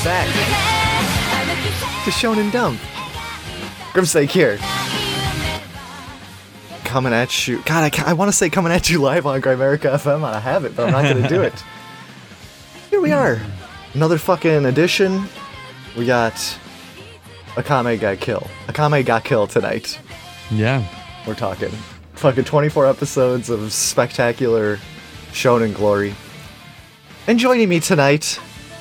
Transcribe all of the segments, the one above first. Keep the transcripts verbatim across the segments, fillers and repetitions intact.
welcome back to Shonen Dump. Grimsake here. Coming at you. God, I, ca- I want to say coming at you live on Grimerica F M on a habit, but I'm not going to do it. Here we are. Another fucking edition. We got Akame got killed. Akame got killed tonight. Yeah. We're talking. Fucking twenty-four episodes of spectacular Shonen glory. And joining me tonight,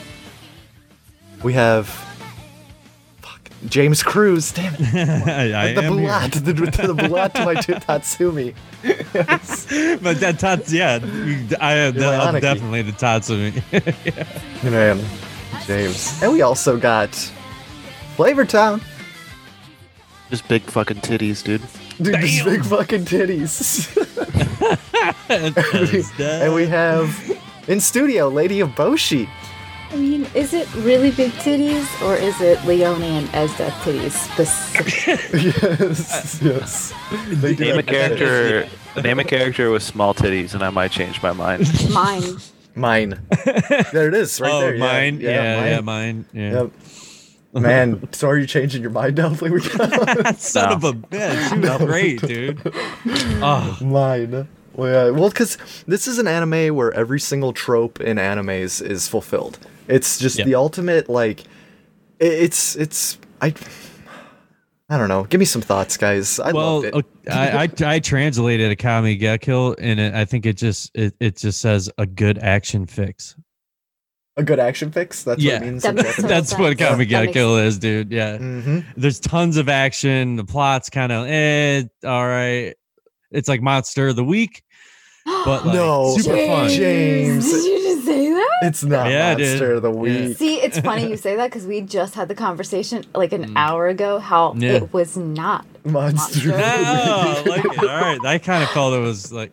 we have fuck, James Cruz. Damn it! I the am Bulat, the, the Bulat to my t- Tatsumi. Yes. But that Tats, yeah, I am You're my Aniki. definitely the Tatsumi. Yeah. Man, James, and we also got Flavor Town. Just big fucking titties, dude. Dude, these Damn. big fucking titties. and, we, and we have in studio Lady of Boshi. I mean, is it really big titties, or is it Leone and Esdeath titties specifically? Yes, yes. They do Name a have character. Name a character with small titties, and I might change my mind. Mine. Mine. There it is, right oh, there. Yeah, mine. Yeah, yeah, mine. yeah, mine. Yeah. Yep. Man, so are you changing your mind now, Flavor Town? Son No. of a bitch. She was No. great, dude. Oh, Mine. Well, yeah. Well, because this is an anime where every single trope in animes is fulfilled. It's just Yep. the ultimate, like, it, it's, it's, I, I don't know. Give me some thoughts, guys. I well, loved it. okay, I, I I translated Akame ga Kill, and it, I think it just it, it just says a good action fix. A good action fix? That's Yeah. what it means. That makes sense. That's what That Akame ga makes Kill is, dude. Yeah. Mm-hmm. There's tons of action. The plot's kind of eh, all right. It's like Monster of the Week, but like, No. super fun. James. Did you just say that? It's not Yeah, dude. Monster of the Yeah. Week. See, it's funny you say that because we just had the conversation like an Mm. hour ago how Yeah. it was not. Monster. Monster. of the Oh, I Week. like it. All right, I kind of felt it was like.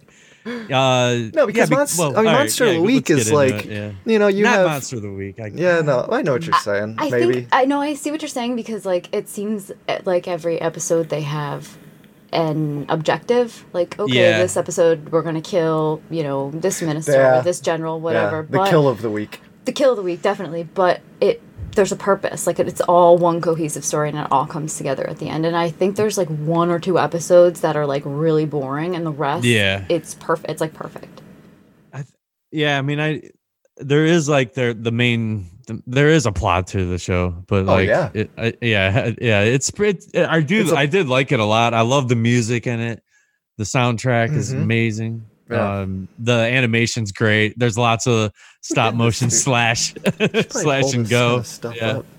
Uh, No, because yeah, be- Monster, well, I mean, all right, Monster of yeah, the Week let's is get into like, it, yeah. you know, you Not have. Monster of the Week. I, Yeah, no, I know what you're saying. I Maybe. think I know I see what you're saying because like it seems uh, like every episode they have an objective. Like, okay, Yeah. this episode we're gonna kill, you know, this minister Yeah. or this general, whatever. Yeah, the but kill of the week. the kill of the week, definitely. But it there's a purpose. Like it's all one cohesive story and it all comes together at the end. And I think there's like one or two episodes that are like really boring and the rest Yeah. it's perfect. It's like perfect. Yeah, I mean, I there is like there the main the, there is a plot to the show, but Oh, like yeah. it, I, yeah, yeah, it's it's I do It's a- I did like it a lot. I love the music in it. The soundtrack is Mhm. amazing. Yeah. Um, the animation's great. There's lots of stop motion Dude. slash Probably slash pull and this go. kind of stuff Yeah. up.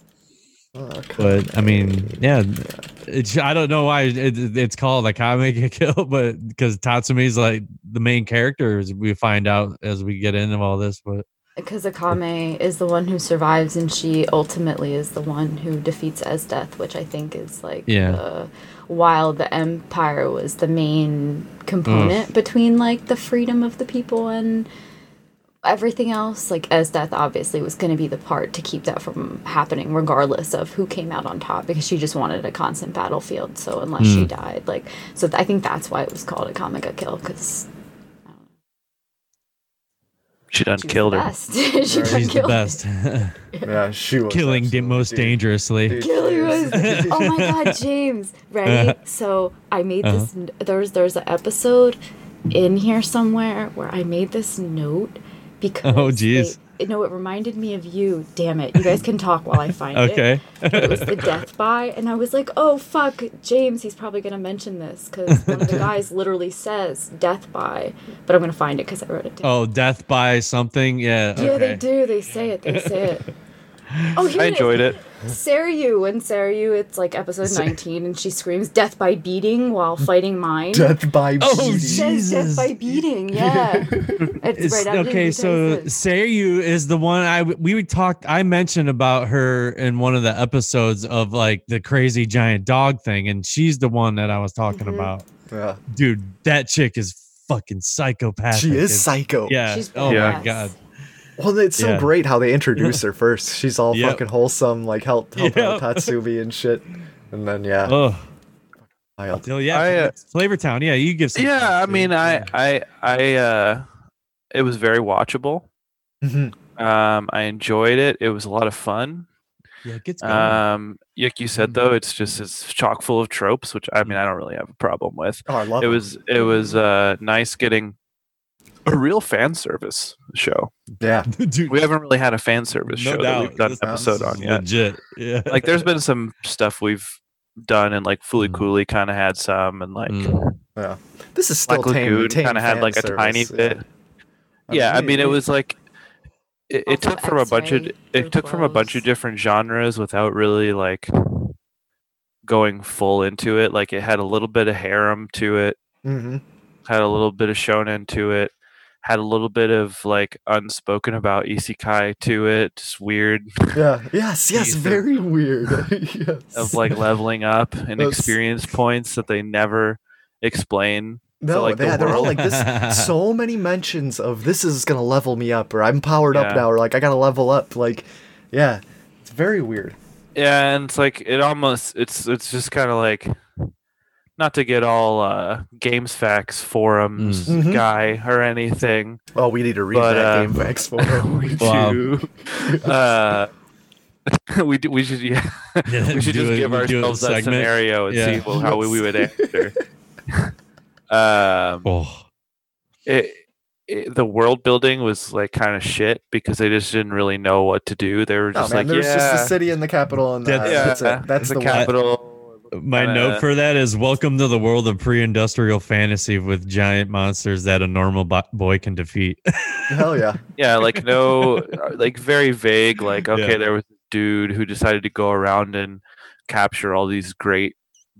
Oh, But I mean, yeah, it's, I don't know why it, it's called Akame ga Kill, but because Tatsumi's like the main character, as we find out as we get into all this. But Because Akame is the one who survives and she ultimately is the one who defeats Esdeath, which I think is like Yeah. the, while the Empire was the main component between like the freedom of the people and everything else, like Esdeath obviously was going to be the part to keep that from happening regardless of who came out on top because she just wanted a constant battlefield. So unless she died, like, so I think that's why it was called Akame ga Kill because She done she was killed the her. best. she done she's the killed best. Yeah, she was Killing da- absolutely- most dude. dangerously. Dude, Killing was. seriously. Oh my god, James! Ready? Uh-huh. So I made this. There's there's an episode in here somewhere where I made this note because. Oh, jeez. they- No, it reminded me of you. Damn it! You guys can talk while I find it. Okay. It was the death by, and I was like, "Oh fuck, James! He's probably gonna mention this because one of the guys literally says death by." But I'm gonna find it because I wrote it down. Oh, death by something. Yeah. yeah, they okay. do. They say it. They say it. Oh, here I it is. enjoyed it. Saryu and Saryu, it's like episode nineteen, and she screams "death by beating" while fighting mine. Death by Oh, beating. She says "death Jesus. by beating." Yeah, it's It's- right after okay, he so says it. Saryu is the one I we would talk. I mentioned about her in one of the episodes of like the crazy giant dog thing, and she's the one that I was talking Mhm. about. Yeah. Dude, that chick is fucking psychopathic. She is It's- psycho. Yeah. She's oh Yeah. my god. Well, it's so Yeah. great how they introduce her first. She's all Yep. fucking wholesome, like help help out Yep. Tatsumi and shit. And then yeah, Oh, wild. oh yeah. I, uh, Flavor Town. Yeah, you give. Some Yeah, I thoughts, mean, dude. I, I, I, uh, it was very watchable. Mhm. Um, I enjoyed it. It was a lot of fun. Yeah, it gets going. Um, like you said though, it's just it's chock full of tropes, which I mean I don't really have a problem with. Oh, I love It it. was it was uh nice getting a real fan service show. Yeah. Dude, We haven't really had a fan service No show that doubt. we've done This- an episode this on is yet. legit. Yeah. Like there's been some stuff we've done, and like Fooly Mm. Cooley kind of had some, and like Mm. Yeah. This is still Black tame. Lagoon tame kind of had fan like a service, tiny yeah. bit. Yeah, I mean it was like it, it Also took from a bunch of X-ray it took from a bunch of overflows. different genres without really like going full into it. Like it had a little bit of harem to it, Mm-hmm. had a little bit of shonen to it, had a little bit of like unspoken about isekai to it, just weird Yeah. Yes. Yes. Decent. Very weird. yes. of like leveling up and That's- experience points that they never explain. No, like, the yeah, they're all world. like this. So many mentions of this is gonna level me up, or I'm powered up Yeah. now, or like I gotta level up. Like, yeah, it's very weird. Yeah, and it's like it almost it's it's just kind of like not to get all uh games facts forums Mm. Mhm. guy or anything. Oh, we need to read But, that um, game facts for we Wow. do. Uh, we do, we should yeah, Yeah, we should do just it- give we do a ourselves that segment. scenario and Yeah. see well, how we, we would answer. um, Oh. it, it, the world building was like kind of shit because they just didn't really know what to do. They were Oh just man, like, there's yeah, just the city and the capital, and That's- uh, yeah, that's it. That's the, the, one. capital. My Kinda- note for that is welcome to the world of pre-industrial fantasy with giant monsters that a normal bo- boy can defeat. Hell yeah. Yeah, like no, like very vague. Like okay, Yeah. there was a dude who decided to go around and capture all these great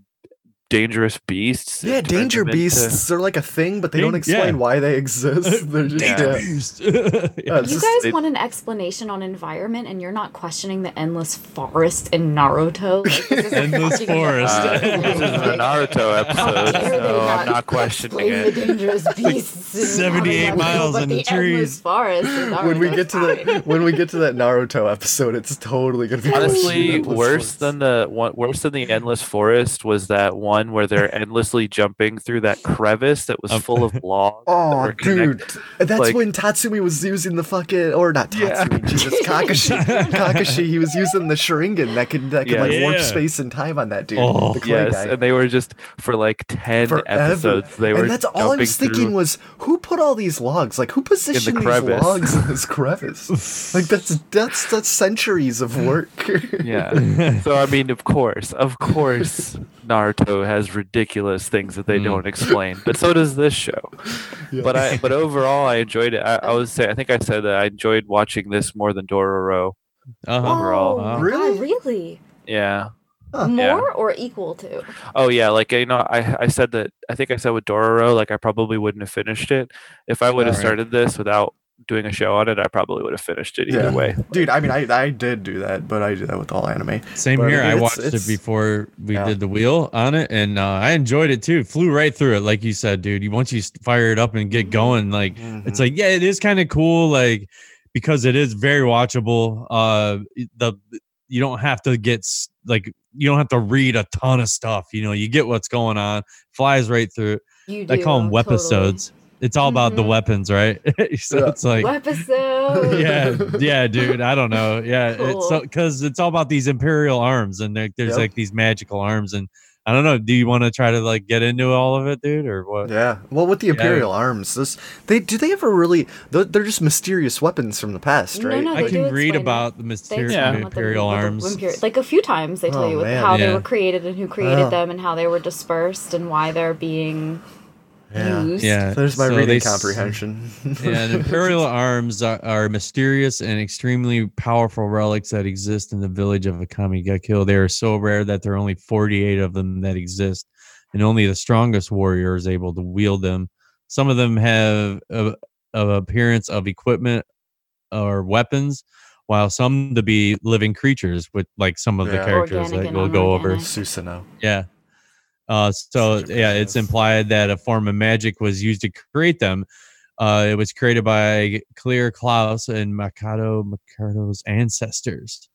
dangerous beasts. Yeah, and turn danger them into- beasts are like a thing, but they don't Dan- explain yeah. why they exist. They're just, Danger yeah. Beast. Yeah, it's You just- guys they- want an explanation on environment, and you're not questioning the endless forest in Naruto. Like, this is a Endless fucking forest. Uh, episode. this is a Naruto How episode, dare they so I'm not questioning explain the it. dangerous beasts. in seventy-eight Naruto, miles but in the endless trees. forest in when we Naruto's get to the fine. when we get to that Naruto episode, it's totally gonna be Honestly, endless worse forest. than the one, worse than the endless forest was that one where they're endlessly jumping through that crevice that was Um, full of logs. that Oh, were dude, connected. that's like- when Tatsumi was using the fucking, or not Yeah. Tatsumi, Jesus, Kakashi, Kakashi. He was using the Sharingan that could that could Yeah. like warp Yeah. space and time on that dude, Oh. the clay Yes, guy. and they were just for like ten Forever. episodes. They were and that's all I jumping was thinking through- was, who put all these logs? Like, who positioned these crevice. logs in this crevice? Like, that's that's that's centuries of work. Yeah. So I mean, of course, of course, Naruto has ridiculous things that they Mm. don't explain, but so does this show. Yeah. But I, but overall, I enjoyed it. I, I would say, I think I said that I enjoyed watching this more than Dororo. Uh-huh. overall. Oh, Wow. Really? God, really? Yeah. Huh. More Yeah. or equal to? Oh yeah. Like you know, I I said that. I think I said with Dororo, like I probably wouldn't have finished it if I would have Right. started this without doing a show on it. I probably would have finished it either Yeah. way. Dude, I mean, I I did do that, but I do that with all anime. Same But here. I it's- watched it's- it before we yeah. did the wheel on it, and uh, I enjoyed it too. Flew right through it, like you said, dude. You once you s- fire it up and get going, like it's Mhm. like yeah, it is kind of cool, like because it is very watchable. Uh, the you don't have to get s- like you don't have to read a ton of stuff. You know, you get what's going on, flies right through. You do. I call them totally. webisodes. It's all about the Mhm. weapons, right? so Yeah. it's like Webisodes. yeah, yeah, dude. I don't know. Yeah, it's Cool. so because it's all about these imperial arms, and there, there's Yep. like these magical arms, and I don't know. Do you want to try to like get into all of it, dude, or what? Yeah. Well, with the Imperial arms, this they do they ever really? They're, they're just mysterious weapons from the past, No, right? no, I they can do read explain about the They mysterious explain what the- imperial what the arms. imperial- like a few times they tell Oh, you what- man. how they Yeah. were created and who created Oh. them and how they were dispersed and why they're being Yeah. used. Yeah, There's my so reading they s- comprehension. and imperial arms are, are mysterious and extremely powerful relics that exist in the village of Akamigakyo. They are so rare that there are only forty-eight of them that exist, and only the strongest warrior is able to wield them. Some of them have a, a appearance of equipment or weapons, while some to be living creatures, with like some of the Yeah. characters Organic that and we'll go over. inorganic. Susanoo. Yeah. Uh, so Such a yeah, it's business. implied that a form of magic was used to create them. Uh, it was created by Clear Klaus and Mikado Mikado's ancestors.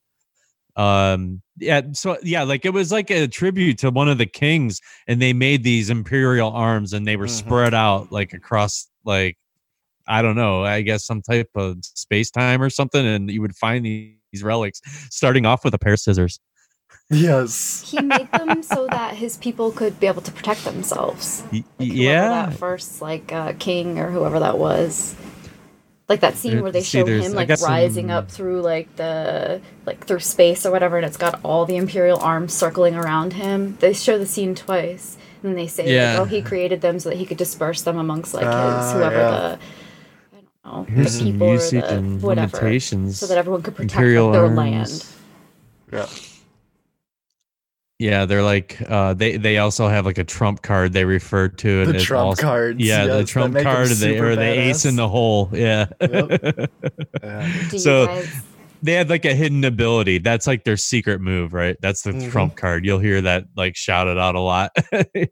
Um, yeah, so yeah, like it was like a tribute to one of the kings, and they made these imperial arms, and they were Mhm. spread out like across like I don't know, I guess some type of space time or something, and you would find these, these relics, starting off with a pair of scissors. Yes. He made them so that his people could be able to protect themselves. Y- Like whoever yeah, that first like uh, king or whoever that was. Like that scene There- where they see, show there's- him I like got rising some- up through like the like through space or whatever, and it's got all the Imperial arms circling around him. They show the scene twice, and then they say, Yeah. like, "Oh, he created them so that he could disperse them amongst like his Ah, whoever yeah. the I don't know Here's the some people or usage the and whatever, limitations. so that everyone could protect Imperial like, their arms. land." Yeah. Yeah, they're like uh, they they also have like a trump card they refer to it The as trump also- cards, Yeah, yes, the that trump make 'em card, they, super or the ace in badass. the hole. Yeah. Yep. Yeah. Do you So- guys They had like a hidden ability. That's like their secret move, right? That's the Mhm. trump card. You'll hear that like shouted out a lot. Yeah.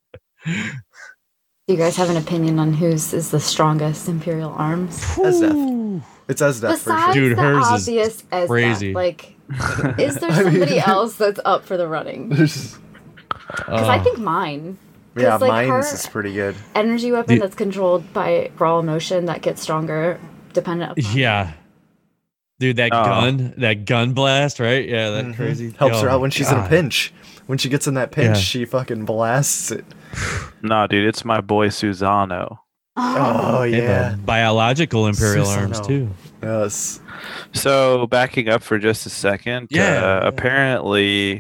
do you guys have an opinion on whose is the strongest Imperial arms? Esdeath. It's Esdeath for Besides sure. Dude, the hers is obvious Esdeath, crazy. like, is there I mean- somebody else that's up for the running? Because I Oh. think mine. 'Cause, Yeah, like, mine's her is pretty good. energy weapon The- that's controlled by raw emotion that gets stronger dependent upon. Yeah. Dude, that Oh. gun, that gun blast, right? Yeah, that Mhm. crazy. Helps her oh out my when she's in a God. pinch. When she gets in that pinch, Yeah. she fucking blasts it. Nah, dude, it's my boy Susano. Oh, They have yeah. a biological imperial Susanoo. arms too. Yes. So backing up for just a second, Yeah. uh, apparently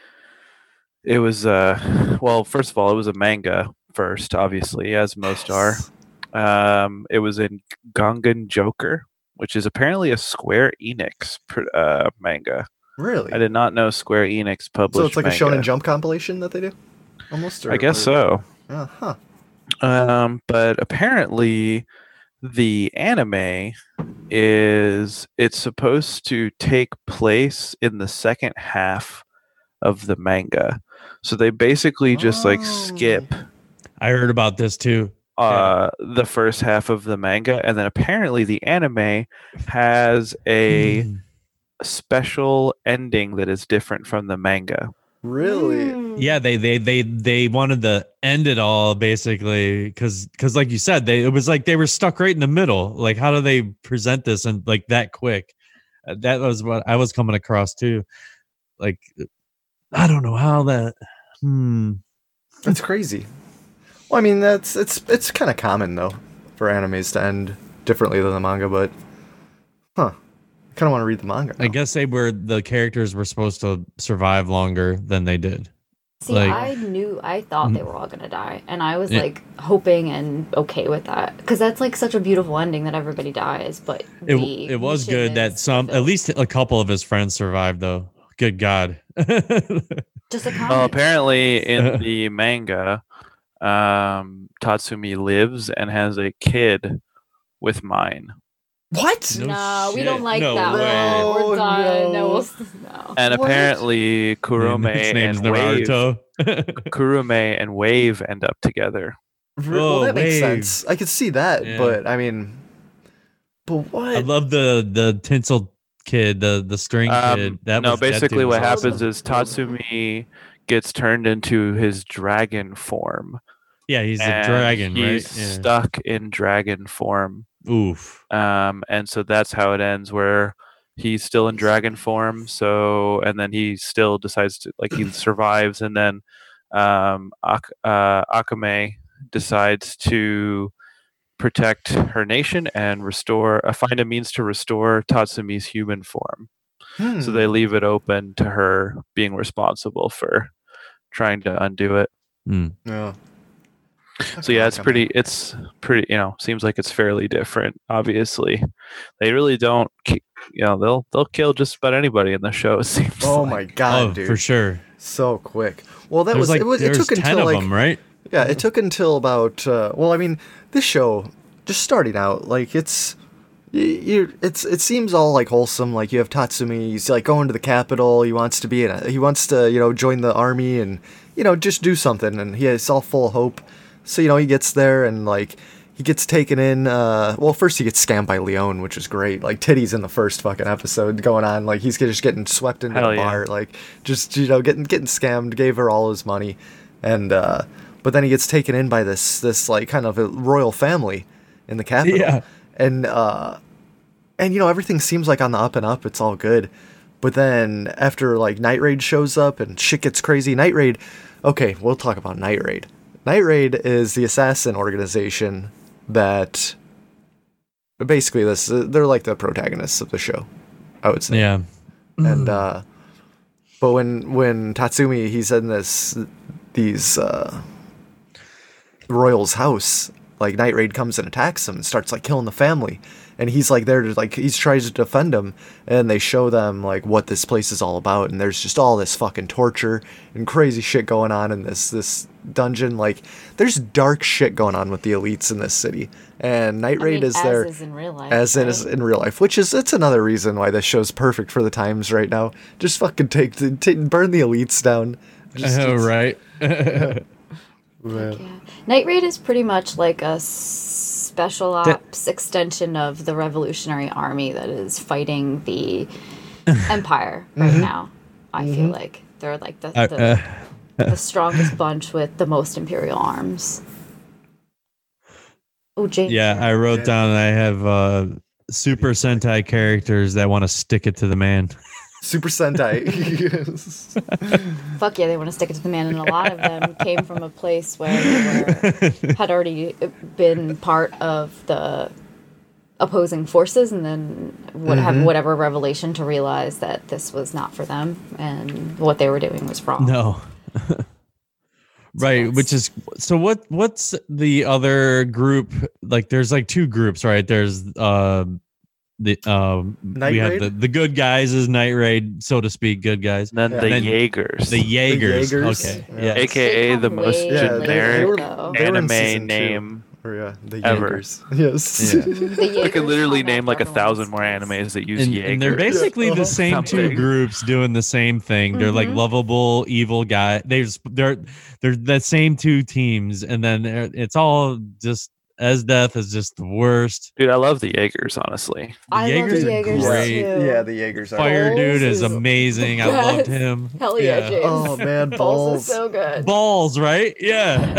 it was uh well, first of all, it was a manga first, obviously, as most are. Um, it was in Gungan Joker, which is apparently a Square Enix pr- uh, manga. Really? I did not know Square Enix published. So it's like a manga. Shonen Jump compilation that they do? Almost? Or, I guess or- so. Uh, huh. Um, but apparently, the anime is it's supposed to take place in the second half of the manga. So they basically just like Oh. skip I heard about this too. uh the first half of the manga, and then apparently the anime has a Mm. special ending that is different from the manga. Really? Mm. Yeah, they they they they wanted to end it all basically because because like you said, they it was like they were stuck right in the middle. Like, how do they present this and like that quick? Uh, that was what I was coming across too. Like, I don't know how that. Hmm. That's crazy. Well, I mean, that's it's it's kind of common though for animes to end differently than the manga, but huh? I kind of want to read the manga. I now. guess they were the characters were supposed to survive longer than they did. See, Like- I knew, I thought they were all gonna die, and I was Yeah. like hoping and okay with that because that's like such a beautiful ending that everybody dies. But It the it was mission good that is some at fulfilled. least a couple of his friends survived though. Good God. just a comment. Well, apparently in the manga, um, Tatsumi lives and has a kid with mine. What? No no, we shit. don't like No that. way. No, we're done. No, No. we'll, no. And What? apparently Kurume His name's and Wave, Naruto. Kurume and Wave end up together. Re- well, Oh, that makes wave. sense. I could see that, Yeah. but I mean, but what? I love the the tinsel kid, the the string Um, kid. That no, was, that dude basically was what awesome. happens is Tatsumi gets turned into his dragon form. Yeah, he's a and dragon, he's right? Yeah. stuck in dragon form. Oof. Um, and so that's how it ends, where he's still in dragon form. So, and then he still decides to, like, he survives, and then um, Ak- uh, Akame decides to protect her nation and restore, uh, find a means to restore Tatsumi's human form. Hmm. So they leave it open to her being responsible for trying to undo it. Yeah. So yeah, it's pretty. It's pretty. You know, seems like it's fairly different. Obviously, they really don't. ki- You know, they'll they'll kill just about anybody in the show. It seems. Oh like. my god, Oh, dude! for sure. So quick. Well, that There's was like it. Was it there's took ten until of like them, right? yeah, it took until about. Uh, well, I mean, this show just starting out like it's. You, you, it's it seems all like wholesome. Like you have Tatsumi, he's like going to the capital. He wants to be in a, he wants to you know join the army and you know just do something. And he is all full of hope. So you know he gets there and like he gets taken in. Uh, well, first he gets scammed by Leon, which is great. Like titties in the first fucking episode going on. Like he's just getting swept into Hell the yeah. bar. Like just you know getting getting scammed. Gave her all his money, and uh, but then he gets taken in by this this like kind of a royal family in the capital. Yeah. and uh, and you know everything seems like on the up and up. It's all good, but then after like Night Raid shows up and shit gets crazy, Night Raid. Okay, we'll talk about Night Raid. Night Raid is the assassin organization that basically this they're like the protagonists of the show, I would say. Yeah. And uh, but when when Tatsumi he's in this these uh, royal's house, like Night Raid comes and attacks him and starts like killing the family, and he's like there to like he's tries to defend them, and they show them like what this place is all about, and there's just all this fucking torture and crazy shit going on in this this dungeon. Like there's dark shit going on with the elites in this city, and Night Raid I mean, is as there is in real life, as in, right? is in real life, which is it's another reason why this show's perfect for the times right now. Just fucking take, the, take burn the elites down. Just, Oh, right. man. Yeah. Night Raid is pretty much like a special ops extension of the Revolutionary Army that is fighting the Empire right now. I feel like they're like the Uh, the, uh, the strongest bunch with the most Imperial arms. Oh, James. yeah, I wrote Yeah. down I have uh, Super Sentai characters that want to stick it to the man. Super Sentai. Yes. Fuck yeah, they want to stick it to the man, and a lot of them came from a place where they were, had already been part of the opposing forces, and then would have whatever revelation to realize that this was not for them, and what they were doing was wrong. No. Right, that's- which is so what what's the other group? Like there's like two groups, right? There's uh the um Night we have Raid? the, the good guys is Night Raid, so to speak, good guys. And then Yeah. the Then Jaegers, The Jaegers. Jaegers, Okay. yeah. Yeah. A K A They the come most way Yeah, they- generic they were- though. they were in anime season two. name. Or, yeah, the Ever. Jaegers. Yes. Yeah. The I could Jaegers literally come name like a after thousand more everyone's animes that use And, Jaegers. and they're basically Uh-huh. the same two Something. groups doing the same thing. They're like Mhm. lovable evil guy. They're they're they're the same two teams, and then they're- it's all just as death is just the worst. Dude, I love the Jaegers, honestly. The I love Jaegers the are Jaegers great. too. Yeah, the Jaegers are. Fire Balls dude is is amazing. I the loved best. him. Hell yeah, James. Oh man, Balls balls. is so good. Balls, right? Yeah.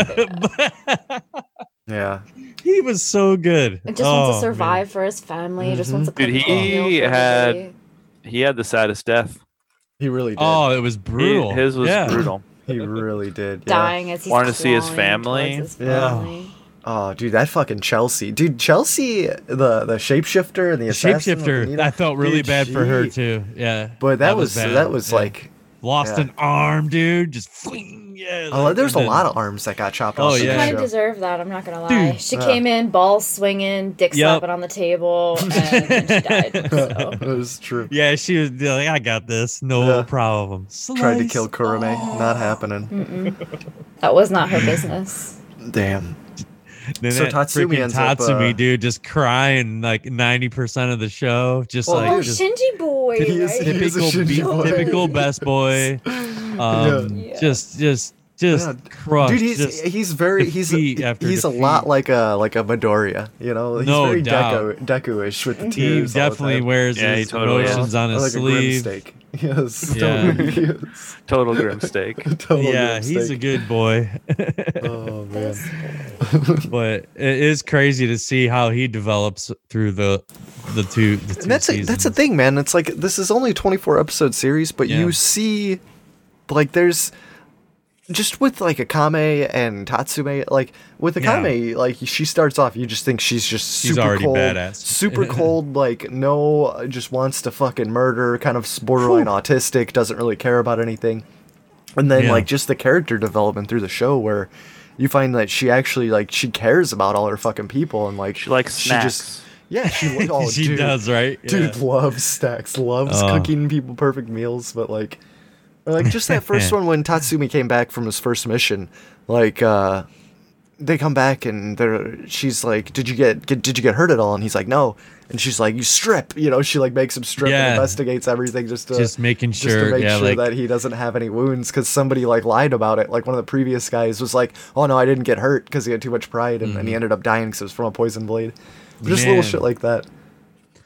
Yeah. He was so good. It just Oh, wants to man. survive for his family. He just wants to cook Dude, a good meal he for had- everybody. He had the saddest death. He really did. Oh, it was He- brutal. his was yeah. brutal. He really did. Yeah. dying as he's Wanted to see his clawing family. towards his Yeah. family. Oh, dude, that fucking Chelsea. Dude, Chelsea, the the shapeshifter and the The assassin with the shapeshifter. needle. I felt really Dude, bad for her she- too. Yeah. But that, was, bad. that was Yeah. like lost yeah. an arm, dude. Just fling. Yeah. oh, like, there's a and then- lot of arms that got chopped Oh, off. in She yeah. that kind of show. deserved that. I'm not gonna lie. Dude. she Yeah. came in, balls swinging, dick Yep. slapping on the table, and then she died. So. That was true. Yeah, she was like, I got this. No Yeah. problem. Tried to Slice. kill Kurame. Oh. Not happening. Mm-mm. That was not her business. Damn. Then So that Tatsumi freaking ends up, Tatsumi, uh, dude, just crying like ninety percent of the show. Just Well, like Oh, just Shinji boy, He is- right? he is a typical, Shinji be- boy. typical best boy. Um, Yeah. Just, just, just Yeah. crushed. Dude, he's just he's very he's defeat after he's a defeat. lot like a like a Midoriya, you know. He's No very doubt. deco deku-ish with the he tears. all the definitely time. wears Yeah, he his totally is. emotions on his like a grim sleeve. steak. Yes. Yeah. Yes. Total grim steak. Total Yeah, grim he's a steak. good boy. Oh man. But it is crazy to see how he develops through the the two. The two And that's a, seasons. that's the thing, man. It's like this is only a twenty-four episode series, but Yeah. you see, like, there's just with like Akame and Tatsume. Like with Akame, like she starts off, you just think she's just She's super already cold, badass. super cold. Like no, just wants to fucking murder, kind of borderline autistic, doesn't really care about anything. And then Yeah. like just the character development through the show where. You find that she actually like she cares about all her fucking people and like She likes she snacks. just yeah she like oh she dude, does, right? dude Yeah. loves stacks, loves Oh. cooking people perfect meals, but like or, like just that first one when Tatsumi came back from his first mission, like uh they come back and they're she's like, did you get, get did you get hurt at all? And he's like, no. And she's like, you strip, you know, she like makes him strip Yeah. and investigates everything just to Just making just sure, to make yeah, sure like that he doesn't have any wounds because somebody like lied about it. Like one of the previous guys was like, oh no, I didn't get hurt because he had too much pride and, and he ended up dying because it was from a poison blade. Just little Man. shit like that.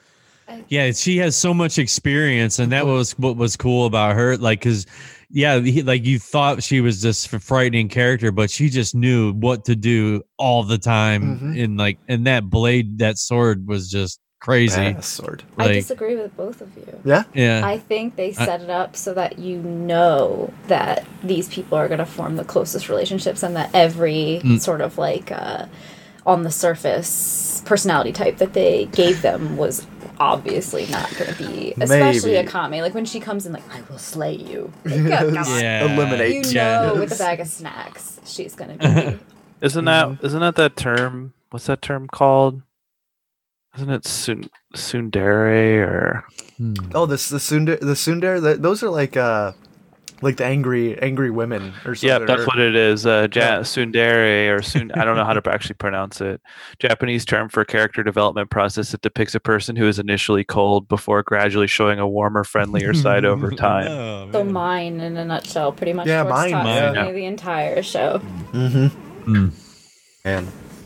Yeah, she has so much experience, and that was what was cool about her. Like, because, yeah, he, like you thought she was just a frightening character, but she just knew what to do all the time. Mhm. And like, and that blade, that sword was just crazy. Badass sword. I Like, disagree with both of you. Yeah. yeah, I think they set it up so that you know that these people are going to form the closest relationships and that every Mm. sort of like uh, on the surface personality type that they gave them was obviously not going to be, especially Maybe. Akame. Like when she comes in, like, I will slay you. Like, yeah, come on. yeah, Eliminate. You know, yeah. with a bag of snacks, she's going to be. Isn't that isn't that that term? What's that term called? Isn't it sun, tsundere or Hmm. Oh, this the Sundar the Sundar. The, those are like uh, like the angry angry women or something. yeah, that's or- what it is. Uh, ja- Yeah. Tsundere or sun, I don't know how to actually pronounce it. Japanese term for character development process that depicts a person who is initially cold before gradually showing a warmer, friendlier side over time. Oh, So man. mine, in a nutshell, pretty much. Yeah, what's mine, taught yeah. me the entire show. Mm-hmm. Mm. Man,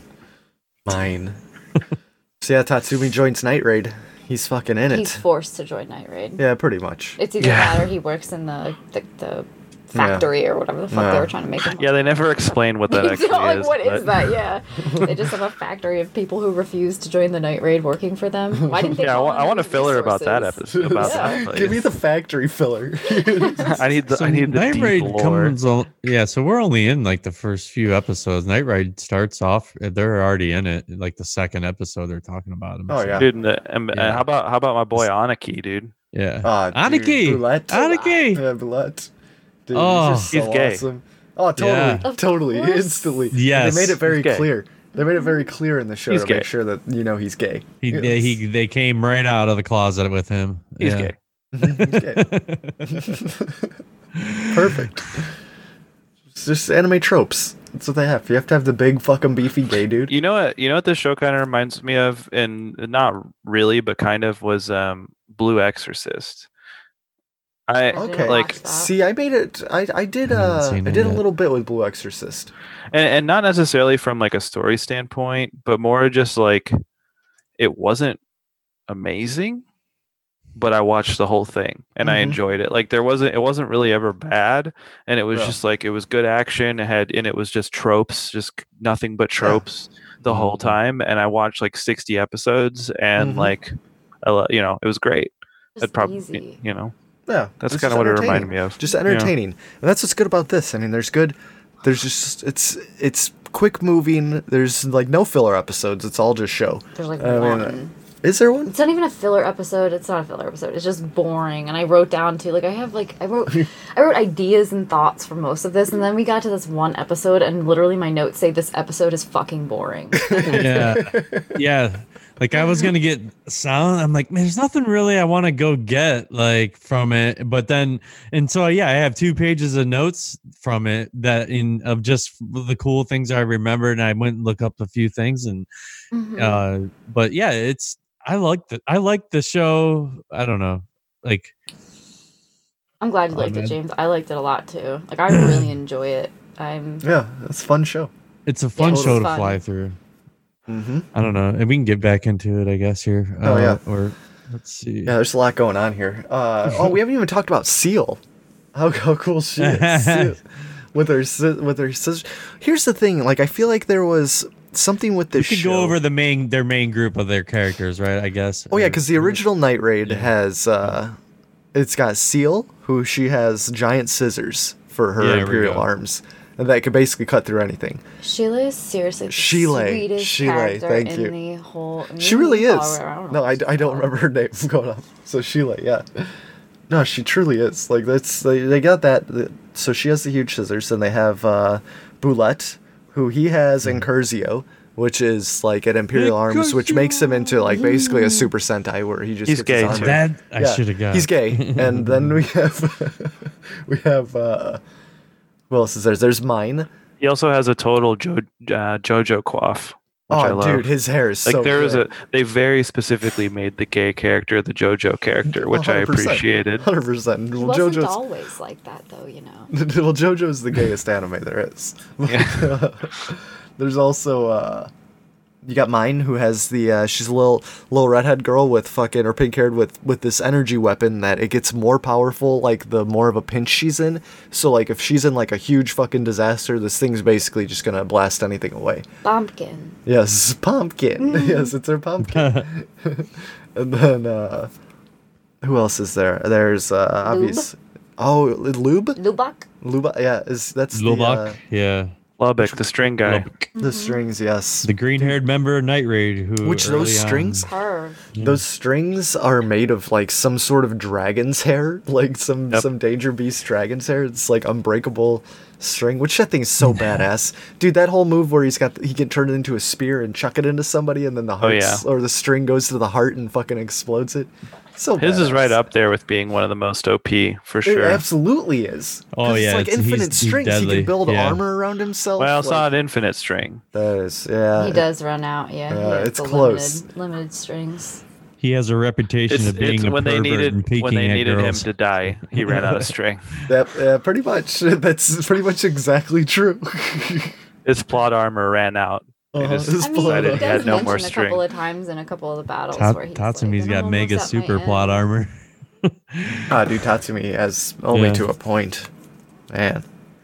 mine. So yeah, Tatsumi joins Night Raid. He's fucking in it. He's forced to join Night Raid. Yeah, pretty much. It's either Yeah. that or he works in the the, the factory or whatever the fuck Yeah. they were trying to make him. Yeah, they never explain what that It's actually not like, is. what but- is that? Yeah, they just have a factory of people who refuse to join the Night Raid working for them. Why didn't they? Yeah, I call want, in I want a human filler about that resources? episode. About Yeah. that. Give me place. the factory filler. I need the. So I need the Night deep Raid lore. comes on. Yeah, so we're only in like the first few episodes. Night Raid starts off; they're already in it. Like the second episode, they're talking about him. Oh, So, yeah. Dude, and, the- and, and Yeah. how about how about my boy Aniki, dude? yeah. Ah, dude, Aniki, Boulette. Aniki. Yeah, Boulette. Dude, Oh. he's, just so He's gay. awesome. Oh, totally, Yeah. Of totally, course. instantly. And Yes. they made it very He's gay. clear. They made it very clear in the show He's to gay. make sure that you know he's gay. He, Yes. they, he they came right out of the closet with him. He's yeah. gay. He's gay. Perfect. It's just anime tropes. That's what they have. You have to have the big fucking beefy gay dude. You know what? You know what this show kind of reminds me of, and not really, but kind of was um, Blue Exorcist. I didn't Okay. like, watch that. See, I made it. I I did. I haven't Uh, I seen it did a yet. little bit with Blue Exorcist. and, and not necessarily from like a story standpoint, but more just like it wasn't amazing, but I watched the whole thing and I Mhm. enjoyed it. Like there wasn't, it wasn't really ever bad, and it was Yeah. just like it was good action. It had, and it was just tropes, just nothing but tropes the whole Mhm. time. And I watched like sixty episodes, and Mhm. like, I, lo- you know, it was great. Just It probably, easy. you know, Yeah, that's it's kind of just what it entertaining. reminded me of. Just Yeah. entertaining, and that's what's good about this. I mean, there's good. There's just it's it's quick moving. There's like no filler episodes. It's all just show. There's like I mean, one. Is there one? It's not even a filler episode. It's not a filler episode. It's just boring. And I wrote down too. Like I have like I wrote I wrote ideas and thoughts for most of this, and then we got to this one episode, and literally my notes say this episode is fucking boring. Yeah, yeah. Like I was gonna get sound. I'm like, man, there's nothing really I want to go get like from it. But then, and so yeah, I have two pages of notes from it that in of just the cool things I remembered, and I went and looked up a few things, and Mhm. uh, but yeah, it's I like the I like the show. I don't know, like I'm glad you Oh, liked man. it, James. I liked it a lot too. Like I really enjoy it. I'm Yeah, it's a fun show. it's a fun it's show to fun. fly through. Mm-hmm. I don't know, and we can get back into it, I guess here. Oh, Uh, yeah. or let's see. Yeah, there's a lot going on here. Uh, oh, we haven't even talked about Seal. How, how cool she is Seal. with her si- with her scissors. Here's the thing. Like, I feel like there was something with We this could show. go over the main their main group of their characters, right? I guess. Oh yeah, Or- because the original Night Raid has uh, it's got Seal, who she has giant scissors for her Yeah, there we imperial go. arms, and that could basically cut through anything. Sheila is seriously the Sheila, sweetest Sheila, character thank in you. the whole. She really maybe is. Colorado, I don't know No, what I, she's I don't called. remember her name going up. So Sheila, yeah. No, she truly is. Like that's they, they got that. the- So she has the huge scissors, and they have uh, Boulette, who he has Mm. Incursio, which is like at Imperial Arms, which makes him into like basically a Super Sentai where he just He's gets gay, his arm too. That I Yeah, should have got. He's gay, and then we have we have uh, who else is there? There's mine. He also has a total jo- uh, JoJo coif, which I Oh, love. dude, his hair is Like so there was good. a, they very specifically made the gay character the JoJo character, which I one hundred percent. appreciated. one hundred percent. He Well, wasn't JoJo's always like that though, you know. well, JoJo's the gayest anime there is. Yeah. There's also uh, You got mine, who has the uh, she's a little little redhead girl with fucking or pink haired with with this energy weapon that it gets more powerful like the more of a pinch she's in. So like if she's in like a huge fucking disaster, this thing's basically just gonna blast anything away. Pumpkin. Yes, pumpkin. Yes, it's her pumpkin. And then uh, who else is there? There's uh, obvious. Oh, Lube. Lubak. Lubak. Yeah, is that's Lubak, the uh, yeah. Lubbock, the string guy. Lubbock. the strings? Yes. The green-haired member of Night Raid, who Which those early on- strings? Her. Those strings are made of like some sort of dragon's hair, like some Yep. some Danger Beast dragon's hair. It's like unbreakable string, which that thing is so badass, dude. That whole move where he's got he can turn it into a spear and chuck it into somebody, and then the heart yeah. or the string goes to the heart and fucking explodes it. So His is badass. right up there with being one of the most O P for It sure. absolutely is. Oh, 'Cause yeah, it's like it's- he's- infinite he's strings. He deadly, can build yeah. armor around himself. Well, it's like, not infinite string. That is, yeah. He does run out. Yeah. he Yeah, has it's the close. Limited, limited strings. He has a reputation It's, of being it's a when they pervert and needed peeking when they at needed him girls. to die, he ran out of string. That, yeah, pretty much. That's pretty much exactly true. His plot armor ran out. He Uh-huh. just His I mean, plot decided he he does had no mention more a string. couple of times in a couple of the battles Ta- where he's Tatsumi's like, got "I'm mega almost at my super plot end." armor. Ah, dude, Tatsumi has only Yeah. to a point. Man.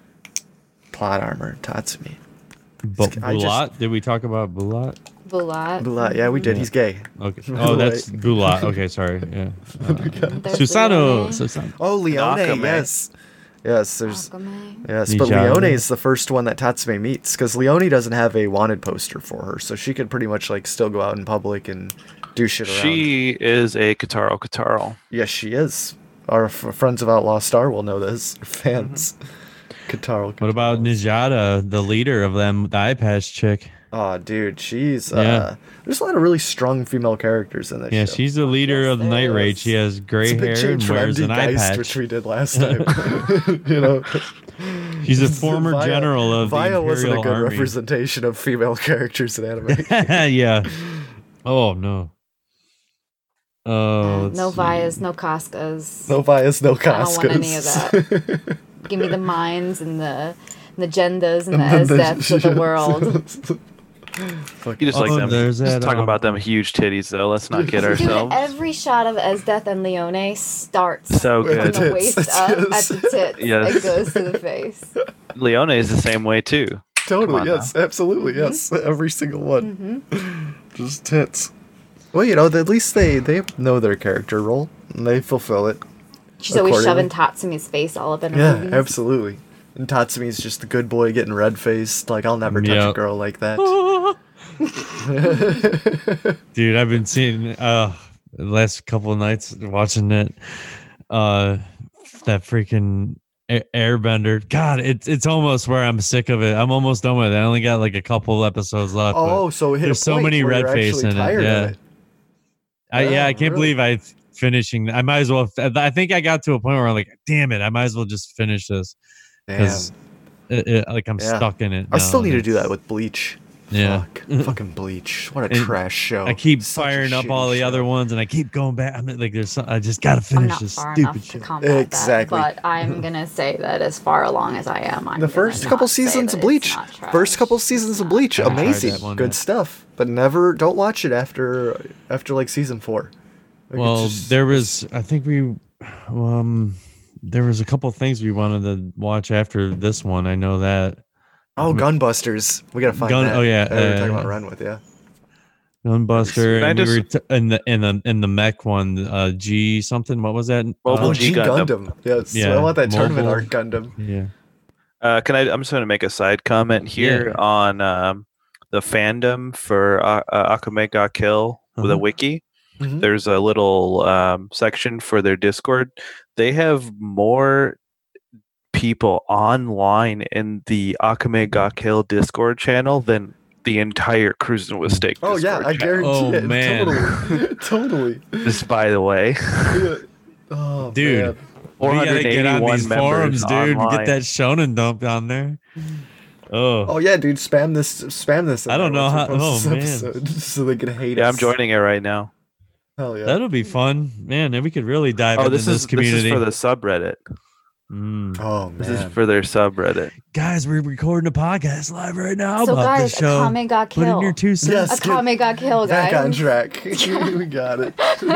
Plot armor, Tatsumi. But I just- Bulat? Did we talk about Bulat? Bulat. Bulat, yeah, we did. He's gay. Okay. Oh, that's Bulat. Okay, sorry. Yeah. Uh, There's Susano. Leone. Susano. Oh, Leone, Akame. yes. Yes, there's... Akame. Yes, but Nijado. Leone is the first one that Tatsume meets, because Leone doesn't have a wanted poster for her, so she could pretty much, like, still go out in public and do shit around. She is a Kataro Kataro. Yes, she is. Our f- friends of Outlaw Star will know this. Fans. Kataro. What about Nijada, the leader of them, the eye patch chick? Oh, dude, she's... Yeah. Uh, there's a lot of really strong female characters in this Yeah, show. she's the leader Yes, of the there Night is. Raid. She has gray It's a big hair and change from wears M D an eye Geist, patch. which we did last time. You know, She's a former Vaya- general of Vaya the Imperial wasn't a good Army. representation of female characters in anime. Yeah. Oh no. Oh. let's No see. Vias, no Cascas. No bias, no I don't want any of Cascas. that. Give me the minds and the, the agendas and the S-depths of the world. You just Oh, like them. there's Just that, talk um, about them huge titties, though. Let's not kid Dude, ourselves. every shot of Esdeath and Leone starts So With good. the from the tits. waist up Yes. at the tits. Yes. It goes to the face. Leone is the same way too. Totally, on yes, absolutely, Mm-hmm. yes. Every single one. Just tits. Well, you know, at least they, they know their character role, and they fulfill it. She's always Accordingly. shoving Tatsumi's face all up in her Yeah, movies. absolutely. And Tatsumi's just the good boy getting red-faced, like, I'll never touch a Yep. girl like that. Dude, I've been seeing uh the last couple of nights watching it. Uh that freaking A- Airbender. God, it's it's almost where I'm sick of it. I'm almost done with it. I only got like a couple episodes left. but Oh, so it hit there's a so point many where red you're face actually in it. tired of Yeah. it. I, yeah, Yeah, I can't really? believe I finishing. I might as well. I think I got to a point where I'm like, damn it, I might as well just finish this Damn. because like I'm Yeah. stuck in it. I still now, need to and do that it's- with Bleach. Yeah. Fuck. Fucking Bleach. What a And trash show. I keep Such a firing up shitty all the show. other ones, and I keep going back. I'm like, there's, some, I just gotta I'm finish not this far stupid enough to shit. combat Exactly. that, but I'm gonna say that as far along as I am, I'm The gonna first not couple say seasons that of it's Bleach. not trash. First couple seasons of Bleach, I haven't tried amazing, that one good yet. stuff. But never, don't watch it after after like season four. Like, Well, it's just- there was, I think we, um, there was a couple things we wanted to watch after this one. I know that. Oh, Gunbusters. We gotta find Gun- that. oh, yeah, Uh, we were uh, talking about Renwith, yeah. Gunbuster, Can I and we just- were t- in the in the in the mech one, uh, G something. What was that? Mobile Oh, Uh, G G Gundam. Gundam. Yes. Yeah, I want that tournament mobile. art Gundam. Yeah. Uh, can I? I'm just going to make a side comment here Yeah. on um, the fandom for uh, uh, Akame ga Kill with a Uh-huh. wiki. Mhm. There's a little um, section for their Discord. They have more people online in the Akame ga Kill Discord channel than the entire Cruising with Steak. Oh yeah, Discord I channel. guarantee Oh, it. man. Totally. Totally. Just by the way, Yeah. Oh, Dude. man. We gotta get on these forums, dude. online. Get that shonen dump on there. Oh, Oh yeah, dude, spam this spam this. in I don't there know once we how- post oh, this man. episode, so they can hate Yeah, us. I'm joining it right now. Hell yeah. that'll be fun, man. Then we could really dive Oh, into this this is community. this is for the subreddit. Mm. Oh man. This is for their subreddit. Guys, we're recording a podcast live right now So about guys, the show. Akame got Put in killed. your two cents. Yes. Akame got killed, guys. Back on track. We got it.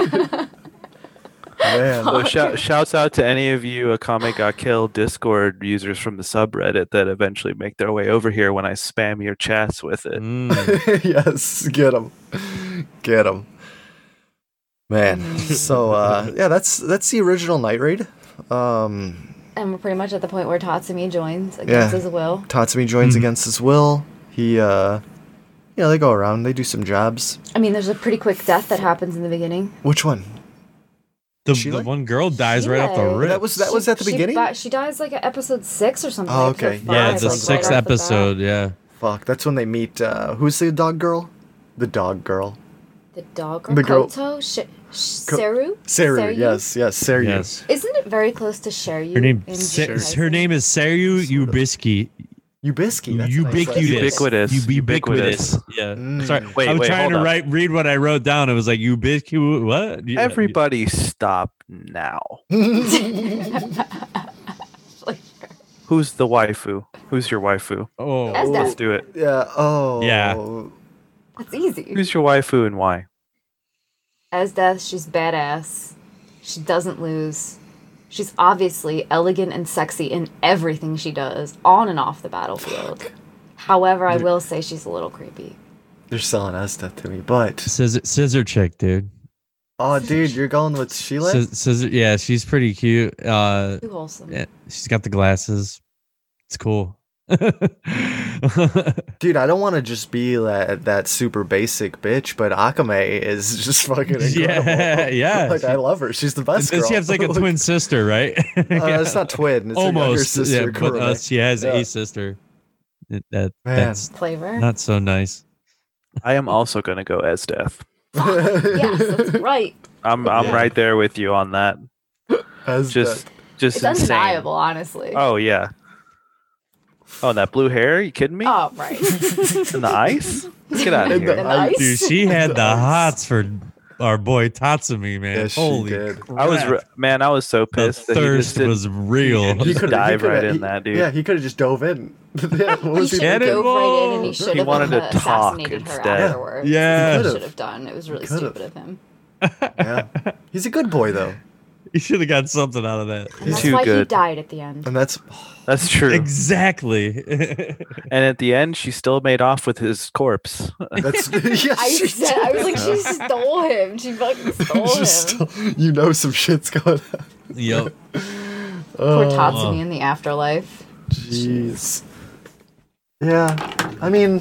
Man. So shout, shouts out to any of you Akame Got Killed Discord users from the subreddit that eventually make their way over here when I spam your chats with it. Mm. Yes, get him, get him, man. So uh, yeah, that's that's the original Night Raid. Um, And we're pretty much at the point where Tatsumi joins against Yeah. his will. Tatsumi joins Mhm. against his will. He, uh, you know, they go around, they do some jobs. I mean, there's a pretty quick death that happens in the beginning. Which one? The, Sheila? the one girl dies right off the Sheila. rip. That was that was at the She- beginning. She, di- she dies like at episode six or something. Oh, episode okay. five, yeah, it's a like, right sixth off the bat. episode. Yeah. Fuck, that's when they meet. Uh, who's the dog girl? The dog girl. The dog The or girl- Koto? Sh- sh- Ko- Seru? Seru. Yes, yes, Seru. Yes. Isn't it very close to Sheryu? Her name. in Sa- Jujutsu her Kaisen? name is Sayu Ubisky. Ubisky. That's a nice Ubiquitous. last- Ubiquitous. Ub- Ubiquitous. ubiquitous. Yeah. Mm. Sorry. Wait, I was wait, trying hold to on. write read what I wrote down. It was like ubiquitous. What? Yeah. Everybody stop now. Who's the waifu? Who's your waifu? Oh. As Let's that. do it. Yeah. Oh. Yeah. That's easy. Who's your waifu and why? As Death, she's badass. She doesn't lose. She's obviously elegant and sexy in everything she does, on and off the battlefield. However, I will say she's a little creepy. They're selling Estet to me, but Scissor, scissor chick, dude. oh, dude, you're going with Sheila? Scis- Scissor, yeah, she's pretty cute. Uh, Too wholesome. yeah, she's got the glasses. It's cool. Dude, I don't want to just be that that super basic bitch, but Akame is just fucking incredible. Yeah, yeah. Like I love her. She's the best girl. She has like a twin sister, right? Uh, it's not twin. It's her younger Almost. sister. Yeah, but uh, Kurome. she has Yeah. a sister. It- That Man. that's Flavor. not so nice. I am also gonna go as Death. Yes, that's right. I'm I'm Yeah. right there with you on that. As Just just It's insane. undeniable, honestly. Oh yeah. Oh, and that blue hair? You kidding me? Oh, right. In the ice? Get out of In the here. And ice. ice. Dude, she had the Nice. hots for our boy Tatsumi, man. Yes, she Holy did. crap. I was re- man, I was so the pissed that he just thirst didn't was real. He coulda- dive coulda- right in he- that, dude. Yeah, he could have just dove in. Yeah, what He was he should have Cannonball. thinking? dove right in and he should He have wanted to uh, talk assassinated her instead. afterwards. Yeah. He Could've. should have done. It was really Could've. stupid of him. Yeah, he's a good boy though, You should have got something out of that. And that's too why he good. died at the end. and that's That's true. Exactly. And at the end, she still made off with his corpse. that's. Yeah, I she said, I was like, she stole him. She fucking stole him. Just still- you know some shit's going on. Yep. Poor Oh, Tatsumi in the afterlife. jeez. Yeah, I mean,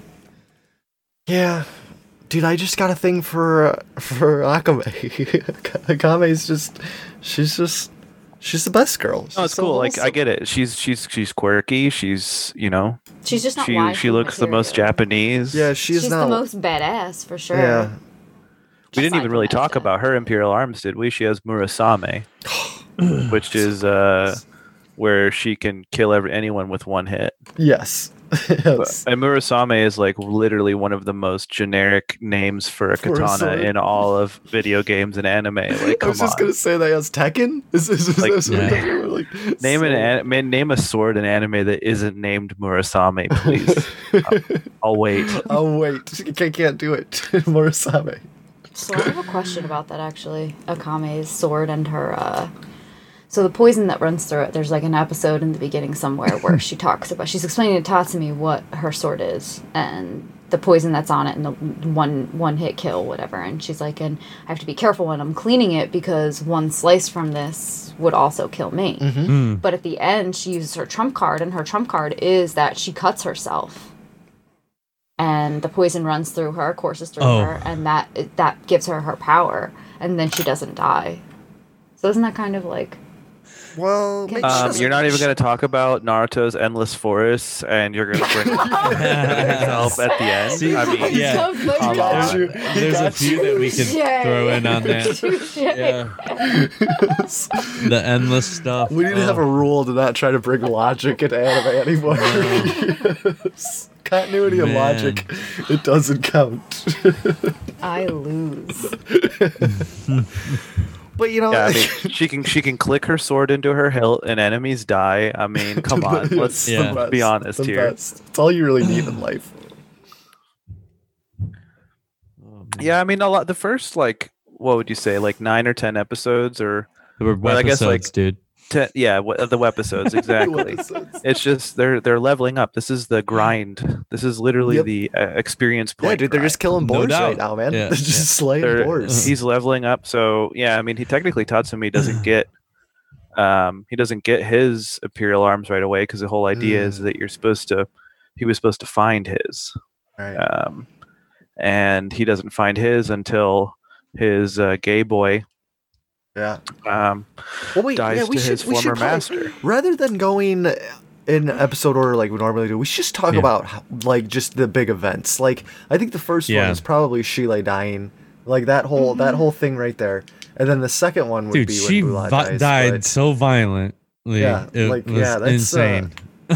yeah, dude, I just got a thing for uh, for Akame. Akame's just, she's just, she's the best girl. No, it's She's so cool. Like I wholesome. get it. She's she's she's quirky. She's you know She's just not she wise she for looks the most material. Japanese. Yeah, she's, She's not. the most badass for sure. Yeah, we didn't aside even from really that, talk yeah. about her Imperial Arms, did we? She has Murasame, which is uh where she can kill every anyone with one hit. yes, yes. And Murasame is like literally one of the most generic names for a For a katana sword. in all of video games and anime. Like, I come was just on. gonna say that as Tekken. Is is, is, Like, is yeah. like, Name so- an an- man, name a sword in anime that isn't named Murasame, please. I'll wait. Oh wait, I can't do it. Murasame. So I have a question about that actually. Akame's sword and her uh so the poison that runs through it, there's like an episode in the beginning somewhere where she talks about she's explaining to Tatsumi what her sword is and the poison that's on it and the one one hit kill, whatever, and she's like, and I have to be careful when I'm cleaning it because one slice from this would also kill me. Mm. But at the end she uses her trump card and her trump card is that she cuts herself. And the poison runs through her, courses through Oh. her, and that that gives her her power, and then she doesn't die. So isn't that kind of like Well, maybe she Um, doesn't- you're not even going to talk about Naruto's endless forests, and you're going to bring yourself at the end. See, I mean, yeah. So funny. Come There's, on. you. there's a Got few that we could Touche. throw in on that. Touche. Yeah. The endless stuff. We need to have a Oh. rule to not try to bring logic into anime anymore. Yes. Continuity of Man. logic, it doesn't count. I lose. But you know, Yeah, I mean, she can she can click her sword into her hilt and enemies die. I mean, come on, let's, Yeah. let's be honest the here. Best. It's all you really need in life. Yeah, I mean, a lot. The first like, what would you say, like nine or ten episodes, or There were Well, I guess, episodes, like, dude. ten? Yeah, w- the webisodes exactly. Episodes. It's just they're they're leveling up. This is the grind. This is literally Yep. the uh, experience Yeah, point. dude, they're just killing No boars doubt. right now, man. Yeah, They're just yeah. slaying They're- boars. He's leveling up. So yeah, I mean, he technically Tatsumi doesn't get um he doesn't get his imperial arms right away because the whole idea is Mm. that you're supposed to he was supposed to find his Right. um and he doesn't find his until his uh, gay boy Yeah. um Well, wait, dies yeah, we to should, his we should former probably- master. rather than going in episode order like we normally do, we should just talk Yeah. about how, like just the big events. Like I think the first one Yeah. is probably Sheila dying, like that whole that whole thing right there, and then the second one would Dude, be she when Bulat vi- dies. died but, so violently. Yeah, it like, was yeah, that's, uh, insane.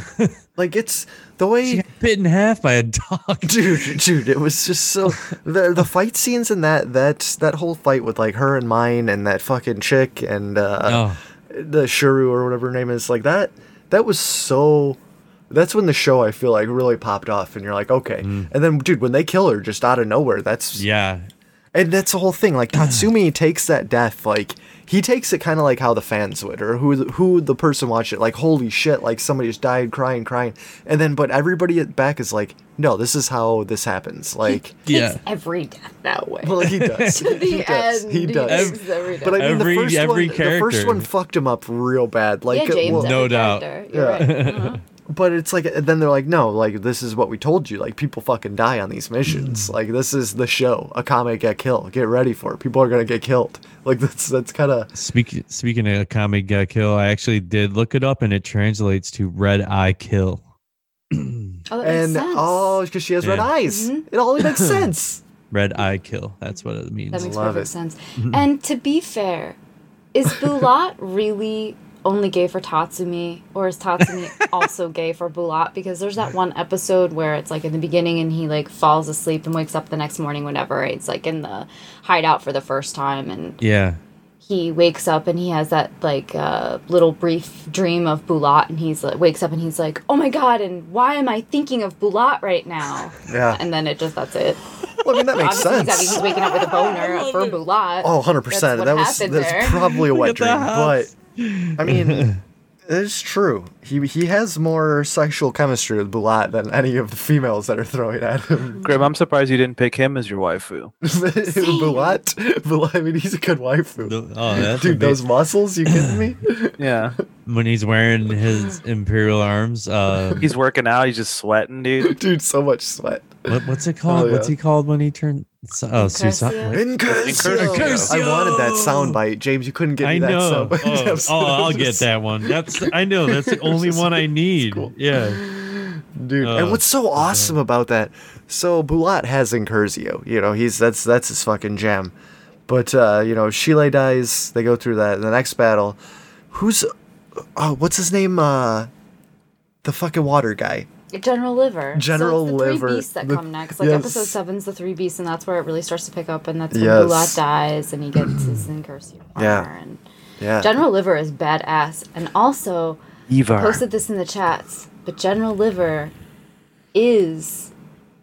like it's the way. She got bit in half by a dog. dude dude it was just so the the fight scenes in that that that whole fight with like her and mine and that fucking chick and uh Oh, the Shuru or whatever her name is, like that that was so that's when the show I feel like really popped off and you're like, okay. And then dude, when they kill her just out of nowhere, that's yeah. and that's the whole thing. Like Tatsumi takes that death, like he takes it kind of like how the fans would, or who who the person watched it, like holy shit, like somebody just died, crying, crying, and then but everybody at back is like, no, this is how this happens. Like, He Yeah. takes every death that way. well, he does, to the he does, end, he does. takes every death. But I mean, Every- the first every one, the first character. one fucked him up real bad. Like, yeah, James, well, No every doubt. character. You're Yeah. right. Uh-huh. but it's like then they're like, no, like this is what we told you. Like people fucking die on these missions. Like this is the show. Akame get killed. Get ready for it. People are gonna get killed. Like that's that's kind of Speak, speaking of Kami ga kill, I actually did look it up and it translates to red eye kill. Oh, that and makes sense. oh, because she has red Yeah. eyes. It all makes sense. Red eye kill. That's what it means. That makes Love perfect it. sense. And to be fair, is Bulat really only gay for Tatsumi, or is Tatsumi also gay for Bulat? Because there's that one episode where it's like in the beginning and he like falls asleep and wakes up the next morning whenever it's like in the hideout for the first time, and Yeah. he wakes up and he has that like uh, little brief dream of Bulat, and he's like wakes up and he's like, oh my god, and why am I thinking of Bulat right now? Yeah. And then it just that's it. Well, I mean that makes Obviously, he's, having, sense. he's waking up with a boner for Bulat. Oh, one hundred percent. That's what That was happened that's there. probably a wet Look at dream, the but house. I mean, it's true. He he has more sexual chemistry with Bulat than any of the females that are throwing at him. Grim, I'm surprised you didn't pick him as your waifu. Bulat, Bulat. I mean, he's a good waifu. Oh, that's Dude, a big- those muscles. You kidding me? Yeah, when he's wearing his imperial arms. Uh, he's working out. He's just sweating, dude. Dude, so much sweat. what, what's it called? Oh, What's yeah. he called when he turned? Oh, Susan. Incursio. Incursio. I wanted that soundbite, James. You couldn't get me I that know. soundbite. Oh, That was- oh, I'll that get was- that one. That's I know. That's the only just- one I need. cool. Yeah. Dude, Oh, and what's so awesome about that? So Bulat has Incursio. You know, he's that's that's his fucking gem. But uh, you know, Shile dies. They go through that. The next battle, who's, oh, what's his name? Uh, the fucking water guy. General Liver. General so it's the Liver. Three beasts that The- come next. Like yes. episode seven's the three beasts, and that's where it really starts to pick up. And that's when Yes. Bulat dies, and he gets his Incursio armor. Yeah. And Yeah. General Liver is badass, and also Ivar. posted this in the chats. But General Liver is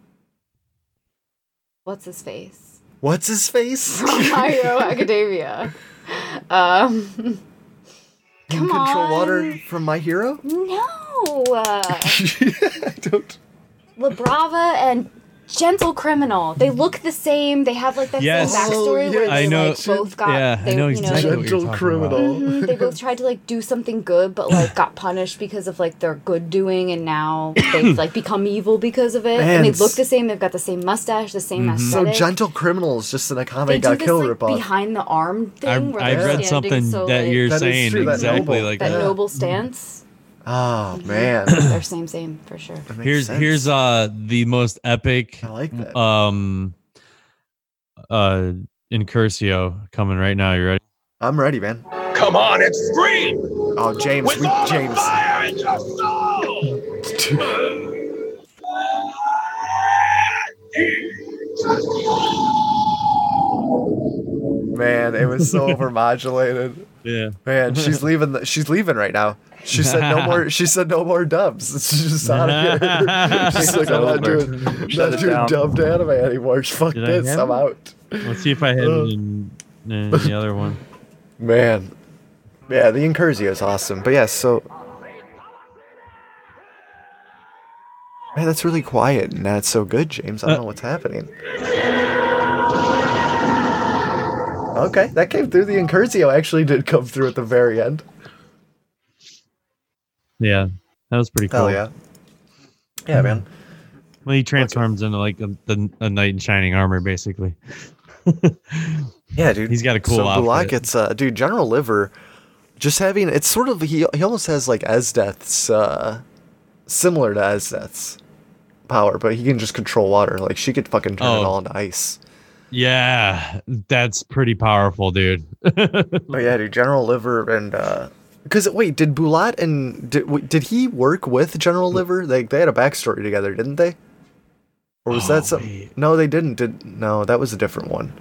what's his face? What's his face? My Hero Academia. Um, Can come control on. water from My Hero? no. Uh, I don't. La Brava and Gentle Criminal. They look the same. They have like that Yes. same backstory Oh, where yes. they I know- like both got. yeah, I they, know you exactly know, what you're Gentle talking criminal. Mhm, they both tried to like do something good, but like got punished because of like their good doing, and now they've like become evil because of it. Man, and they look the same. They've got the same mustache, the same So aesthetic. Gentle Criminal is just an they Akame do got this kill like ripoff. behind the arm thing. I, where I they're read standing, something so, that like, you're That is saying true, that exactly noble- like that that. noble stance. Oh man. They're same, same for sure. That makes Here's sense. here's uh the most epic I like that. um uh Incursio coming right now. You ready? I'm ready, man. Come on and scream Oh, James, with we, all the James. fire in your soul. Man, it was so overmodulated. Yeah. Man, she's leaving. The, she's leaving right now. She said no more. She said no more dubs. She's just out of here. She's like, I'm not over. doing, Shut not it doing down. dubbed anime anymore. Fuck Did I this. have I'm it? out. Let's see if I had it in, in the other one. Man, yeah, the Incursio is awesome. But yeah, so man, that's really quiet and that's so good, James. I don't Uh, know what's happening. Okay, that came through. The Incursio actually did come through at the very end. Yeah, that was pretty cool. Hell yeah. Yeah, man. Well, he transforms into like a, the, a knight in shining armor, basically. Yeah, dude. He's got a cool so outfit. Bulak gets, uh, dude, General Liver, just having, it's sort of, he, he almost has like Esdeath's, uh, similar to Esdeath's power, but he can just control water. Like, she could fucking turn it Oh. all into ice. Yeah, that's pretty powerful, dude. But yeah, dude, General Liver and, uh, because, wait, did Bulat and, did, w- did he work with General Liver? Like, they had a backstory together, didn't they? Or was Oh, that something? wait. No, they didn't. Did No, that was a different one.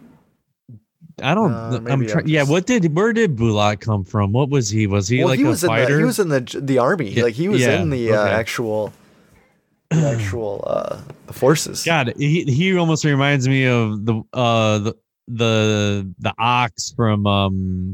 I don't. Uh, I'm maybe trying. I'm Yeah, just- what did where did Bulak come from? What was he? Was he Well, like he a was in fighter? the he was in the the army. Yeah, Like he was yeah, in the uh, okay. actual the actual uh the forces. God, he he almost reminds me of the uh the the the ox from um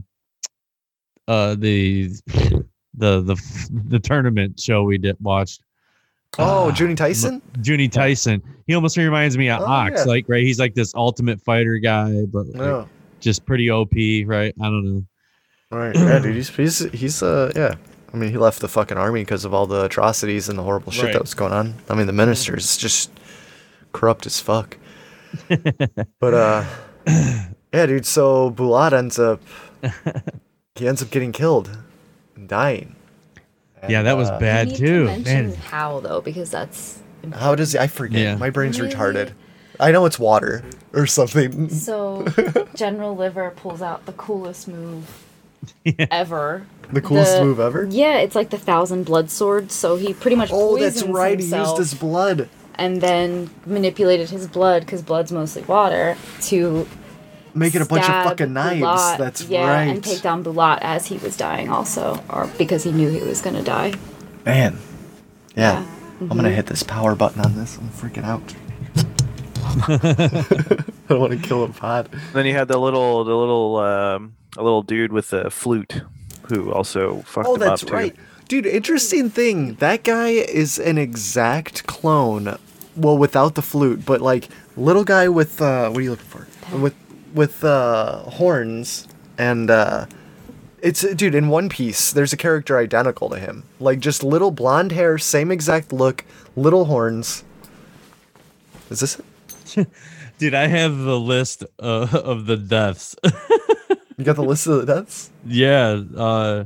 uh the the the the tournament show we did watched. Oh, Ah, Junie Tyson? Junie Tyson. He almost reminds me of Oh, Ox, yeah. like right. He's like this ultimate fighter guy, but like, No. just pretty O P, right? I don't know. Right. Yeah, dude. He's he's he's uh yeah. I mean, he left the fucking army because of all the atrocities and the horrible shit Right. that was going on. I mean, the minister's just corrupt as fuck. But uh, yeah, dude. So Bulat ends up he ends up getting killed and dying. Yeah, that was uh, You bad need too. to mention Man. how though, because that's How does he? I forget. Yeah. My brain's Really? retarded. I know it's water or something. so. General Liver pulls out the coolest move Yeah. ever. The coolest The- move ever. Yeah, it's like the thousand blood sword. So he pretty much Oh, that's poisons right. He himself used his blood. and then manipulated his blood, because blood's mostly water, to Make it a bunch of stab fucking knives. Bulat, That's yeah, right. and take down Bulat as he was dying, also, or because he knew he was gonna die. Man. Yeah. Yeah. I'm gonna hit this power button on this. I'm freaking out. I don't want to kill a pod. Then you had the little, the little, um, a little dude with the flute, who also fucked Oh, him that's up too. right. Dude, interesting thing. That guy is an exact clone. Well, without the flute, but like little guy with uh what are you looking for? With with uh horns and uh it's dude, in One Piece, there's a character identical to him. Like just little blonde hair, same exact look, little horns. Is this it? Dude, I have the list uh, of the deaths. You got the list of the deaths? yeah, uh,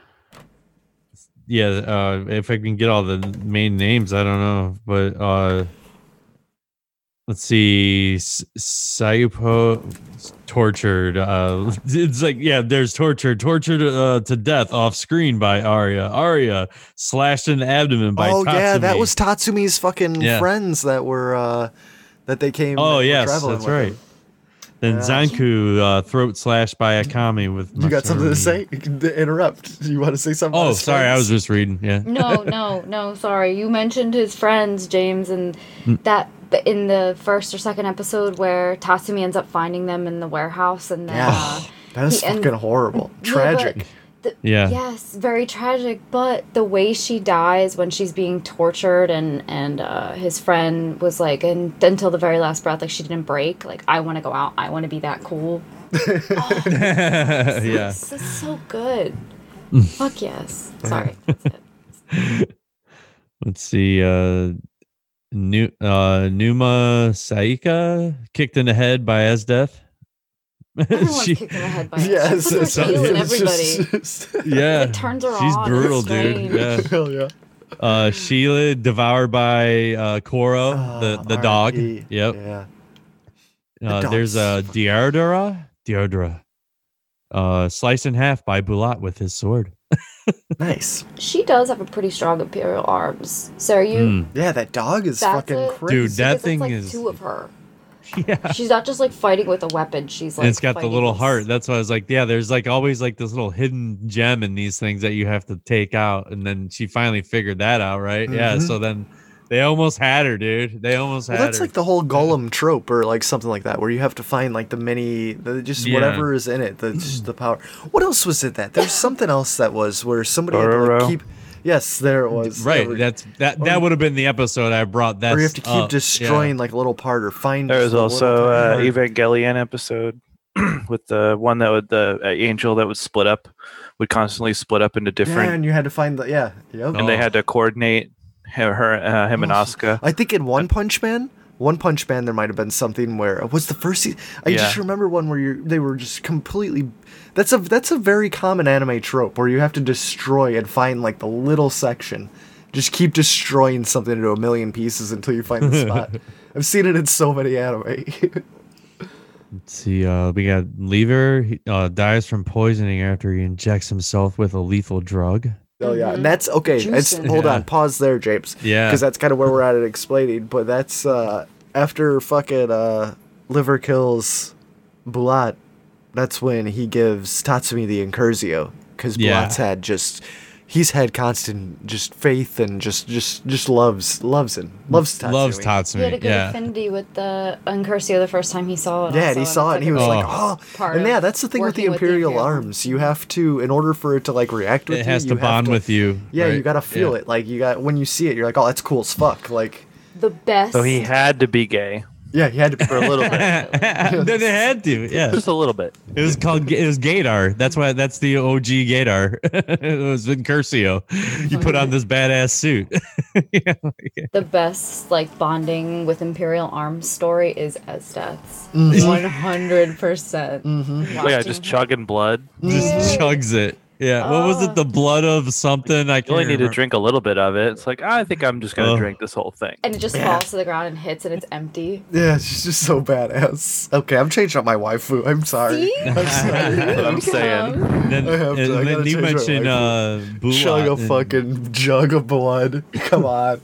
yeah. Uh, if I can get all the main names, I don't know, but uh, let's see. S- Sayupo tortured. Uh, it's like yeah, there's tortured, tortured uh, to death off screen by Arya. Arya slashed in the abdomen by. Oh yeah, that Tatsumi. was Tatsumi's fucking Yeah. friends that were uh that they came. Oh were yes, traveling that's with right. him. Then Yeah. Zanku uh, throat slashed by Akami with. You got something to Masuri. say? You can interrupt. You want to say something? about Oh, his sorry, I friends? was just reading. Yeah. No, no, no. Sorry, you mentioned his friends, James, and Hmm. that in the first or second episode where Tatsumi ends up finding them in the warehouse, and then Yeah. uh, That is he ends- fucking horrible. Yeah, Tragic. but the- Yeah. Yes, very tragic. But the way she dies when she's being tortured, and and uh, his friend was like, and until the very last breath, like she didn't break. Like, I want to go out. I want to be that cool. yeah. This is so good. Fuck yes. Sorry. That's it. Let's see. Uh, New uh, Numa Saika kicked in the head by Esdeath. Everyone's She- kicked in the head by Yes, it. She's it's, healing it's everybody. just- yeah, It turns her she's on. brutal, It's dude. strange. Yeah. Hell yeah. Uh, Sheila devoured by uh, Koro, the Oh, the dog. R I P. Yep. Yeah. Uh, dog's there's a fucking- Diardra. Diardra. Uh, sliced in half by Bulat with his sword. Nice. She does have a pretty strong imperial arms. So are you? Mm. Yeah, that dog is That's fucking it? crazy. Dude, that because it's thing like is- two of her. Yeah. She's not just like fighting with a weapon. She's like And it's got the fighting little with- heart. That's why I was like, yeah, there's like always like this little hidden gem in these things that you have to take out. And then she finally figured that out, right? Yeah. Mhm. So then they almost had her, dude. They almost Well, had that's her. like the whole Golem trope, or like something like that, where you have to find like the mini, the, just Yeah. whatever is in it, the just the power. What else was it? That there's something else that was where somebody had to like Dororo. keep. Yes, there it was. right. There- That's that. That would have been the episode I brought. That or you have to keep up. destroying Yeah. like a little part or find. There was the little also tiny uh, part. Evangelion episode with the one that would the uh, angel that would split up, would constantly split up into Yeah, different, and you had to find the yeah. Yep. Oh. and they had to coordinate her, her uh, him and Oh, Asuka. I think in One Punch Man, One Punch Man, there might have been something where what's the first season? I just Yeah. remember one where you they were just completely. That's a that's a very common anime trope where you have to destroy and find like the little section. Just keep destroying something into a million pieces until you find the spot. I've seen it in so many anime. Let's see. Uh, we got Lever. He uh, dies from poisoning after he injects himself with a lethal drug. Oh yeah, Mhm. and that's okay. It's, Juicing. hold Yeah. on, pause there, Japes. Yeah. because that's kind of where we're at it explaining. But that's uh, after fucking uh, Liver kills Bulat. That's when he gives Tatsumi the Incursio, because Yeah. Bulat's had just he's had constant just faith and just just just loves loves him loves Tatsumi. Loves He had a Tatsumi. good Yeah. affinity with the Incursio the first time he saw it. Yeah, also, and he saw it, and he was it's like, Oh. "Oh!" part And yeah, of that's the thing with the working with the Imperial Imperial Arms. You have to, in order for it to like react with It you, has you to have bond to- with you. Yeah, right? you gotta feel Yeah. it. Like you got when you see it, you're like, "Oh, that's cool as fuck." Like, the best. So he had to be gay yeah, he had to be for a little bit, then it had to. Yeah. just a little bit. It was called. It was Gator. That's why. That's the O G Gator. It was Incursio. You put on this badass suit. yeah. like- The best like bonding with Imperial Arms story is Esdeath's. Mhm. One hundred percent. Mhm. Oh, yeah, just chugging blood. Just chugs it. Yeah. What was Oh. it? The blood of something. I can't You only need to remember. drink a little bit of it. It's like I think I'm just gonna Oh. drink this whole thing. And it just Yeah. falls to the ground and hits, and it's empty. Yeah, she's just so badass. Okay, I'm changing up my waifu. I'm sorry. See? I'm sorry. That's what I'm saying. Then, I have to- and I then gotta you change my mentioned uh, waifu. Chug a Bulat. and fucking jug of blood. Come on.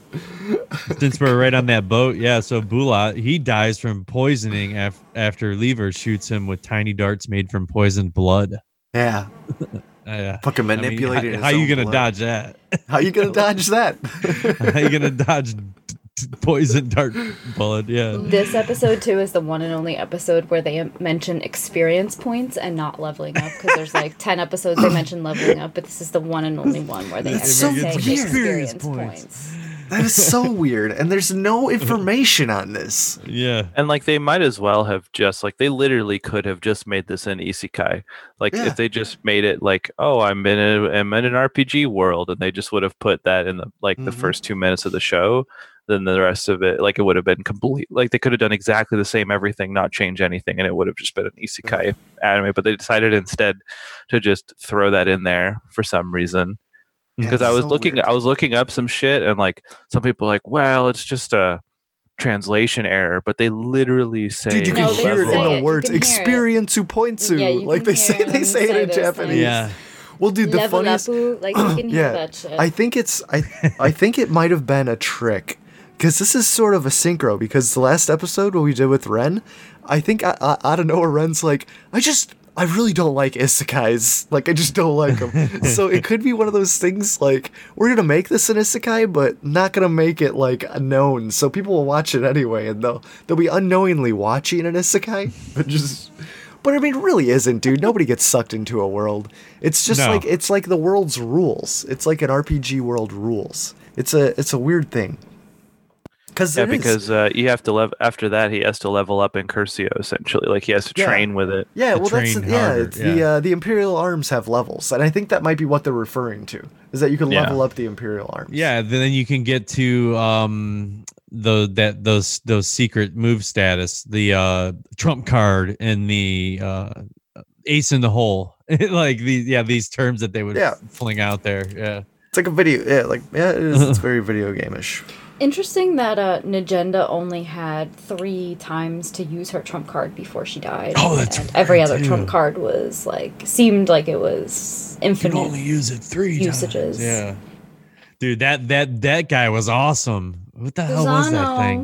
Since we're right on that boat, yeah. So Bulat, he dies from poisoning af- after Lever shoots him with tiny darts made from poisoned blood. Yeah. Uh, yeah. Fucking I mean, manipulating. how, how his you own gonna blood. dodge that? How you gonna dodge that? How you gonna dodge d- d- poison dart blood? Yeah. This episode too is the one and only episode where they mention experience points and not leveling up, because there's like ten episodes they mention leveling up, but this is the one and only one where they It's actually so say weird. experience Experience points. That is so weird, and there's no information on this. Yeah. And like they might as well have just like they literally could have just made this an isekai. Like Yeah. if they just made it like, oh, I'm in a I'm in an R P G world, and they just would have put that in the like the Mhm. first two minutes of the show, then the rest of it like it would have been complete. Like they could have done exactly the same everything, not change anything, and it would have just been an isekai anime. But they decided instead to just throw that in there for some reason. Yeah, Because it's I was so looking, weird. I was looking up some shit, and like some people are like, well, it's just a translation error, but they literally say, Dude, you No, can they hear it say in it. the You words can hear it. experience pointsu. Yeah, you like can they say hear they them say it say in those Japanese. things. Yeah. Well, dude, the Level funniest up, like you can hear Yeah, that shit. I think it's I I think it might have been a trick, because this is sort of a synchro. Because the last episode what we did with Ren, I think I, I, out of nowhere Ren's like, I just I really don't like isekais. Like I just don't like them. So it could be one of those things like we're gonna make this an isekai, but not gonna make it like known, so people will watch it anyway, and they'll they'll be unknowingly watching an isekai, but just. But I mean, it really isn't, dude. Nobody gets sucked into a world. It's just No. like it's like the world's rules. It's like an R P G world rules. It's a it's a weird thing. Cause yeah, it is. because uh, you have to level after that. He has to level up in Curcio essentially. Like he has to Yeah. train with it. yeah, to well, that's train yeah. harder, It's the yeah. uh, the Imperial arms have levels, and I think that might be what they're referring to. Is that you can Yeah. level up the Imperial arms? Yeah. Then you can get to um the that those those secret move status, the uh trump card and the uh ace in the hole. Like these yeah these terms that they would Yeah. fling out there. Yeah. It's like a video. Yeah, like yeah, it is. It's very video game-ish. Interesting that uh, Najenda only had three times to use her trump card before she died. Oh, that's and every right, other too. trump card was like seemed like it was You infinite. can only use it three usages. times. Yeah. Dude, that that that guy was awesome. What the hell was that Pisano. thing? Mm.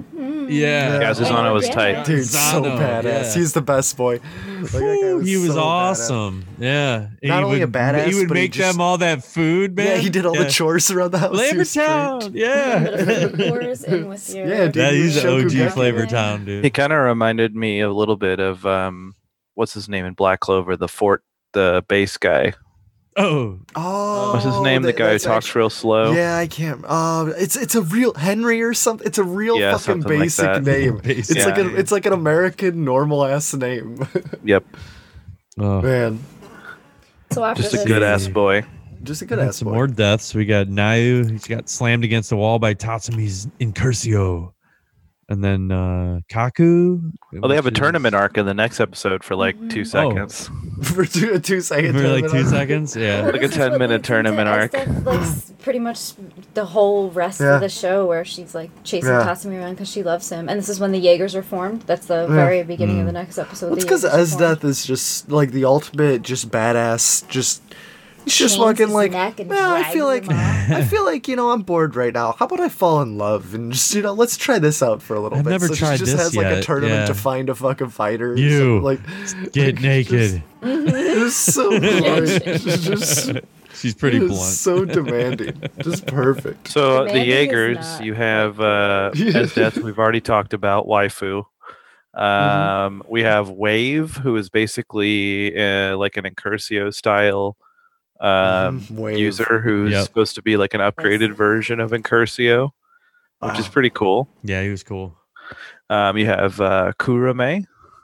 Yeah. Yeah, Zuzano was tight. Dude, so Zano, badass. yeah. He's the best boy. Like, that guy he was so badass. awesome. Yeah. Not he only would, a badass, he would but he make just- them all that food, man. Yeah, he did all the Yeah. chores around the house. He Flavor was straight. Town. Yeah. Pours in with your Yeah, dude. Yeah, he's an O G Shokugaku. Flavor Town, dude. He kind of reminded me a little bit of um, what's his name in Black Clover, the fort, the base guy. Oh, Oh, What's his name? The that- guy who that's talks actually- real slow. Yeah, I can't. Uh, it's it's a real Henry or something. It's a real Yeah, fucking something like basic that. name. Basic It's like a, name. it's like an American normal ass name. Yep, oh. Man, So after just a this, good ass boy. just a We good got ass some boy. more deaths. We got Nayu. He's got slammed against the wall by Tatsumi's Incursio. And then uh, Kaku. Oh, they have a which is- tournament arc in the next episode for like two seconds. for two, two seconds. For like two seconds. Yeah. Like a This is what ten minute leads into tournament arc. Esther, like s- pretty much the whole rest Yeah. of the show where she's like chasing Yeah. Tatsumi around because she loves him, and this is when the Jaegers are formed. That's the Yeah. very beginning Mm. of the next episode. It's the because Jaegers are formed. Esdeath is just like the ultimate, just badass. Just he's just Chains fucking his like. neck and Well, I drags feel like him off." I feel like you know I'm bored right now. How about I fall in love and just you know let's try this out for a little I've bit. never so tried she just this has like a yet, tournament yeah. to find a fucking fighter. or You something, like Get like, naked. It was so blunt. It's just She's pretty it was blunt. so demanding. Just perfect. So uh, the Demanding is Jaegers, not you have uh, Yeah. as death. We've already talked about waifu. Um, We have Wave, who is basically uh, like an Incursio style um, Mhm, Wave. user who's Yep. supposed to be like an upgraded version of Incursio, which is pretty cool. Yeah, he was cool. Um, you have uh, Kurame,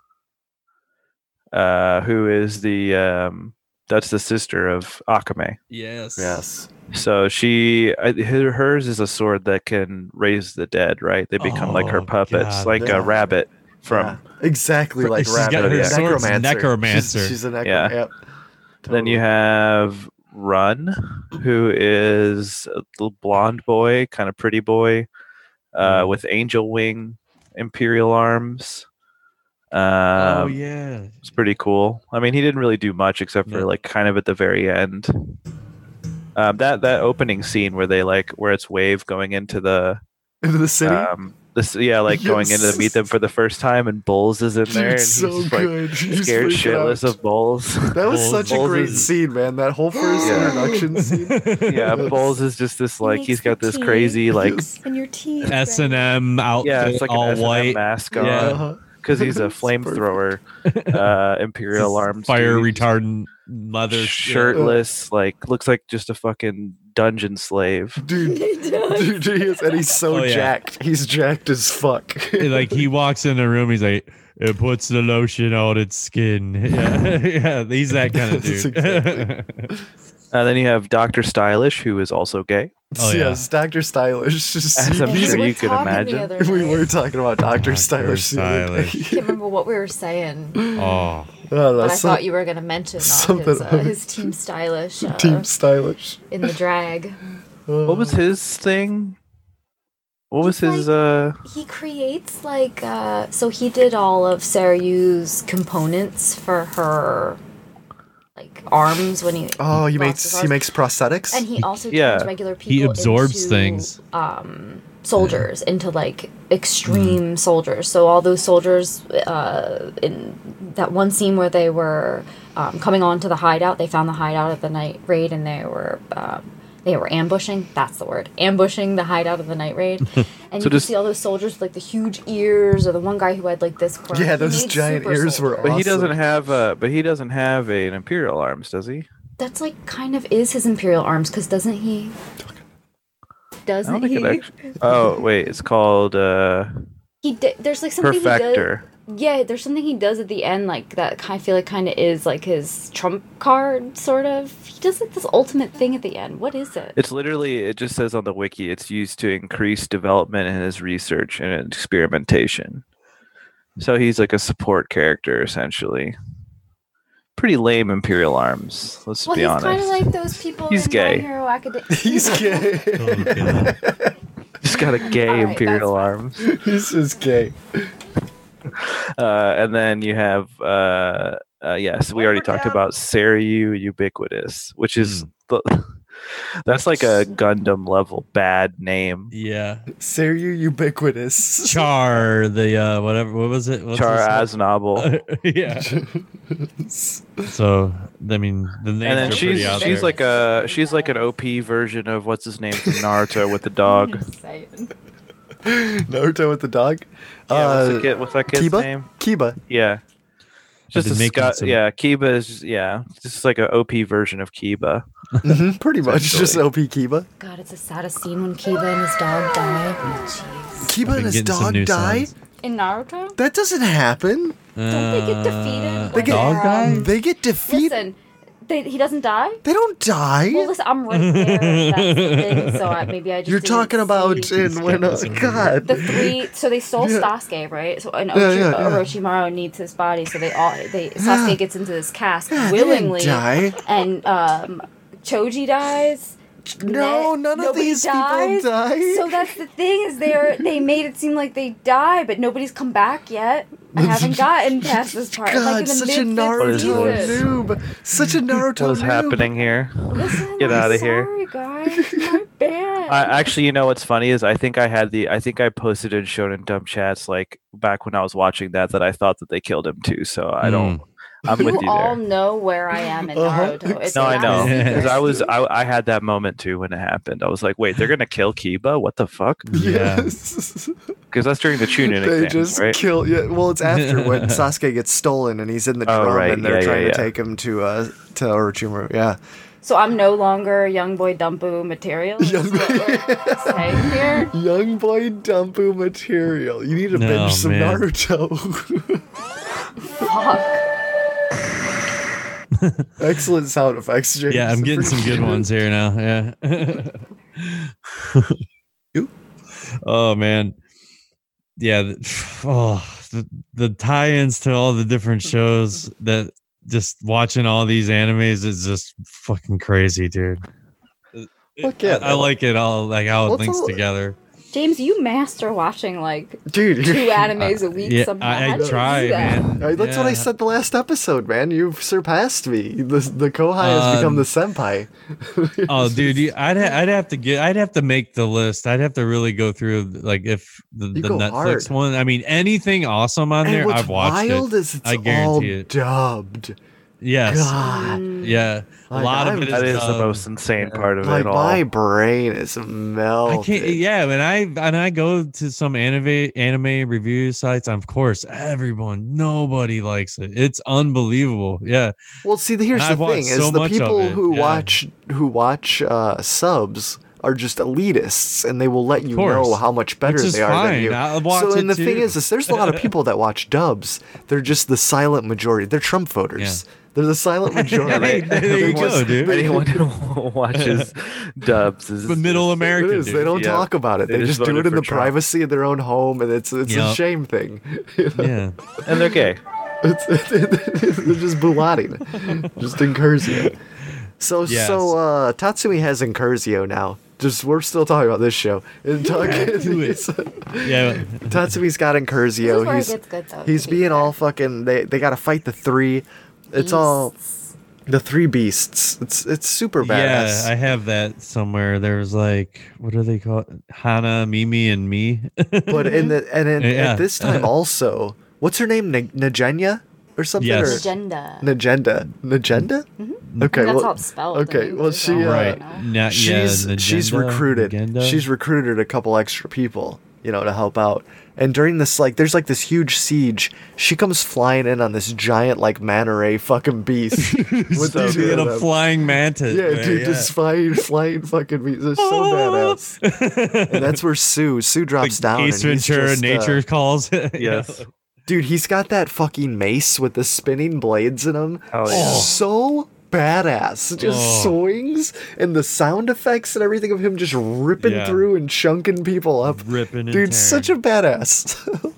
uh, who is the um, that's the sister of Akame. Yes. Yes. So she, I- her, hers is a sword that can raise the dead. Right? They become like her Oh, puppets, God. like Yeah. a rabbit from. Yeah. Exactly Fr- like she's got Rabbit. her yeah. sword's necromancer. necromancer. She's, she's a necro- Yeah. Yep. Then you Totally. have Run, who is a little blonde boy, kind of pretty boy, uh, Mm. with angel wing, imperial arms. Um, Oh yeah. It's pretty cool. I mean, he didn't really do much except for Yeah. like kind of at the very end. Um, that that opening scene where they like where it's Wave going into the into the city. um this yeah like going into to meet them for the first time and Bulls is in there and Dude, he's so just, like good. He's scared freaking shitless out. of Bulls. That was Bulls- such a Bulls great is- scene, man. That whole first Yeah. introduction scene. Yeah, That's- Bulls is just this like makes he's got the this tea. crazy like Yes. And your teeth. S and M outfit, yeah it's like an all S and M white, mask Yeah. on Uh-huh. because he's a It's perfect. flamethrower, uh, imperial arms, fire dude. retardant leather shirtless, like looks like just a fucking dungeon slave. Dude, dude, he is, and he's so Oh, yeah. jacked. He's jacked as fuck. Yeah. Like he walks in the room, he's like, it puts the lotion on its skin. Yeah, yeah, he's that kind of That's dude. exactly. And then you have Doctor Stylish, who is also gay. Oh, yeah. Yes, Doctor Stylish. Just As I'm he's- sure we you were could talking the imagine. other we night. were talking about Doctor Doctor Stylish. the other day. Stylish. I can't remember what we were saying, Oh, Oh, but I that's thought you were going to mention all something his, uh, of- his Team Stylish uh, Team Stylish. in the drag. What was his thing? What was He's his uh He creates like uh so he did all of Saryu's components for her like arms when he Oh, he lost makes his he arms. makes prosthetics. and he also Yeah. turns regular people he absorbs into, things. um soldiers into like extreme soldiers. So all those soldiers uh in that one scene where they were um, coming on to the hideout, they found the hideout at the night raid and they were um, they were ambushing, that's the word, ambushing the hideout of the night raid. And So you could just- see all those soldiers with like the huge ears, or the one guy who had like this quirk. Yeah, He those made giant super ears were soldiers. but he awesome. doesn't have uh but he doesn't have a, an imperial arms, does he? That's like kind of is his imperial arms, because doesn't he? I Doesn't don't think he? it actually Oh wait, it's called uh He di- there's like something he does. Perfector. Yeah, there's something he does at the end, like that. I feel like kind of is like his trump card, sort of. He does like this ultimate thing at the end. What is it? It's literally it just says on the wiki it's used to increase development in his research and experimentation. So he's like a support character essentially. Pretty lame imperial arms, let's Well, be he's honest. kind of like those people He's in gay. My Hero Academia. He's gay. Oh, God. He's got a gay All right, imperial that's arms. He's just gay. Uh, and then you have uh, uh yes, we already talked about Saryu Ubiquitous, which is the That's like a Gundam level bad name. Yeah. Seiryu Ubiquitous. Char, the uh, whatever. What was it? What's Char his- Aznable. yeah. So I mean, the names And then are she's pretty out she's there. like a she's like an O P version of what's his name from Naruto with the dog. Naruto with the dog. Yeah, what's, Uh, the kid, what's that kid's Kiba? name? Kiba. Yeah. Just been a making Scott, some- yeah, Kiba is yeah, just like an O P version of Kiba. Mhm, pretty much. Just Essentially. O P Kiba. God, it's a saddest scene when Kiba and his dog die. Jeez. Kiba Been and his getting some dog new die? sounds. In Naruto? That doesn't happen. Don't they get defeated? Uh, They get- dog um, guy? They get defeated. Listen, they, he doesn't die? They don't die. Well, listen, I'm right there. That's the thing, so I, maybe I just You're didn't talking about see in when uh, God. the three. So they stole Yeah. Sasuke, right? So and Yeah, Ochi- yeah, yeah. Orochimaru needs his body, so they all they Sasuke gets into this cast Yeah, they didn't willingly, die. and um, Choji dies. No, Ne- none of nobody these people dies. die. So that's the thing is they they made it seem like they die, but nobody's come back yet. I haven't gotten past this part. God, like in the such a mid-fifth What is Naruto this? season. noob. Such a Naruto What is noob. happening here? Listen, Get I'm outta here. Sorry, guys. My bad. I actually, you know what's funny is I think I had the I think I posted in Shonen Dump chats like back when I was watching that that I thought that they killed him too. So I don't. I'm you with you all there. know where I am in Uh-huh. Naruto. It's No, I know not Yeah. because I was secret. I, I had that moment too when it happened. I was like, wait, they're gonna kill Kiba? What the fuck? Yeah. Yes. Because that's during the Chunin They exams, just right? kill. Yeah, well, it's after when Sasuke gets stolen and he's in the Oh, drum right. and they're Yeah, yeah, trying yeah. to take him to uh to Orochimaru. Yeah. So I'm no longer young boy Dumpu material. Is Young- what we're saying here. Young boy Dumpu material. You need to No, binge some man. Naruto. Fuck. Excellent sound effects, James. Yeah, I'm getting some good Appreciate it. ones here now. Yeah. You? Oh man. Yeah. the- Oh, the, the tie-ins to all the different shows that just watching all these animes is just fucking crazy, dude. Fuck yeah, I, I like it all, like how it Well, it's links all- together. James, you master watching like Dude, two you're- animes a week Yeah, somehow. I, How I do you try, do that? man. Uh, that's what I Yeah. said the last episode, man. You've surpassed me. The the Kohai has become Um, the senpai. Oh, dude, you, I'd ha- I'd have to get I'd have to make the list. I'd have to really go through like if the, You the go Netflix hard. one. I mean, anything awesome on And there, what's I've watched wild it. is it's I guarantee all it. dubbed. Yes, God, yeah, a Like, lot I'm- of it is, That is the dubbed. most insane part of like it all. my brain is melted. I can't. Yeah, when I and I go to some anime anime review sites, of course, everyone, nobody likes it. It's unbelievable. Yeah, Well, see, here's And the I've watched thing: so is the much of people it, who yeah. watch who watch uh, subs are just elitists, and they will let you course. know how much better Which is they are than fine. you. I'll watch so, it and the thing too. is, is there's a lot of people that watch dubs. They're just the silent majority. They're Trump voters. They're the silent majority. There- there you They go, just- dude. they- Anyone who watches dubs is the middle It American. is. They dude. don't Yeah. talk about it. They They, just just do voted it in for the Trump. privacy of their own home, and it's it's a Yep. shame thing. Yeah, and they're gay. It's, they're just bulatting, just Incursio. So Yes. so uh, Tatsumi has Incursio now. Just we're still talking about this show. And talking, do it. yeah. Tatsumi's got This is Incursio. where it He's gets good, though, he's to be being fair. all fucking. They they got to fight the three. It's all Beasts. the three beasts. It's it's super badass. Yeah, I have that somewhere. There's like, what do they call it? Hana, Mimi, and me. but in the and in, Yeah. at this time also, what's her name? N- Najenya or something? Yes. Or- Agenda. Najenda. Najenda? Okay, Mm-hmm. That's well, how it's spelled. okay, in well, English, she, so I don't uh, right. know. Na- she's yeah, she's Nagenda, recruited Nagenda. she's recruited a couple extra people, you know, to help out. And during this, like, there's like this huge siege. She comes flying in on this giant like manta ray fucking beast. with So two being of a them. flying mantis. Yeah, man, dude, yeah. just flying, flying fucking beasts. They're so badass. And that's where Sue Sue drops Like down. Ace and he's Ventura, just, uh, nature calls. Yes. dude, he's got that fucking mace with the spinning blades in him. Hell yeah. So badass. Just Oh. swings and the sound effects and everything of him just ripping Yeah. through and chunking people up. Ripping and Dude, such a badass.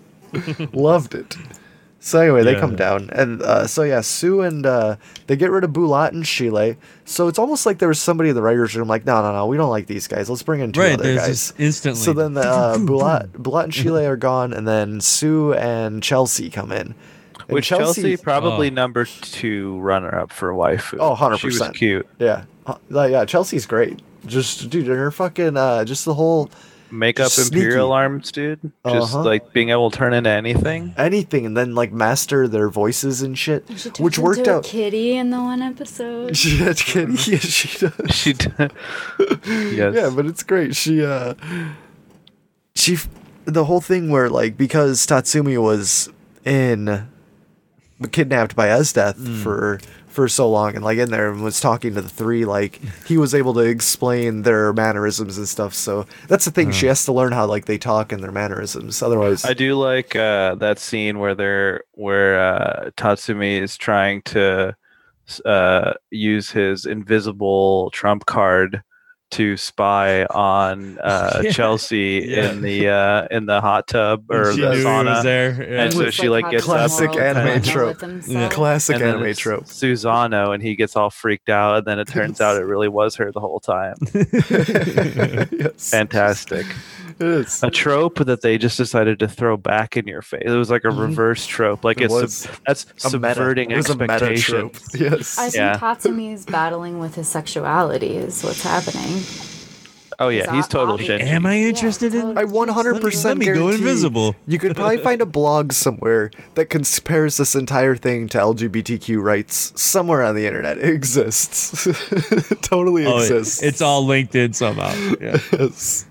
Loved it. So anyway, they Yeah. come down, and uh, so yeah, Sue and uh, they get rid of Bulat and Shile. So it's almost like there was somebody in the writers' room like, no, no, no, we don't like these guys. Let's bring in two Right, other there's guys. just instantly. So then the uh, Bulat, Bulat and Shile are gone, and then Sue and Chelsea come in. And Which Chelsea, probably number two runner-up for waifu. Oh, one hundred She was percent. cute. Yeah, Uh, like, yeah. Chelsea's great. Just dude, and her fucking uh, just the whole Makeup Just Imperial sneaky. arms, dude. Just Uh-huh. like being able to turn into anything. anything, and then like master their voices and shit, She turns which worked into a out. kitty in the one episode. She, that's kidding. Yeah, she does. She did. Yes. Yeah, but it's great. She uh she f- the whole thing where like because Tatsumi was in kidnapped by Esdeath Mm. for for so long and like in there and was talking to the three, like he was able to explain their mannerisms and stuff. So that's the thing, she has to learn how like they talk and their mannerisms. Otherwise I do like uh, that scene where they're where uh, Tatsumi is trying to uh, use his invisible trump card to spy on uh, Yeah. Chelsea Yeah. in the uh, in the hot tub or she the knew he sauna. was there. Yeah. And so It's she, like, how gets the up Classic world anime doesn't know trope. with himself. classic and then anime it's trope. Susano, and he gets all freaked out, and then it turns out it really was her the whole time. Yes. Fantastic. It is. A trope that they just decided to throw back in your face. It was like a reverse trope. Like It it's was sub- that's A meta. subverting It was a meta trope. expectations. Yes. I think Yeah. Tatsumi's battling with his sexuality is what's happening. Oh yeah, Is he's that total obvious? shit. Am I interested Yeah, in? totally. I one hundred Let percent me go guarantee invisible. You could probably find a blog somewhere that compares this entire thing to L G B T Q rights somewhere on the internet. It exists. It totally Oh, it- exists. it's all linked in somehow. Yeah. Yes.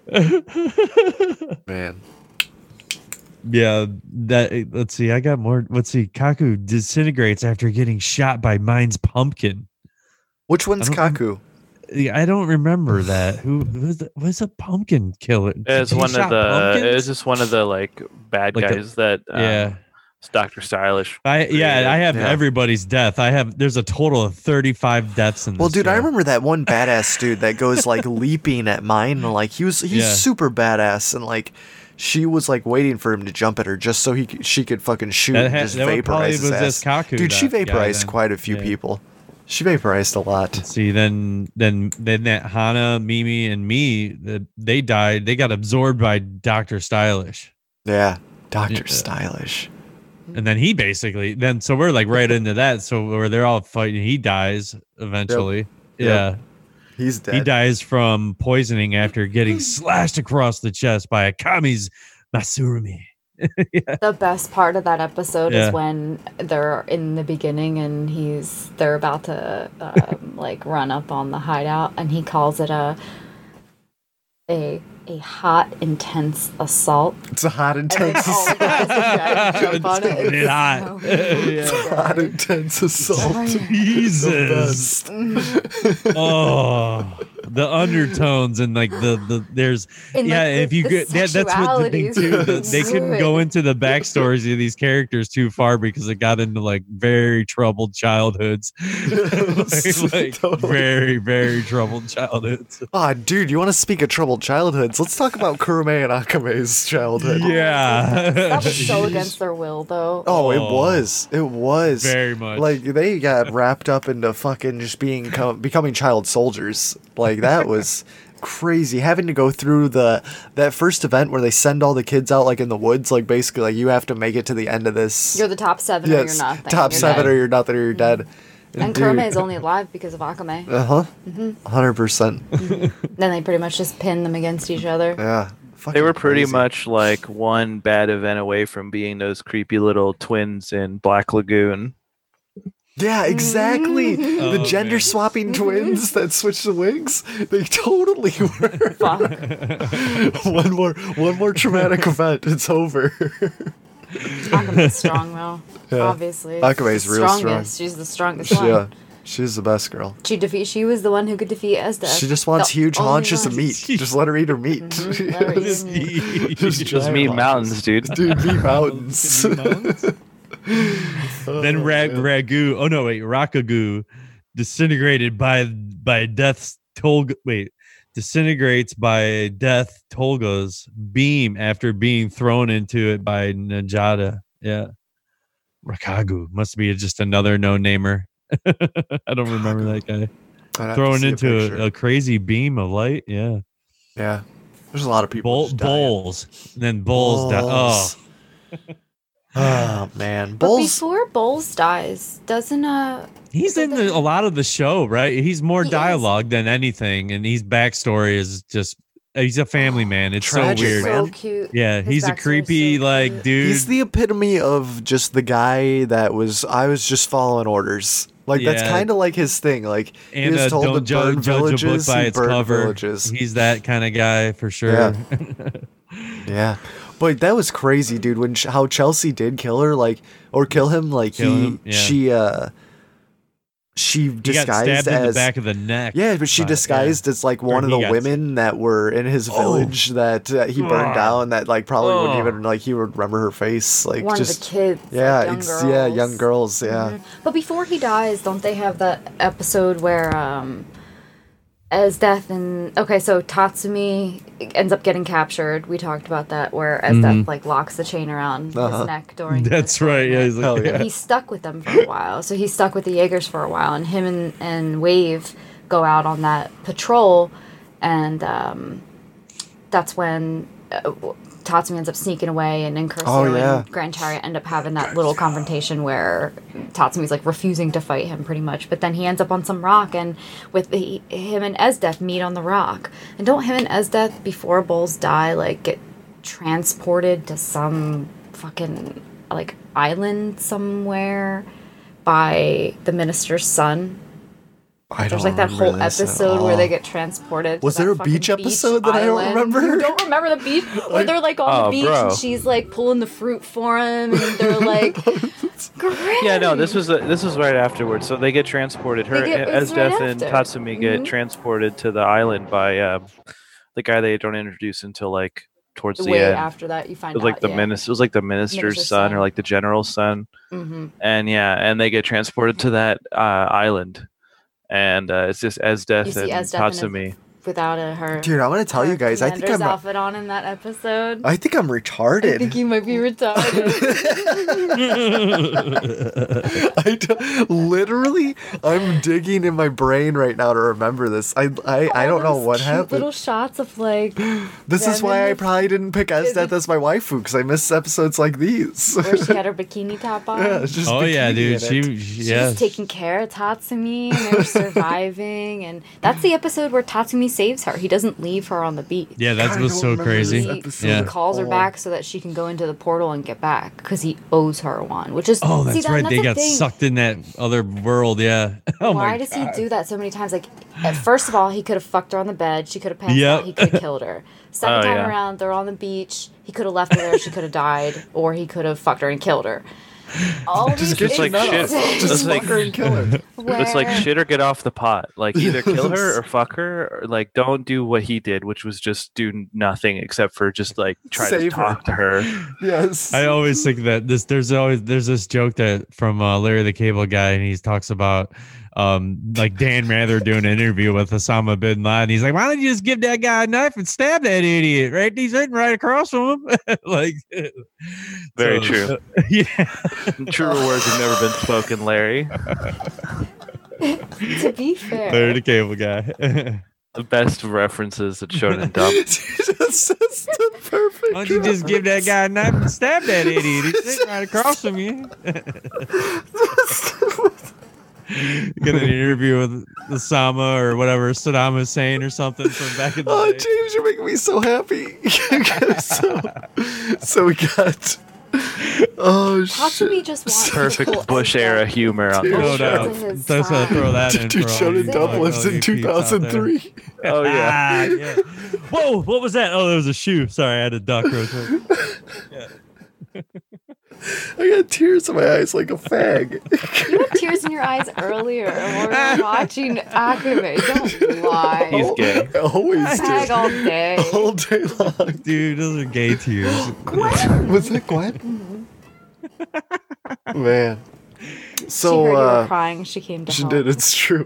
Man. Yeah, that. Let's see. I got more. Let's see. Kaku disintegrates after getting shot by Mine's pumpkin. Which one's I don't- Kaku? Yeah, I don't remember that. Who was the, was a pumpkin killer? It's He one of shot the. pumpkins? It's just one of the like bad Like the- guys that. Um, yeah. It's Doctor Stylish. I yeah. I have Yeah. everybody's death. I have. There's a total of thirty-five deaths in this. Well, dude, I show. remember that one badass dude that goes like leaping at mine. And, like he was, he's Yeah. super badass, and like she was like waiting for him to jump at her just so he could, she could fucking shoot That and ha- just that would probably vaporize his was ass. this Kaku, Dude, she that guy vaporized then. quite a few Yeah. people. She vaporized a lot. Let's see, then then then that Hana, Mimi, and me, the, they died. They got absorbed by Doctor Stylish, Yeah, Doctor Yeah. Stylish. and then he basically then so we're like right into that. So where they're all fighting, he dies eventually. Yeah, He's dead. he dies from poisoning after getting slashed across the chest by a Kami's Masurumi. The best part of that episode Yeah. is when they're in the beginning and he's they're about to um, like run up on the hideout and he calls it a a a hot intense assault. It's a hot, And then intense all the assault. guys jump on it. It's hot. so It's a good. hot, intense assault. Jesus. The Oh, the undertones and like the the there's And, yeah. like, the- if you the get that, that's what the thing sexuality too. is that they couldn't good. go into the backstories of these characters too far because it got into like very troubled childhoods, like, like, Totally. very very troubled childhoods. Ah, dude, you want to speak of troubled childhoods? Let's talk about Kurume and Akame's childhood. Yeah, That was so against their will, though. Oh, it Oh. was. It was. very much. Like they got wrapped up into fucking just being co- becoming child soldiers. Like that was crazy. Having to go through the that first event where they send all the kids out like in the woods. Like basically, like you have to make it to the end of this. You're the top seven or yes, you're nothing. top You're seven dead. or you're nothing or you're dead. And Kurume is only alive because of Akame. Uh huh. Mm-hmm. Hundred percent. Then they pretty much just pin them against each other. Yeah. They Fucking were pretty crazy. much like one bad event away from being those creepy little twins in Black Lagoon. Yeah, exactly. the Oh, gender man. swapping twins that switched the wings. They totally were. Fuck. one more, one more traumatic event. It's over. Akame's strong, though. Yeah. Obviously. Akame's the real strong. strongest. She's the strongest one. yeah, she's the best girl. She defeat. She was the one who could defeat Esdeath. She just wants The huge only haunches one. of meat. Just let her eat her meat. Mhm, let her eat her meat. Just Just giant meat haunches. mountains, dude. Dude, meat mountains. then Rag Ragu. Oh no, wait, Rakagu disintegrated by by death's Tolga. Wait, disintegrates by death Tolga's beam after being thrown into it by Najada. Yeah, Rakagu must be just another no-namer. I don't remember that guy I'd have to thrown see a into picture. a, a crazy beam of light. Yeah, Yeah, there's a lot of people. Bull, just dying. bowls. And then bowls. Di- oh, Bulls. Oh man, But Bowles. before Bowles dies, doesn't uh He's in the, a lot of the show, right? He's more He is. dialogue than anything, and his backstory is just he's a family man. It's Tragic, so weird. man. so cute. Yeah, His he's a backstory is creepy so like cute. dude. He's the epitome of just the guy that was. I was just following orders. Like that's Yeah. kind of like his thing. Like and he was uh, told don't to judge, burn judge a book villages. by He its burned cover. villages. He's that kind of guy for sure. Yeah. Yeah, but that was crazy, dude. When ch- how Chelsea did kill her, like or kill him, like Kill he him, yeah. she uh she He got disguised stabbed in the as back of the neck. yeah, but she by- disguised as like one of he the got- women that were in his Oh. village that uh, he burned Ugh. down. That like probably wouldn't Ugh. even like he would remember her face. Like One just of the kids. like, yeah, young ex- girls. yeah, young girls. Yeah, Mhm. But before he dies, don't they have that episode where um Esdeath and okay, so Tatsumi ends up getting captured. We talked about that where Esdeath Mhm. like locks the chain around Uh-huh. his neck during. the That's right. Yeah, tournament. he's like, Hell yeah. And he's stuck with them for a while. So he's stuck with the Jaegers for a while, and him and, and Wave go out on that patrol, and um, that's when uh, Tatsumi ends up sneaking away, and Incursio Oh, yeah. and Grand Chariot end up having that little confrontation where Tatsumi's like refusing to fight him pretty much, but then he ends up on some rock, and with the, him and Esdeath meet on the rock. And don't him and Esdeath, before Bowles die, like get transported to some fucking like island somewhere by the minister's son? I don't There's like that remember whole this at episode where all. they get transported. to Was that there a fucking beach episode that I don't island. remember? You don't remember the beach? Where they're like on Oh, the beach bro. and she's like pulling the fruit for him, and they're like, great. Yeah, no, this was this was right afterwards. So they get transported. Her They get- it's right Esdeath and after. Tatsumi get Mhm. transported to the island by um, the guy they don't introduce until like towards the Way end. after that, you It find was like out. the yeah. minister. It was like the minister's, Minister's son, son. or like the general's son. hmm And yeah, and they get transported to that uh, island, and uh, it's just Esdeath You and see Esdeath and Tatsumi. Without a, her. Dude, I want to tell her you guys. I think commander's I'm. a- outfit on in that episode. I think I'm retarded. I think you might be retarded. I do, literally, I'm digging in my brain right now to remember this. I I, I All don't know those what cute happened. Little shots of like This is them why in I the- probably didn't pick Esdeath as my waifu because I miss episodes like these. where she had her bikini top on. Yeah, it's just oh yeah, bikini dude. in She, it. she She yeah. was taking care of Tatsumi, and they were surviving. And that's the episode where Tatsumi saves her. He doesn't leave her on the beach. Yeah, that God, I was don't so remember crazy. this He, episode Yeah. he at calls her all. back so that she can go into the portal and get back because he owes her one. Which is Oh, see, that's that- right. that's They a got thing. sucked in that other world. Yeah. Oh Why my does God. he do that so many times? Like, at first of all, he could have fucked her on the bed. She could have passed Yep. out. He could have killed her. Second Oh, time yeah. around, they're on the beach. He could have left her there. She could have died, or he could have fucked her and killed her. All these just like shit. instances Just That's fuck like- her and kill her. It's like where- shit or get off the pot. Like either kill her or fuck her, or like don't do what he did, which was just do nothing except for just like try Save to her. talk to her. Yes. I always think that this there's always there's this joke that from uh, Larry the Cable Guy, and he talks about um like Dan Rather doing an interview with Osama bin Laden. He's like, why don't you just give that guy a knife and stab that idiot? Right? He's sitting right across from him. Like, Very so, true. uh, yeah. Truer words have never been spoken, Larry. to be fair, Larry the Cable Guy. The best references at Shonen Dump. That's the perfect. Why don't you just give that guy a knife and stab that idiot? He's sitting right across from you. Get an interview with Osama or whatever Saddam Hussein or something from back in the Oh, day. James, you're making me so happy. so, so we got. Oh Tatsumi shit! just wants to Perfect pull Bush Esdeath era humor on Dude, the No Sure. doubt. to his That's how I side. throw that in. Dude, for all Shonen you, Dump uh, lives all you in peeps out two thousand there. three. Oh yeah. Ah, yeah. Whoa, what was that? Oh, there was a shoe. Sorry, I had to duck real quick. I got tears in my eyes like a fag. You had tears in your eyes earlier when we were watching Akame. Don't lie. He's gay. I always Tag did. all day. All day long. Dude, those are gay tears. Was that Gwen? Man. she So, heard you were uh, crying. She came to she help. did. It's true.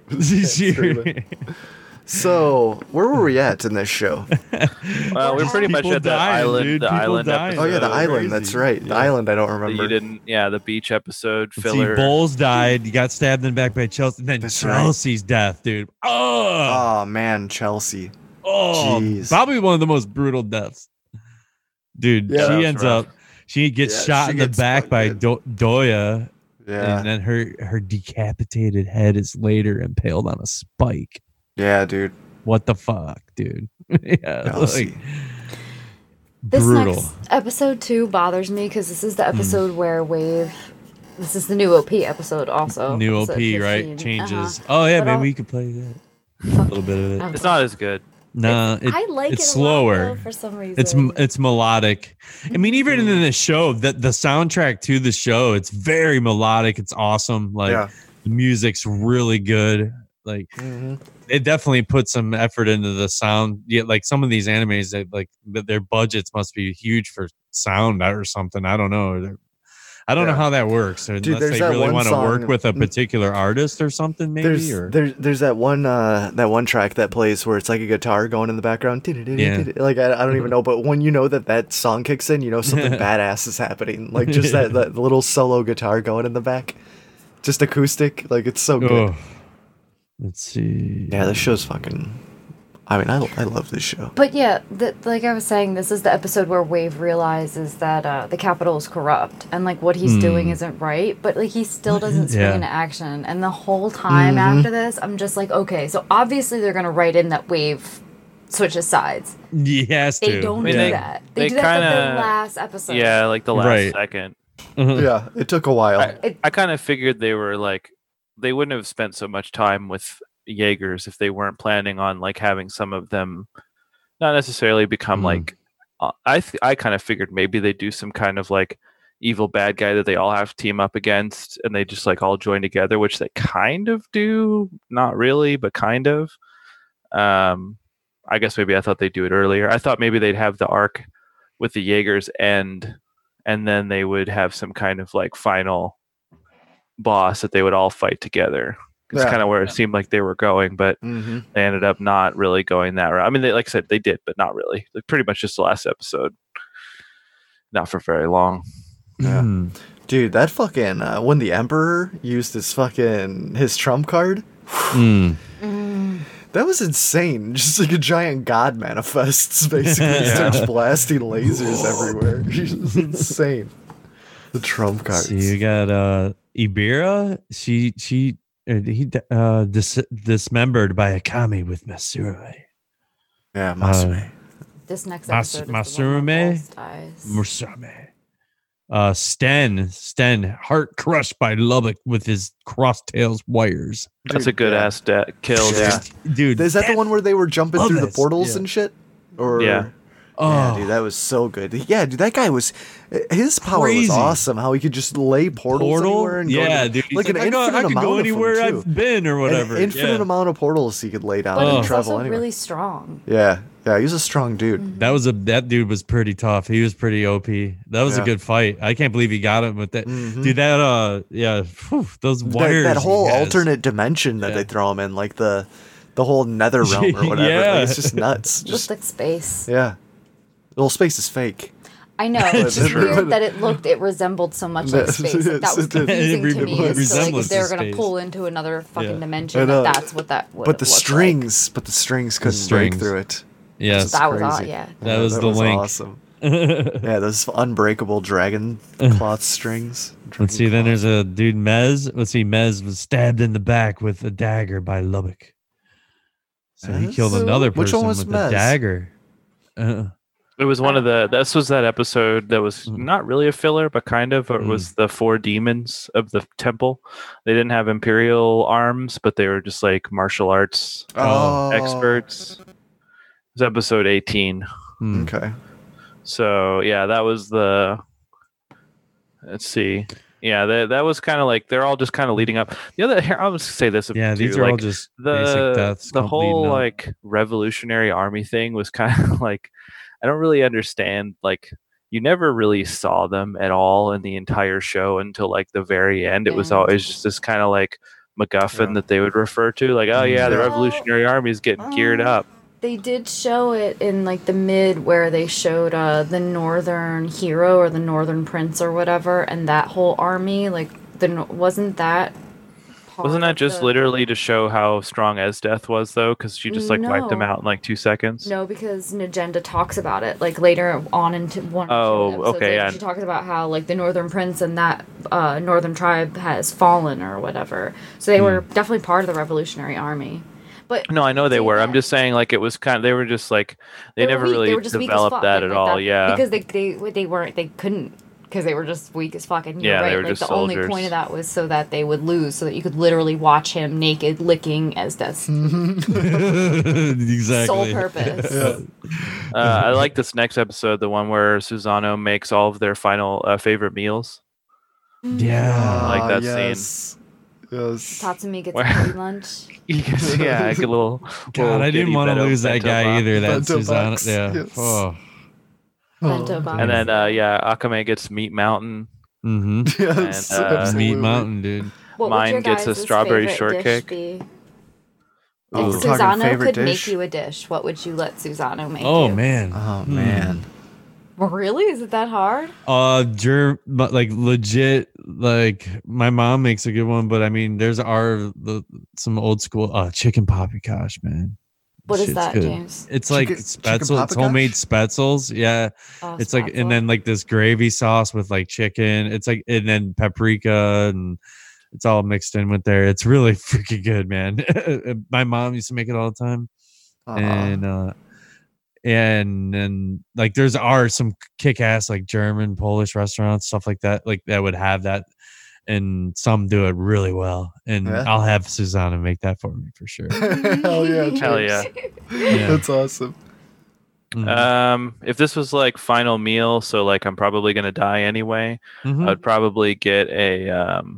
So, where were we at in this show? Well, we're pretty much People at the dying, island. dude. The People island dying. episode. Oh yeah, the Uh, island. crazy. That's right. The Yeah. island. I don't that remember. You didn't. Yeah, the beach episode See, filler. Bowles died. You got stabbed in the back by Chelsea. And then That's right. Chelsea's death, dude. Oh, Oh man, Chelsea. oh, jeez. probably one of the most brutal deaths. Dude, Yeah, she that's ends rough. up She gets Yeah, shot she in the gets back by fucking- Do- Doya, Yeah. and then her her decapitated head is later impaled on a spike. Yeah, dude. What the fuck, dude? yeah, Jealousy. like This brutal. next episode too bothers me because this is the Hmm. episode where Wave. This is the new O P episode also. New episode O P, right? fifteen. Changes. Uh-huh. Oh yeah, But maybe I'll- we could play that. A little bit of it. Okay. It's not as good. Nah, it, I like it's it a slower. lot, though, for some reason. It's m- it's melodic. I mean, even in the show, that the soundtrack to the show, it's very melodic. It's awesome. Like Yeah. the music's really good. Like Mhm. it definitely put some effort into the sound. Yeah, like some of these animes, they like th- their budgets must be huge for sound or something. I don't know. They're, I don't know Yeah. how that works. Unless there's they that really one want to work song- with a particular artist or something, maybe. There's or there, there's that one uh that one track that plays where it's like a guitar going in the background. Yeah. Like I, I don't even know, but when you know that that song kicks in, you know something badass is happening. Like just that, that little solo guitar going in the back, just acoustic. Like it's so good. oh, let's see. Yeah, this show's fucking. I mean, I, I love this show. But yeah, the, like I was saying, this is the episode where Wave realizes that uh, the Capitol is corrupt and like what he's doing isn't right. But like he still doesn't spring Yeah. into action. And the whole time Mm-hmm. after this, I'm just like, okay, so obviously they're gonna write in that Wave switches sides. Yes, They don't mean, do they- that. They, they do that at kinda- the last episode. Yeah, like the last Right. second. Yeah, it took a while. I, It- I kind of figured they were like they wouldn't have spent so much time with Jaegers if they weren't planning on like having some of them not necessarily become Mm. like uh, I th- I kind of figured maybe they do some kind of like evil bad guy that they all have to team up against and they just like all join together, which they kind of do, not really, but kind of. Um, I guess maybe I thought they'd do it earlier. I thought maybe they'd have the arc with the Jaegers end, and then they would have some kind of like final boss that they would all fight together. It's Yeah. kind of where it seemed like they were going, but Mm-hmm. they ended up not really going that route. I mean, they, like I said, they did, but not really. Like pretty much just the last episode, not for very long. Yeah. Hmm. Dude, that fucking uh, when the Emperor used his fucking his trump card, Mm. that was insane. Just like a giant god manifests, basically. He Yeah. starts blasting lasers everywhere. It's insane. The trump cards. See, you got uh Ibira. She she uh, he uh dis- dismembered by Akami with Masurame. Yeah, Masume. This next Mas- episode is the one Masurume? that Pulse dies. Masurame. Uh, Sten Sten heart crushed by Lubbock with his crosstails wires. That's a Dude, good yeah. ass de- kill. dude. Yeah. Dude, Is that the one where they were jumping love through the this. portals Yeah. and shit? Or Yeah. Oh, Yeah, dude, that was so good. Yeah, dude, that guy was. His power Crazy. was awesome. How he could just lay portals portal? anywhere and go Yeah, to- dude. He's like, an I, go, I infinite can amount go of them, anywhere too. I've been or whatever. An infinite Yeah. amount of portals he could lay down But Oh. and he's travel also anywhere. really strong. Yeah, yeah, he was a strong dude. That was a that dude was pretty tough. He was pretty O P. That was Yeah. a good fight. I can't believe he got him with that. Mhm. Dude, that uh yeah, whew, those That, wires. that he whole has. alternate dimension that Yeah. they throw him in, like the the whole nether realm or whatever. Yeah. Like, it's just nuts. Just Just like space. yeah. Well, space is fake. I know. It's just true. weird that it looked, it resembled so much like Yes, space. Like, that yes, was it did. confusing It to me. re- As to, like, resemblance if they were to going to space. pull into another fucking Yeah. dimension, I know. that that's what that would But the look like. strings, but the strings couldn't break strings. through it. Yes. That was all, Crazy. yeah. That was the link. awesome. Yeah, those unbreakable dragon cloth strings. Let's see. Then there's a dude Mez. Let's see. Mez was stabbed in the back with a dagger by Lubbock. So he Mez? killed another person Which one was with Mez? a dagger. Uh, It was one of the. This was that episode that was Mm. not really a filler, but kind of. It was the four demons of the temple. They didn't have imperial arms, but they were just like martial arts Oh, experts. It was episode eighteen. hmm. Okay. So yeah, that was the. Let's see. Yeah, that that was kind of like they're all just kind of leading up. The other, here, I'll just say this. Yeah, too, these are like, all just basic the deaths. the come whole leading up. like revolutionary army thing was kind of like I don't really understand. Like you never really saw them at all in the entire show until like the very end. It was Yeah. always just this kind of like MacGuffin Yeah. that they would refer to, like, oh yeah, the Yeah. revolutionary army is getting geared Um, up. They did show it in like the mid where they showed uh, the northern hero or the northern prince or whatever, and that whole army. Like, the no- wasn't that part Wasn't that of just the- literally to show how strong Esdeath was, though? Because she just like wiped him No. out in like two seconds. No, because Najenda talks about it like later on into one. or two Oh, episodes okay, later, yeah. She talks about how like the Northern Prince and that uh, Northern tribe has fallen or whatever. So they were definitely part of the Revolutionary Army. But No, I know they say were. I'm that- just saying, like it was kind of. They were just like they, were never weak. really They were just weak as developed fuck, that like- at like all. that. Yeah. Because they they they weren't they couldn't because they were just weak as fuck. And you're Yeah, right. they were like just the only soldiers. point of that was so that they would lose, so that you could literally watch him naked licking Esdeath's exactly. sole purpose. Uh, I like this next episode, the one where Susano makes all of their final uh, favorite meals. Yeah. I like Ah, that yes. Yes. Tatsumi gets Where- a free lunch. yeah, like a little. God, little I didn't kitty want to bento- lose that bento guy box. either. That Bento Susanna. box, Yeah. yes. Oh. Bento box. And then, uh, yeah, Akame gets Meat Mountain. Mm-hmm. Yes. And, uh, absolutely. Meat Mountain, dude. What would Mine your gets a guys' strawberry favorite dish shortcake. be? Oh, If we're talking Susano favorite could dish? make you a dish, what would you let Susano make Oh you? man. Oh Hmm. man. Really? Is it that hard? Uh, germ, but like legit, like my mom makes a good one, but I mean, there's our the some old school uh chicken paprikash, man. What is Shit's that, good. James? It's like Chicken- spetzel, chicken it's homemade paprikash? spetzels. Yeah, Oh, it's like spatzel. and then like this gravy sauce with like chicken. It's like and then paprika and it's all mixed in with there. It's really freaking good, man. My mom used to make it all the time. Aw. and uh and and like there's are some kick-ass like German Polish restaurants, stuff like that, like that would have that, and some do it really well, and Yeah. I'll have Susanna make that for me for sure. Hell yeah, James. Hell yeah. Yeah. That's awesome. Mhm. Um, if this was like final meal, so like I'm probably gonna die anyway, Mhm. I'd probably get a um,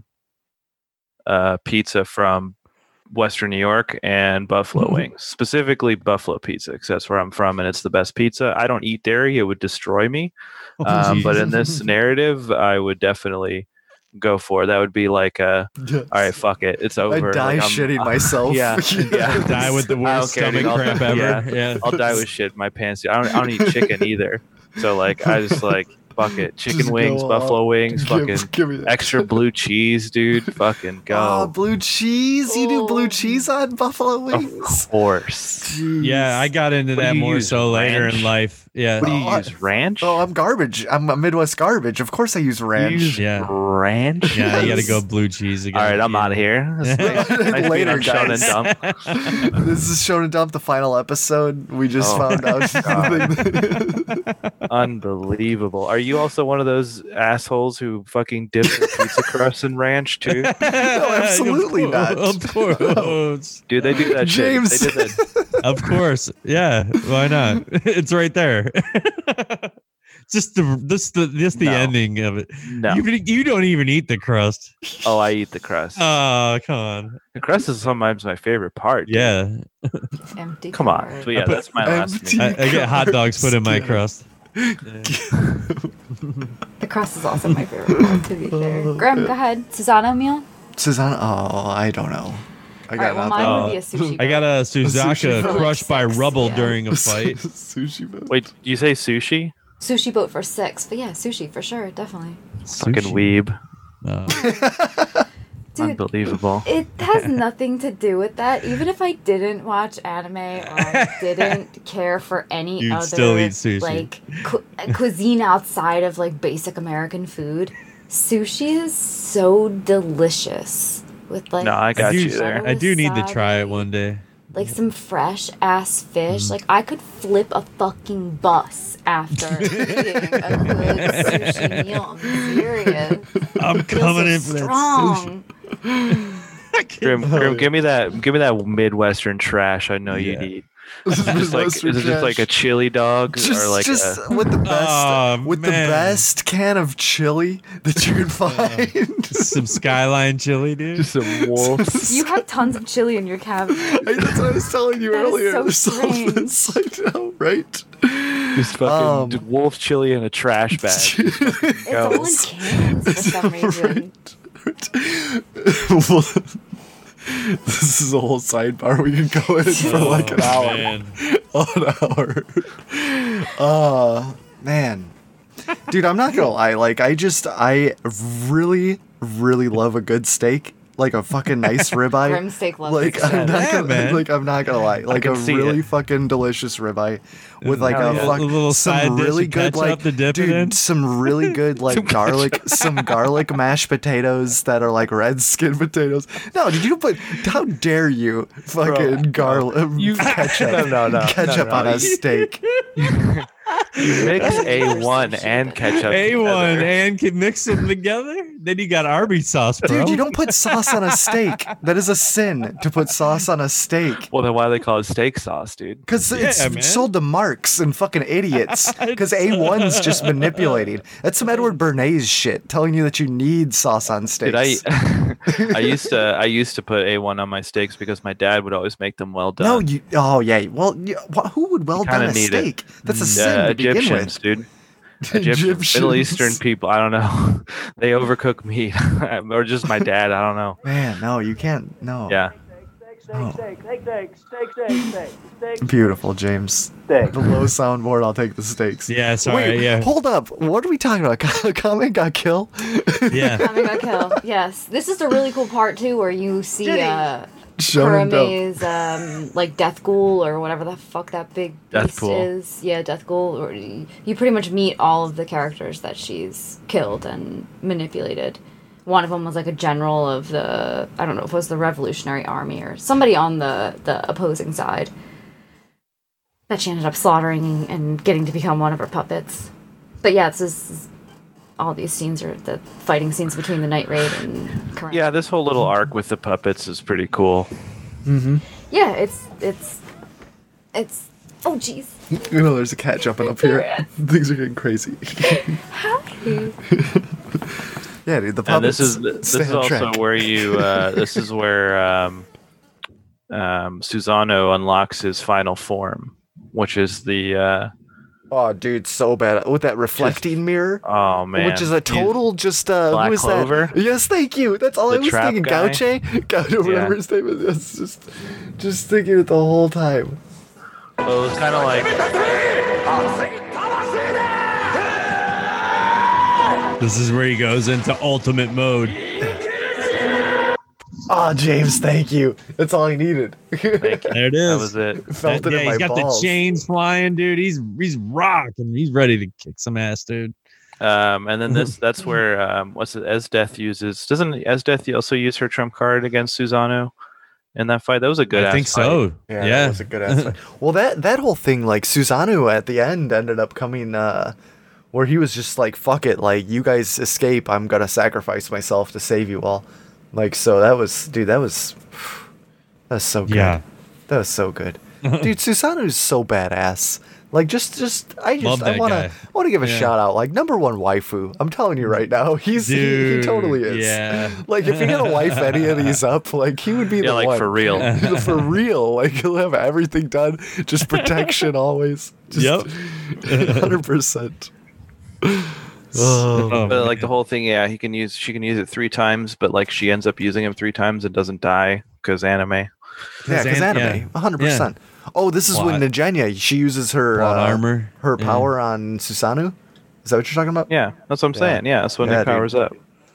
uh, pizza from Western New York and buffalo wings, specifically buffalo pizza, because that's where I'm from and it's the best pizza. I don't eat dairy; it would destroy me. Oh, Um, but jeez. in this narrative, I would definitely go for that. Would be like, uh, Yes. all right, fuck it, it's I over. die Like, I'm- shitting myself. Yeah, yeah. Die with the worst I don't care, stomach dude. I'll- cramp ever. yeah. Yeah. I'll die with shit in my pants. I don't, I don't eat chicken either. So like, I just like fuck it, chicken Just go wings, all- buffalo wings, Give- fucking give me that. extra blue cheese, dude. Fucking Oh, go. blue cheese. You do blue Oh. cheese on buffalo Of wings? course. Jeez. Yeah, I got into What do that you more use, so later ranch? in life. Yeah. What do you Oh, I- use? Ranch? Oh, I'm garbage. I'm a Midwest garbage. Of course I use You ranch. use Yeah. ranch? Yeah, you gotta Yes. go blue cheese again. All right, I'm out of here. This is nice- nice being Later, on Shonen guys. Dump. This is Shonen Dump, the final episode. We just Oh, found out. God. Unbelievable. Are you also one of those assholes who fucking dip their pizza crust in ranch too? no, absolutely not. Of course. Dude, they do that shit. James. They did that. Of course. Yeah. Why not? It's right there. just the this the just the No. ending of it. No. You you don't even eat the crust. Oh, I eat the crust. Oh, come on. The crust is sometimes my favorite part. dude. Yeah. Empty. Come on. card. But yeah, I put- that's my last Empty- meal. I, I get hot dogs put in my Yeah. crust. The crust is also my favorite part, to be fair. Graham, go ahead. Susano meal? Susanna, oh, I don't know. I All got right, well, nothing. mine would be a sushi. I got a sushi Suzaka boat. crushed by Six, rubble yeah. during a fight. Sushi boat. Wait, you say sushi? sushi boat for six, but yeah, sushi for sure, definitely. Fucking Sushi. weeb. Uh, Dude, Unbelievable. it has nothing to do with that. Even if I didn't watch anime or I didn't care for any You'd other still eat sushi. like cu- cuisine outside of like basic American food, sushi is so delicious. With like No, I got I do, you there. I do need to wasabi, try it one day. Like some fresh ass fish. Mm. Like I could flip a fucking bus after eating a good sushi meal. I'm serious. I'm Feels coming in so for that sushi. strong. Grim, Grim, give me that. Give me that Midwestern trash. I know Yeah. you'd eat. Is it just like, is it just like a chili dog Just, or like just a, with the best, Oh, with the man. best can of chili that you can find. Some skyline chili, dude. just a wolf? You have tons of chili in your cabinet. Hey, that's what I was telling you That is earlier. so There's all strange. this, I know, right? Just fucking Um, just wolf chili in a trash bag. It's all in cans for some reason. Well, this is a whole sidebar. We can go in for like an Oh, hour. man. An hour. Uh man. Dude, I'm not gonna lie. Like, I just, I really, really love a good steak. like a fucking nice ribeye. Grim steak love. Like this I'm shit. not Yeah, gonna, man. like I'm not gonna lie, like can a see really it. fucking delicious ribeye with like Hell a, yeah. fuck, A little side some dish really of good like ketchup to dip it dude, in. some really good like Some garlic, some garlic mashed potatoes that are like red skin potatoes. No, did you put? How dare you fucking garlic You- ketchup? No, no, no, ketchup no, no. on a steak. You mix A one and ketchup. A one together. and can mix them together. Then you got Arby's sauce, bro. Dude, you don't put sauce on a steak. That is a sin to put sauce on a steak. Well, then why do they call it steak sauce, dude? Because it's Yeah, man. sold to marks and fucking idiots. Because A one's just manipulating. That's some Edward Bernays shit, telling you that you need sauce on steaks. Dude, I I used to I used to put A one on my steaks because my dad would always make them well done. no, you. Oh yeah. Well, you, wh- who would well done kinda a need it. steak? That's a Uh, sin to begin Egyptians, with. dude. Egyptians, Middle Eastern people. I don't know. They overcook meat, or just my dad. I don't know. Man, no, you can't. No. Yeah. Oh. Steak, steak, steak, steak, steak, steak, steak, Beautiful, James. steak. The low soundboard. I'll take the steaks. Yeah, sorry. Wait, yeah, hold up. What are we talking about? Comment got kill. yeah. Coming back kill. Yes, this is a really cool part too, where you see uh, Shonen dope. Kurame's um, like death ghoul or whatever the fuck that big Death beast pool. is. Yeah, death ghoul. Or you, you pretty much meet all of the characters that she's killed and manipulated. One of them was like a general of the I don't know if it was the Revolutionary Army or somebody on the the opposing side that she ended up slaughtering and getting to become one of her puppets. But yeah, it's this. All these scenes are the fighting scenes between the Night Raid and Kurama. Yeah, this whole little arc with the puppets is pretty cool. Yeah, it's it's it's oh jeez. You know, there's a cat jumping up here. Things are getting crazy. Hi. Yeah, dude, the And puppets this is this stay is on also track. where you uh, this is where um, um, Susano unlocks his final form, which is the uh, Oh, dude, so bad with that reflecting mirror, oh man, which is a He's- total just uh, Black who is Clover? that? Yes, thank you. That's all The I was trap thinking. guy? Gauche, Gauche, whatever Yeah. his name is. It's just, just thinking it the whole time. So it's kind of like This is where he goes into ultimate mode. Oh, James, thank you. That's all I needed. thank you. There it That is. was it. Felt That- it yeah, in my he's got balls. the chains flying, dude. He's he's rocking. He's ready to kick some ass, dude. Um, and then this that's where um, what's it? Esdeath uses. Doesn't Esdeath also use her trump card against Susano in that fight? That was a good. I ass think fight. so. Yeah, Yeah. that was a good ass fight. Well, that that whole thing, like Susano at the end ended up coming, uh, where he was just like, "Fuck it, like you guys escape. I'm gonna sacrifice myself to save you all." Like, so that was, dude, that was, that was so good. Yeah. That was so good, dude. Susano's so badass. Like, just, just, I just, Love I that wanna, guy. wanna give a Yeah. shout out. Like, number one waifu. I'm telling you right now, he's, he, he Dude, totally is. yeah. Like, if you're gonna wife any of these up, like, he would be Yeah, the like one. for real. For real, like he'll have everything done, just protection always. Just Yep. one hundred percent. Oh, Oh, But like man. the whole thing, yeah, he can use she can use it three times, but like she ends up using him three times and doesn't die because anime. yeah, because an- anime, yeah. one hundred percent. Oh, this is when Plot. Nigenia, she uses her Plot uh, armor. her Yeah. power on Susanu. Is that what you're talking about? Yeah, that's what I'm Yeah. saying. Yeah, that's when Yeah, it dude. powers up.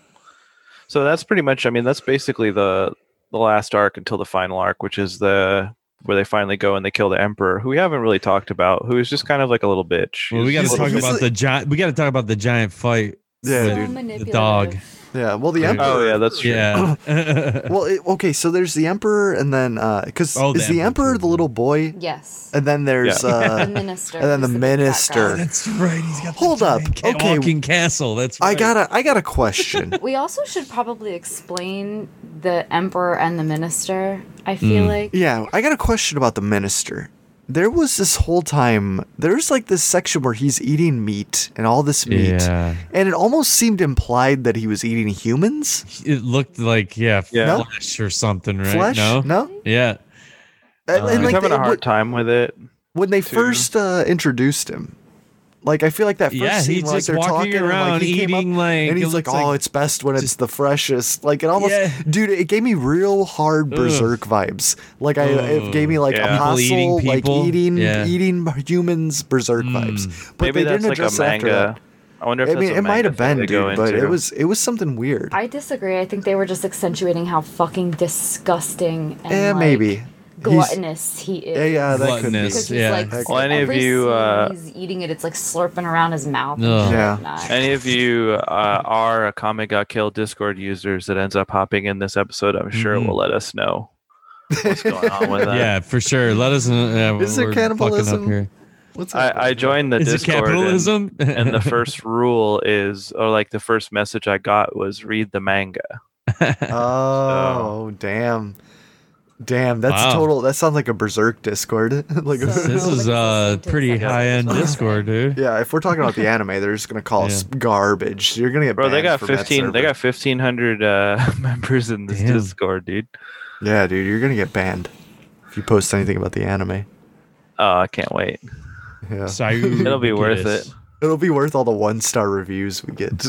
So that's pretty much. I mean, that's basically the the last arc until the final arc, which is the where they finally go and they kill the emperor, who we haven't really talked about, who is just kind of like a little bitch. Well, we got to He's- talk he's about like- the giant. We got to talk about the giant fight. Yeah, with So dude. The manipulative. dog. Yeah. Well, the Dude. emperor. Oh yeah, that's true. Yeah. Well, it, okay. So there's the emperor, and then because Oh, the is the emperor, emperor too. the little boy, Yes. and then there's Yeah. uh, The minister. and then the who's big fat minister. guy. That's right. He's got. Hold the up. giant ca- Okay. Walking castle. That's right. I got a I got a question. We also should probably explain the emperor and the minister. I feel Mm. like. Yeah, I got a question about the minister. There was this whole time, there's like this section where he's eating meat and all this meat. Yeah. And it almost seemed implied that he was eating humans. It looked like yeah, Yeah. flesh or something, right? Flesh? No. No? Yeah. And, Uh, and He's like having they- a hard time with it. when they too. first uh, introduced him, like I feel like that first Yeah, scene he's where, like just they're walking talking and, like, around he came up eating, like, and it he's like, looks "Oh, like it's best when it's just- the freshest." Like it almost, Yeah. dude, it gave me real hard Berserk vibes. Like I, it gave me like Yeah. Apostle, People eating people. like eating, Yeah. eating humans, Berserk Mm. vibes. But Maybe they that's didn't like a address it after manga. I wonder if I that's mean, a it might manga have thing been, they go dude, but it into. was it was something weird. I disagree. I think they were just accentuating how fucking disgusting and Eh, like, maybe. He's- gluttonous he is. Yeah, yeah, that could be. Gluttonous. Because he's Yeah. like, That Well, any of every you, scene uh, he's eating it, it's like slurping around his mouth. And Ugh. shit. Yeah. Nah. Any of you uh, are a Kame Got Killed Discord users that ends up hopping in this episode, I'm sure it Mhm. will let us know what's going on with that. Yeah, for sure. Let us know. Yeah, Is it we're fucking cannibalism? up here. What's I, I joined the Is it Discord and, capitalism? and the first rule is, or like the first message I got was read the manga. Oh, damn. Damn, that's Wow. total. That sounds like a Berserk Discord. like, So- This is uh pretty Yeah. high end Discord, dude. yeah, if we're talking about the anime, they're just gonna call us Yeah. garbage. You're gonna get Bro, they banned got from that fifteen. They server. got fifteen hundred uh, members in this Damn. Discord, dude. Yeah, dude, you're gonna get banned if you post anything about the anime. Oh, I can't wait. Yeah, Sayu It'll be worth Ubiquitous. it. it'll be worth all the one star reviews we get.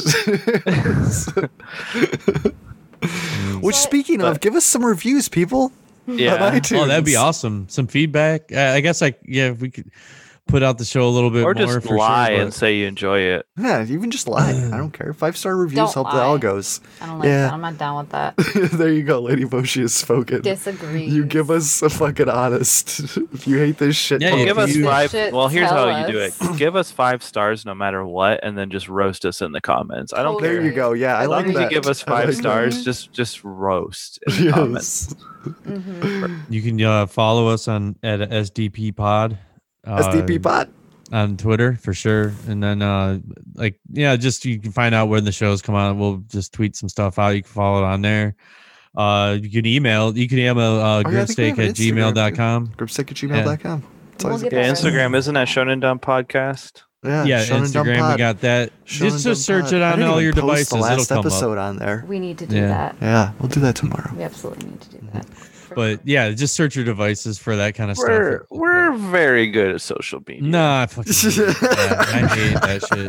Which, So- speaking of, but- give us some reviews, people. Yeah. On iTunes. Oh, that'd be awesome. Some feedback. Uh, I guess like yeah, if we could put out the show a little bit Or more just for lie sure, and but- say you enjoy it. Yeah, even just lie. I don't care. Five star reviews Don't help the lie. algos. I don't like Yeah. that. I'm not down with that. There you go, Lady Boshi has spoken. Disagree. You give us a fucking honest. If you hate this shit, Yeah, talk, yeah, Give us you- five. Shit, Well, here's tell how you do it. us. Give us five stars no matter what, and then just roast us in the comments. I don't Totally. care. there you go. Yeah, I As long like as that. you give us I five like that. stars, just just roast in the comments. Yes. Mm-hmm. You can uh, follow us on at S D P Pod. Uh, S D P bot. on Twitter for sure, and then uh like yeah, just you can find out when the shows come out. We'll just tweet some stuff out. You can follow it on there. Uh, you can email. You can email uh, Oh, yeah, I think we gripsteak have an at gmail dot com. Gripstick at gmail dot com. It's We'll always get a- Yeah, Yeah. Instagram isn't that Shonen Dump podcast? yeah, Yeah, Shonen Dump Instagram. Pod. We got that. Shonen Just Dump just search Pod. it I on didn't all even your post devices. The last It'll come episode up. on there. We need to do Yeah. that. Yeah, we'll do that tomorrow. We absolutely need to do that. But yeah, just search your devices for that kind of We're stuff. we're very good at social media. Nah, I fucking hate that. I hate that shit.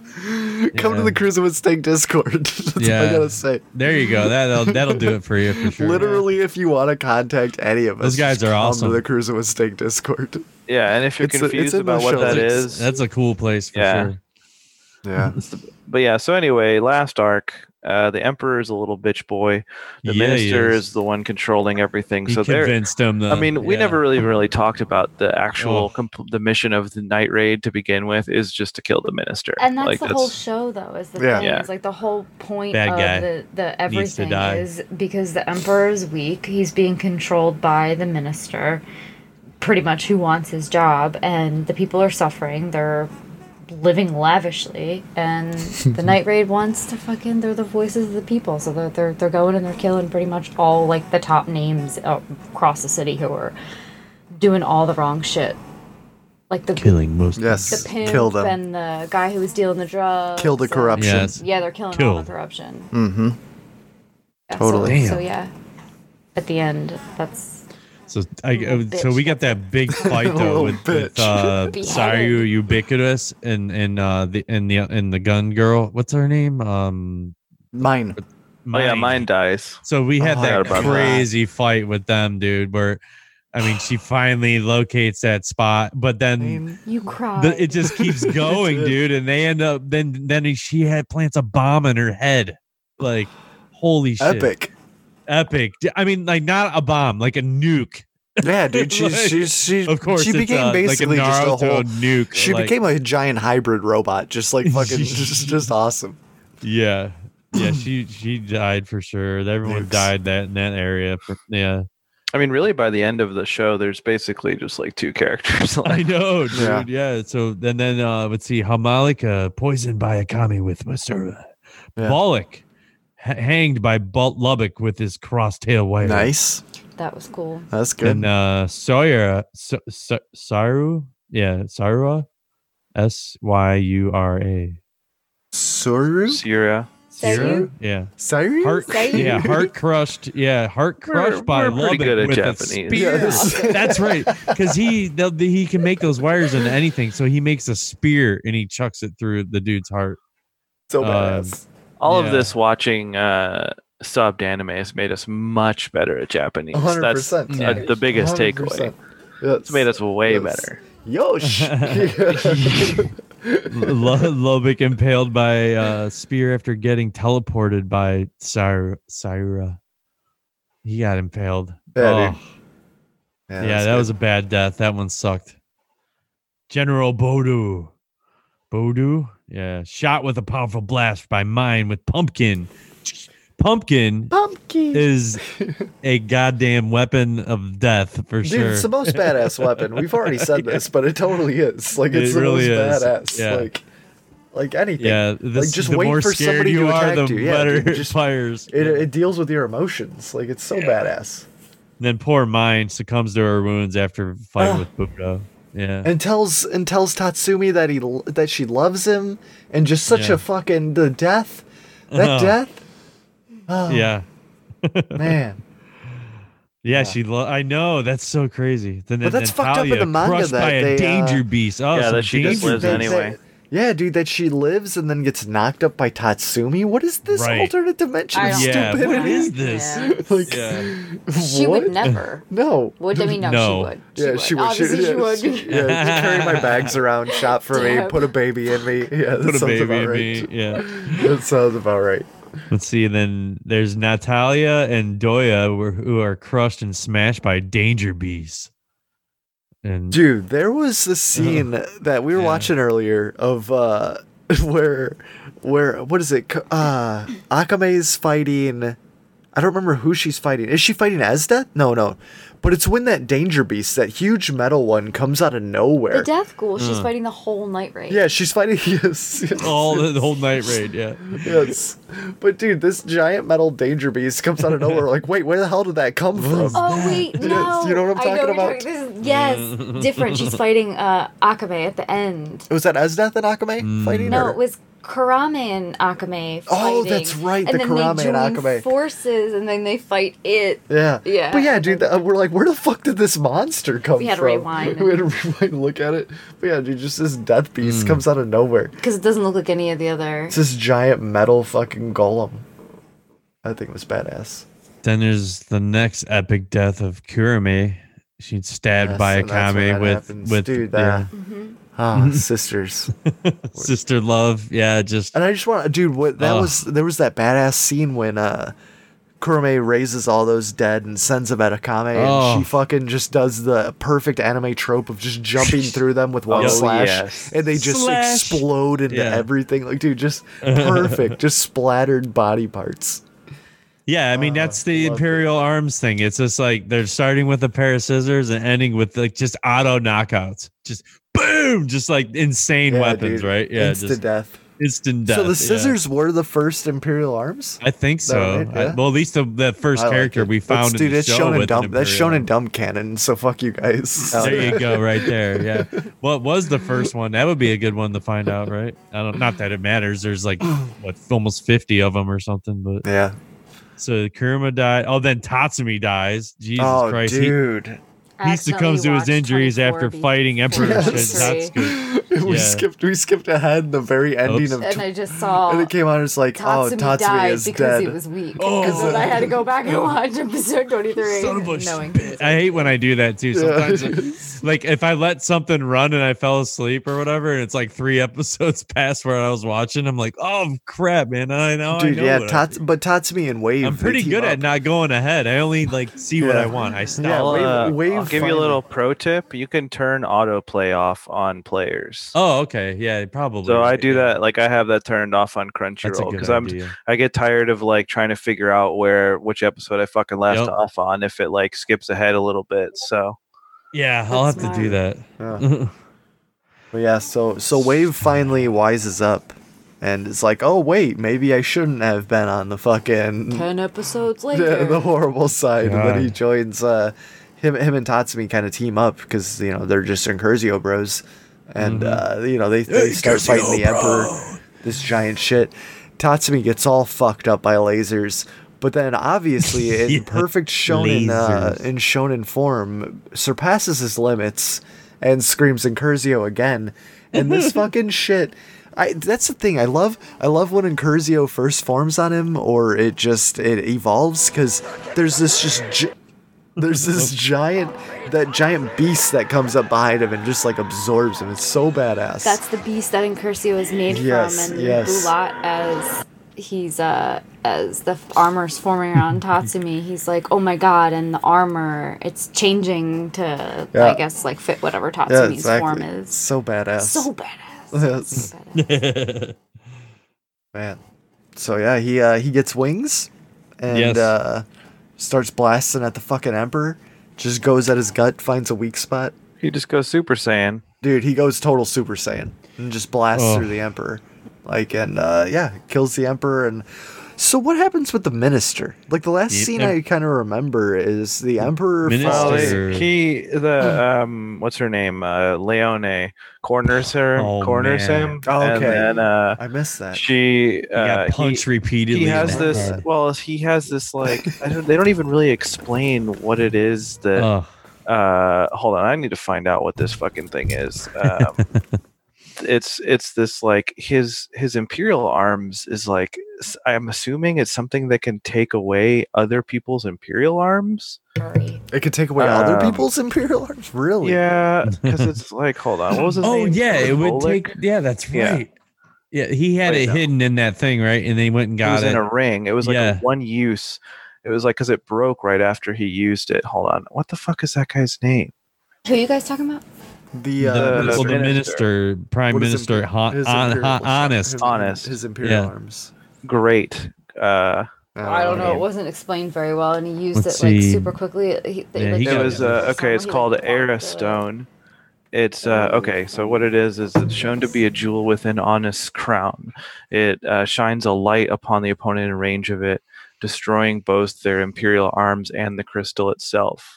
Come to Yeah. the Cruising with Steak Discord. That's all I Yeah. gotta say. There you go. That'll that'll do it for you for sure. Literally, if you want to contact any of us, Those guys just are come awesome. to the Cruising with Steak Discord. Yeah, and if you're It's a- it's confused in about the what show that notes. is, That's a cool place for Yeah. sure. Yeah. but yeah. So anyway, last arc, uh, the Emperor is a little bitch boy. The Yeah, he Minister is. is the one controlling everything. He so they're. convinced him. To, I mean, we yeah. never really really talked about the actual Oh. comp- the mission of the night raid to begin with is just to kill the minister. And that's like, the whole show, though. Is the Yeah. thing? Yeah. It's like the whole point Bad of guy the the needs to everything die. is because the emperor is weak. He's being controlled by the minister, pretty much who wants his job, and the people are suffering. They're living lavishly, and the night raid wants to fucking. They're the voices of the people, so they're they're they're going and they're killing pretty much all like the top names uh, across the city who are doing all the wrong shit, like the killing most. Yes. the pimp Kill them. and the guy who was dealing the drugs. Kill the and- corruption. Yes. Yeah, they're killing all Killed. the corruption. Mm-hmm. Yeah, Totally. So, so Damn. yeah, at the end, that's So I, Little uh, so bitch, we got that's that big fight though Little with, with bitch. uh, Beheaded. Sayu Ubiquitous and and uh the and the and the gun girl. What's her name? Um, Mine. Oh yeah, mine dies. So we had Oh, that I forgot about that. crazy fight with them, dude. Where, I mean, she finally locates that spot, but then Mine. you cry. the, it just keeps going, did. dude. And they end up then then she had plants a bomb in her head, like holy shit, Epic. epic. I mean, like not a bomb, like a nuke. Yeah, dude. She's Like, she's she. Of course, she it's, became uh, basically like a just a Naruto whole. nuke. She like- became a giant hybrid robot, just like fucking, just, just awesome. yeah, yeah. She she died for sure. Everyone Nukes. died that in that area. For, yeah, I mean, really, by the end of the show, there's basically just like two characters. I Like, know, dude. Yeah. Yeah. So then then uh, let's see, Hamalika poisoned by Akami with Masura. Yeah. Bollock ha- hanged by Balt Lubbock with his cross-tail wire. Nice. that was cool. That's good. And uh, Sawyer, Sa- Sa- Saru, yeah, Sarua, S Y U R A. Soru. Sierra. Sayu? Yeah. Saru. Heart, Sayu? yeah, heart crushed. Yeah, heart crushed We're- by we're pretty Lubbock good at with Japanese. a spear. Yes. That's right, because he they'll- he can make those wires into anything. So he makes a spear and he chucks it through the dude's heart. So Um, badass. All Yeah. of this watching uh, subbed anime has made us much better at Japanese. A hundred That's percent. uh, Yeah. the biggest one hundred takeaway. percent. Yes. It's made us way Yes. better. Yosh. Lo- Lobik impaled by uh, spear after getting teleported by Syra. Syra. He got impaled. Yeah, oh. dude. Yeah, that's that good. was a bad death. That one sucked. General Bodu. Bodu? Yeah. Shot with a powerful blast by mine with Pumpkin. Pumpkin Pumpkin is a goddamn weapon of death for Dude, sure. it's the most badass weapon. We've already said this, but it totally is. Like it's It the really most is. badass. Yeah. Like like anything. Yeah, this, like just the wait more for scared somebody you to are, attack the you. Yeah, better dude, it just fires. it, Yeah. it deals with your emotions. Like it's so badass. And then poor Mine succumbs to her wounds after fighting Ah. with Budo. Yeah. And tells and tells Tatsumi that he l- that she loves him, and just such Yeah. a fucking the death, that Oh. death. Oh, yeah. man. Yeah, she. Lo- I know that's so crazy. Then But that's fucked up in Natalia the manga crushed that by a they, uh, danger beast. Oh, Yeah, some that she just danger lives That- beast. anyway. that- yeah, dude, that she lives and then gets knocked up by Tatsumi. What is this Right. alternate dimension I of don't Yeah, stupidity? what is this? Yeah. Like, Yeah. She what? would never. No. Would I mean no, No. she would. She Yeah, would. she would. Obviously she, she yeah, would. she- yeah, just carry my bags around, shop for me, Damn. put a baby in me. Yeah, that Put a sounds baby about in right. me. Yeah. That sounds about right. Let's see. Then there's Natalia and Doya who are, who are crushed and smashed by danger beasts. And Dude, there was a scene that we were Yeah. watching earlier of uh where where what is it? Uh Akame's fighting I don't remember who she's fighting. Is she fighting Esdeath? No, no. But it's when that danger beast, that huge metal one, comes out of nowhere. The Death Ghoul, she's fighting the whole night raid. Yeah, she's fighting yes. yes all the, the whole night raid. Yeah. yes. But dude, this giant metal danger beast comes out of nowhere. Like, wait, where the hell did that come from? Oh wait, no. you know what I'm I talking what about? you're talking- This is, yes, different. She's fighting uh, Akame at the end. Was that Esdeath and Akame Mm. fighting? No, or- it was Karame and Akame fighting. Oh, that's right, And the then Karame they and join Akame. forces, and then they fight it. Yeah. Yeah. But yeah, dude, that, we're like, where the fuck did this monster come from? We had to rewind. We had to rewind and look at it. But yeah, dude, just this death Mm. beast comes out of nowhere. Because it doesn't look like any of the other. It's this giant metal fucking golem. I think it was badass. Then there's the next epic death of Kurame. She's stabbed Yes, by and that's when Akame that with happens. with Dude, yeah, that- Ah, sisters. sister love. Yeah, just And I just want, dude, what that Ugh. was. There was that badass scene when uh, Kurame raises all those dead and sends them at Akame, Oh. and she fucking just does the perfect anime trope of just jumping through them with one Oh, slash, yes. and they just Slash. explode into Yeah. everything. Like, dude, just perfect, just splattered body parts. yeah. I mean, Oh, that's the loved Imperial Arms thing. It's just like they're starting with a pair of scissors and ending with like just auto knockouts. Just boom, just like insane Yeah, weapons, dude. right? Yeah, Instant just death. instant death. So the yeah. scissors were the first Imperial arms. I think that so. right? I- Yeah. well, at least the, the first I like character it. we That's- found dude, in the that's show shown in with an dumb. That's shown in Imperial. dumb canon. So fuck you guys. There you go, right there. Yeah. What was the first one? That would be a good one to find out, right? I don't. Not that it matters. There's like what, almost fifty of them or something. But Yeah. so Kurama died. Oh, then Tatsumi dies. Jesus Oh, Christ. He, dude. he succumbs to his injuries after fighting Emperor Yes. Shinzatsuki. we Yeah. skipped. We skipped ahead in the very ending Oops. of. And I just saw And it came out as like, oh, Tatsumi Tatsumi died is because dead. he was weak. Oh. and then I had to go back and watch episode twenty-three. Son of a knowing shit. I hate when I do that too. Yeah. Sometimes, like if I let something run and I fell asleep or whatever, and it's like three episodes past where I was watching, I'm like, oh crap, man! I know, Dude, I know yeah, what I Tats- did. but Tatsumi and Wave. I'm they pretty team good at up. not going ahead. I only like see what Yeah. I want. I stop. Yeah, I'll, Wave- uh, Wave I'll give you finally- a little pro tip. You can turn autoplay off on players. Oh, okay, yeah, probably. So I right, do yeah. that. Like I have that turned off on That's a Crunchyroll good because I'm idea. I get tired of like trying to figure out where which episode I fucking left Yep. off on if it like skips ahead a little bit. So Yeah, I'll have That's to do that. Yeah. But yeah, so so Wave finally wises up, and it's like, oh wait, maybe I shouldn't have been on the fucking Ten episodes the, later. the horrible side. And then he God. joins uh, him. Him and Tatsumi kind of team up because you know they're just Incursio bros, and Mm-hmm. uh, you know they they start fighting the Emperor, this giant shit. Tatsumi gets all fucked up by lasers. But then, obviously, in Yeah, perfect shonen uh, lasers. in shonen form, surpasses his limits and screams Incursio again. And this fucking shit, I that's the thing. I love I love when Incursio first forms on him, or it just it evolves because there's this just. Gi- There's this giant, that giant beast that comes up behind him and just like absorbs him. It's so badass. That's the beast that Incursio is made Yes, from, and yes. Bulat, as he's uh as the armor's forming around Tatsumi, he's like, oh my god, and the armor, it's changing to Yeah. I guess like fit whatever yeah, Tatsumi's exactly. form is. So badass. So badass. Yes. So badass. Man. So yeah, he uh, he gets wings and Yes. uh, starts blasting at the fucking Emperor. Just goes at his gut, finds a weak spot. He just goes Super Saiyan. Dude, he goes total Super Saiyan and just blasts Oh. through the Emperor. Like, and uh, yeah, kills the Emperor. And so what happens with the Minister? Like, the last The scene em- I kind of remember is the Emperor. Minister. Well, falls- Sure. he the um what's her name uh Leone corners her Oh, corners man. him Oh, and okay. then uh I missed that. she He uh got punched he, repeatedly. he in has the this head. well he has this like I don't, they don't even really explain what it is that Ugh. uh hold on I need to find out what this fucking thing is. um it's it's this like his his imperial arms is like s- I'm assuming it's something that can take away other people's imperial arms. Hurry. It could take away other Um, people's Imperial arms? Really? Yeah, because it's like, hold on, what was his Oh name? yeah, it would Oleg? take. Yeah, that's Yeah. right. Yeah, he had Wait, it no. hidden in that thing, right? And they went and It was got in it. a ring. It was like Yeah. a one use. It was like because it broke right after he used it. Hold on, what the fuck is that guy's name? Who are you guys talking about? The, uh, The- the well, the minister. minister, prime What is minister, imper- hon- his hon- Imperial- hon- honest. His, Honest. His Imperial Yeah. arms. Great. Uh, I don't know. name. It wasn't explained very well, and he used Let's it like see. super quickly. He, they, Yeah, like, he it got was it. uh, okay. He, It's like, called blocked Era it. Stone. It's uh, okay. So what it is is it's shown to be a jewel within Honest's crown. It uh, shines a light upon the opponent in range of it, destroying both their imperial arms and the crystal itself.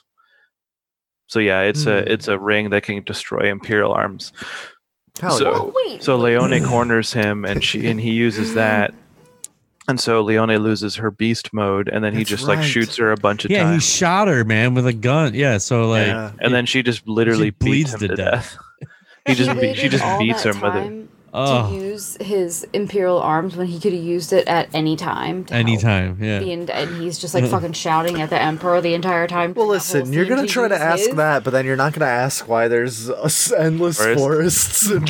So yeah, it's Hmm. a it's a ring that can destroy imperial arms. Hell So- yeah. Oh, wait. So Leone corners him, and she and he uses that, and so Leone loses her beast mode, and then he That's just like right. shoots her a bunch of Yeah, he times, shot her, man, with a gun. Yeah, so like, Yeah. and then she just literally She beats bleeds him to to death. death. He just be, she waited just all beats that him with it. time oh, to use his imperial arms when he could have used it at any time. to help anytime. Yeah. the end- and he's just like fucking shouting at the emperor the entire time. Well, through that listen, whole you're scene gonna try to use ask his. that, but then you're not gonna ask why there's uh, s- endless Forest? forests in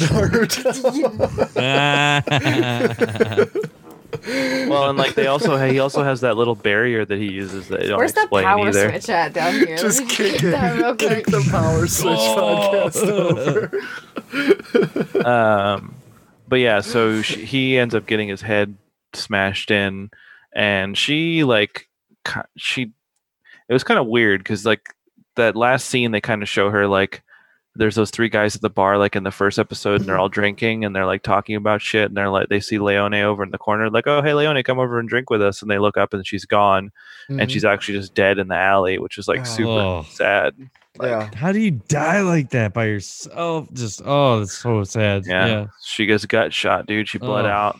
Naruto. Well, and like they also he also has that little barrier that he uses that they don't Where's that explain power either. switch at down here? Let Just me kick get it. that real Kick quick. the power switch Oh. podcast over. Um, but yeah, so she, he ends up getting his head smashed in, and she like ki- she. It was kind of weird because like that last scene, they kind of show her like there's those three guys at the bar like in the first episode, and they're all drinking and they're like talking about shit, and they're like they see Leone over in the corner, like, oh hey Leone, come over and drink with us, and they look up and she's gone, and Mhm. she's actually just dead in the alley, which is like Oh. super Oh. sad. Yeah. How do you die like that by yourself? Just oh, that's so sad. Yeah. Yeah. She gets gut shot, dude. She bled Oh. out.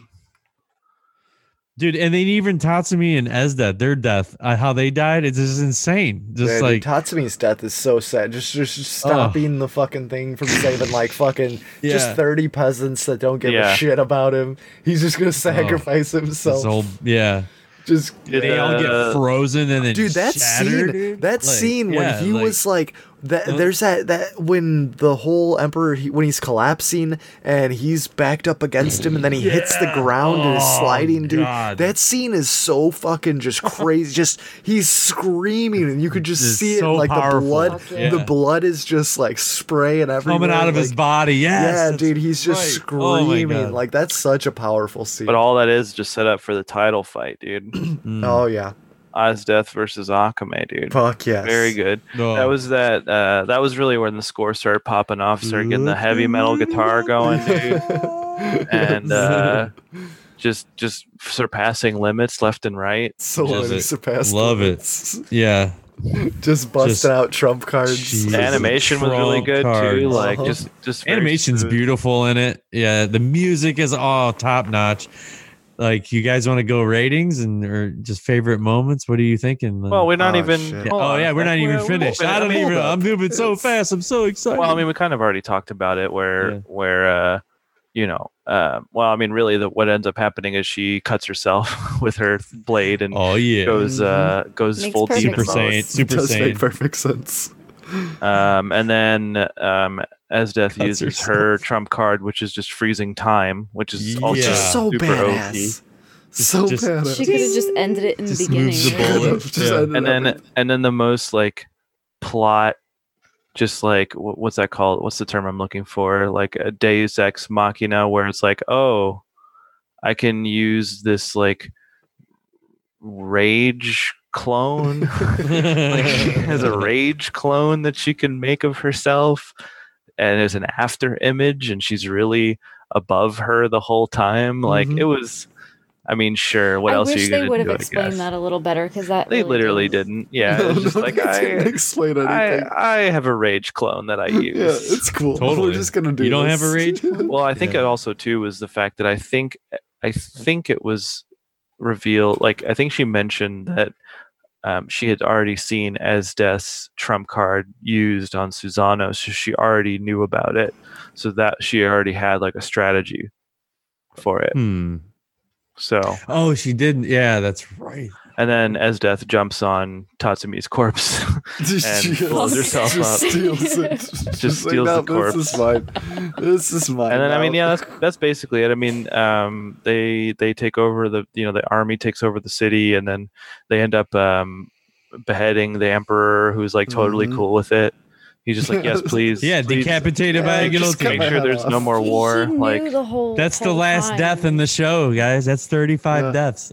Dude, and then even Tatsumi and Ezda, their death, uh, how they died, it's just insane. Just Yeah, like dude, Tatsumi's death is so sad. Just, just stopping the fucking thing from saving like fucking Yeah. just thirty peasants that don't give Yeah. a shit about him. He's just gonna sacrifice himself. this whole yeah. Just Uh, They all get frozen and then dude, that shatter, scene, dude. that Like, scene when yeah, he like- was like, that. Uh, There's that that when the whole emperor he, when he's collapsing and he's backed up against him and then he hits the Yeah. ground and is Oh, sliding, dude. God. That scene is so fucking just crazy. Just he's screaming and you could just It's see it. so Like powerful. the blood, Fuck yeah. the blood is just like spraying everywhere. coming out of like, his body. Yes, yeah, that's dude, he's just right. Oh my screaming. God. Like that's such a powerful scene. But all that is just set up for the title fight, dude. Mm. oh yeah, Death versus Akame, dude. fuck yes, Very good. Oh. That was that. Uh, that was really when the score started popping off, started getting the heavy metal guitar going, dude, and uh, just just surpassing limits left and right. So Love many it. surpassed Love it. limits. yeah. Just busting Just- out trump cards. Jeez. The animation was really Trump good cards. too. Like Uh-huh. just just very Animation's smooth. beautiful in it. Yeah, the music is all top notch. Like, you guys want to go ratings and or just favorite moments? What are you thinking? Well, we're not Oh, even. shit. Yeah, hold oh on. yeah, we're not Like, even we're- finished. we're- I don't mean, even. hold up. I'm moving so fast. I'm so excited. Well, I mean, we kind of already talked about it, where Yeah. where uh, you know, uh, well, I mean, really, the, what ends up happening is she cuts herself with her blade and Oh yeah. goes uh, goes Makes full perfect demon Super mode. Saiyan. Super it does Saiyan. make perfect sense. Um, and then um, Esdeath Cuts uses herself. her trump card, which is just freezing time, which is Yeah. also Which is so super badass. So just- badass. She could have just ended it in the Just beginning. moves the Could've bullet. just Yeah. ended and then everything. and then the most like plot, just like wh- what's that called? What's the term I'm looking for? Like a Deus Ex Machina, where it's like, oh, I can use this like rage clone, like as a rage clone that she can make of herself, and as an after image, and she's really above her the whole time. Like Mhm. it was. I mean, sure. What I else are wish you they gonna would have do? I explained guess? that a little better because that They really literally didn't. didn't. Yeah, it was just No, like they I, didn't explain I, anything. I have a rage clone that I use. Yeah, it's cool. Totally. We're just gonna do You don't have a this. rage clone? Well, I think Yeah. it also too was the fact that I think I think it was revealed. Like I think she mentioned that um, she had already seen Esdeath's trump card used on Susano, so she already knew about it. So that she already had like a strategy for it. Hmm. So Oh, she didn't. Yeah, that's right. and then Esdeath jumps on Tatsumi's corpse. Just, blows herself just up. steals it. Just, like, steals no, the corpse. This is mine. This is mine. And then I mean, now. yeah, that's that's basically it. I mean, um, they they take over the you know the army takes over the city, and then they end up um, beheading the emperor, who's like totally Mhm. cool with it. He's just like, yes, please, Yeah, please, decapitated by Yeah, a just cut guillotine. my make sure head there's no off. more He- war. He knew Like the whole. That's the whole last time. death in the show, guys. That's thirty-five Yeah. deaths.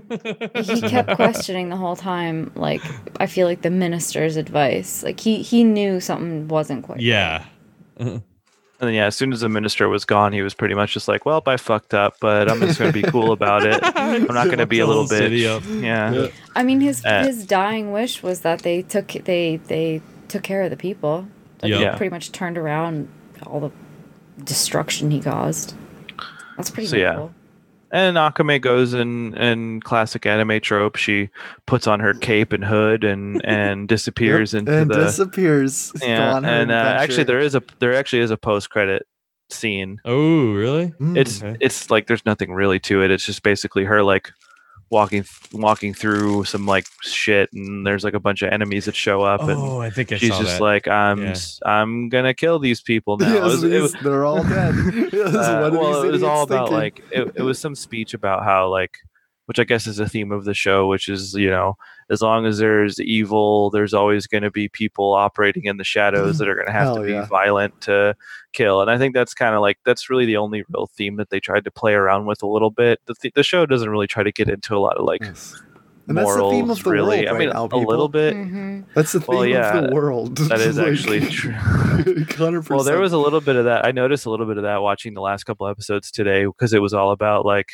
He kept questioning the whole time. Like I feel like the minister's advice. Like he he knew something wasn't quite. Yeah. and then yeah, as soon as the minister was gone, he was pretty much just like, well, I fucked up, but I'm just gonna be cool about it. I'm not gonna be a The little whole city bitch. up. Yeah. Yeah. I mean, his Uh, his dying wish was that they took they they took care of the people. That Yeah. they Yeah. pretty much turned around all the destruction he caused. That's pretty So, yeah. cool. And Akame goes in in classic anime trope. She puts on her cape and hood and and disappears Yep, into and the disappears. Go yeah. on her And uh, actually, adventure. there is a there actually is a post credit scene. Oh, really? Mm. It's Okay. it's like there's nothing really to it. It's just basically her like walking walking through some like shit, and there's like a bunch of enemies that show up, and Oh, I think I she's saw just that. like, I'm Yeah. s- I'm gonna kill these people now. Yes, It was- it these- was- they're all dead. Yes, uh, what are well, these it was all idiots about thinking? like it, it was some speech about how like, which I guess is the theme of the show, which is you know, as long as there's evil, there's always going to be people operating in the shadows that are going to have Hell to be yeah. violent to kill. And I think that's kind of like that's really the only real theme that they tried to play around with a little bit. The th- the show doesn't really try to get into a lot of like Yes. And that's the morals, theme of the really. world I mean, right now, a people. little bit. hmm That's the theme Well, yeah, of the world. That is Like, actually true. one hundred percent. Well, there was a little bit of that. I noticed a little bit of that watching the last couple episodes today because it was all about like,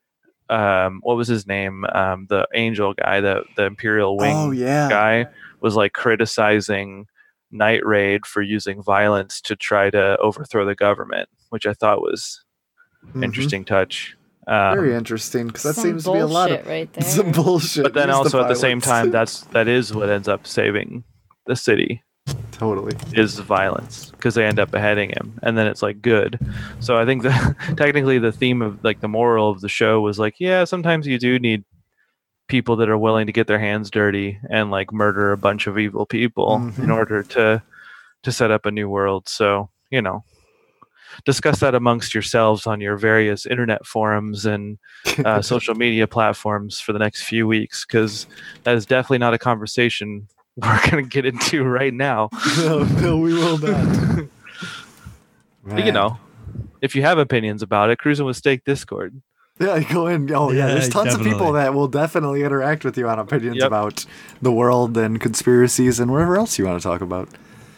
um, what was his name? Um, the angel guy, the the Imperial Wing Oh yeah. guy, was like criticizing Night Raid for using violence to try to overthrow the government, which I thought was Mhm. interesting touch. Um, Very interesting because that Some seems to be a lot of bullshit right there. some bullshit. but then Use also at the same violence. time, that's that is what ends up saving the city. totally. Is violence because they end up beheading him, and then it's like good. So I think that technically the theme of like the moral of the show was like, yeah, sometimes you do need people that are willing to get their hands dirty and like murder a bunch of evil people Mhm. in order to to set up a new world. So you know, discuss that amongst yourselves on your various internet forums and uh, social media platforms for the next few weeks, because that is definitely not a conversation we're going to get into right now. no, no, we will not. But, you know, if you have opinions about it, Cruising with Steak Discord. Yeah, go in. Oh, yeah. Yeah, There's tons of people definitely. that will definitely interact with you on opinions Yep. about the world and conspiracies and whatever else you want to talk about.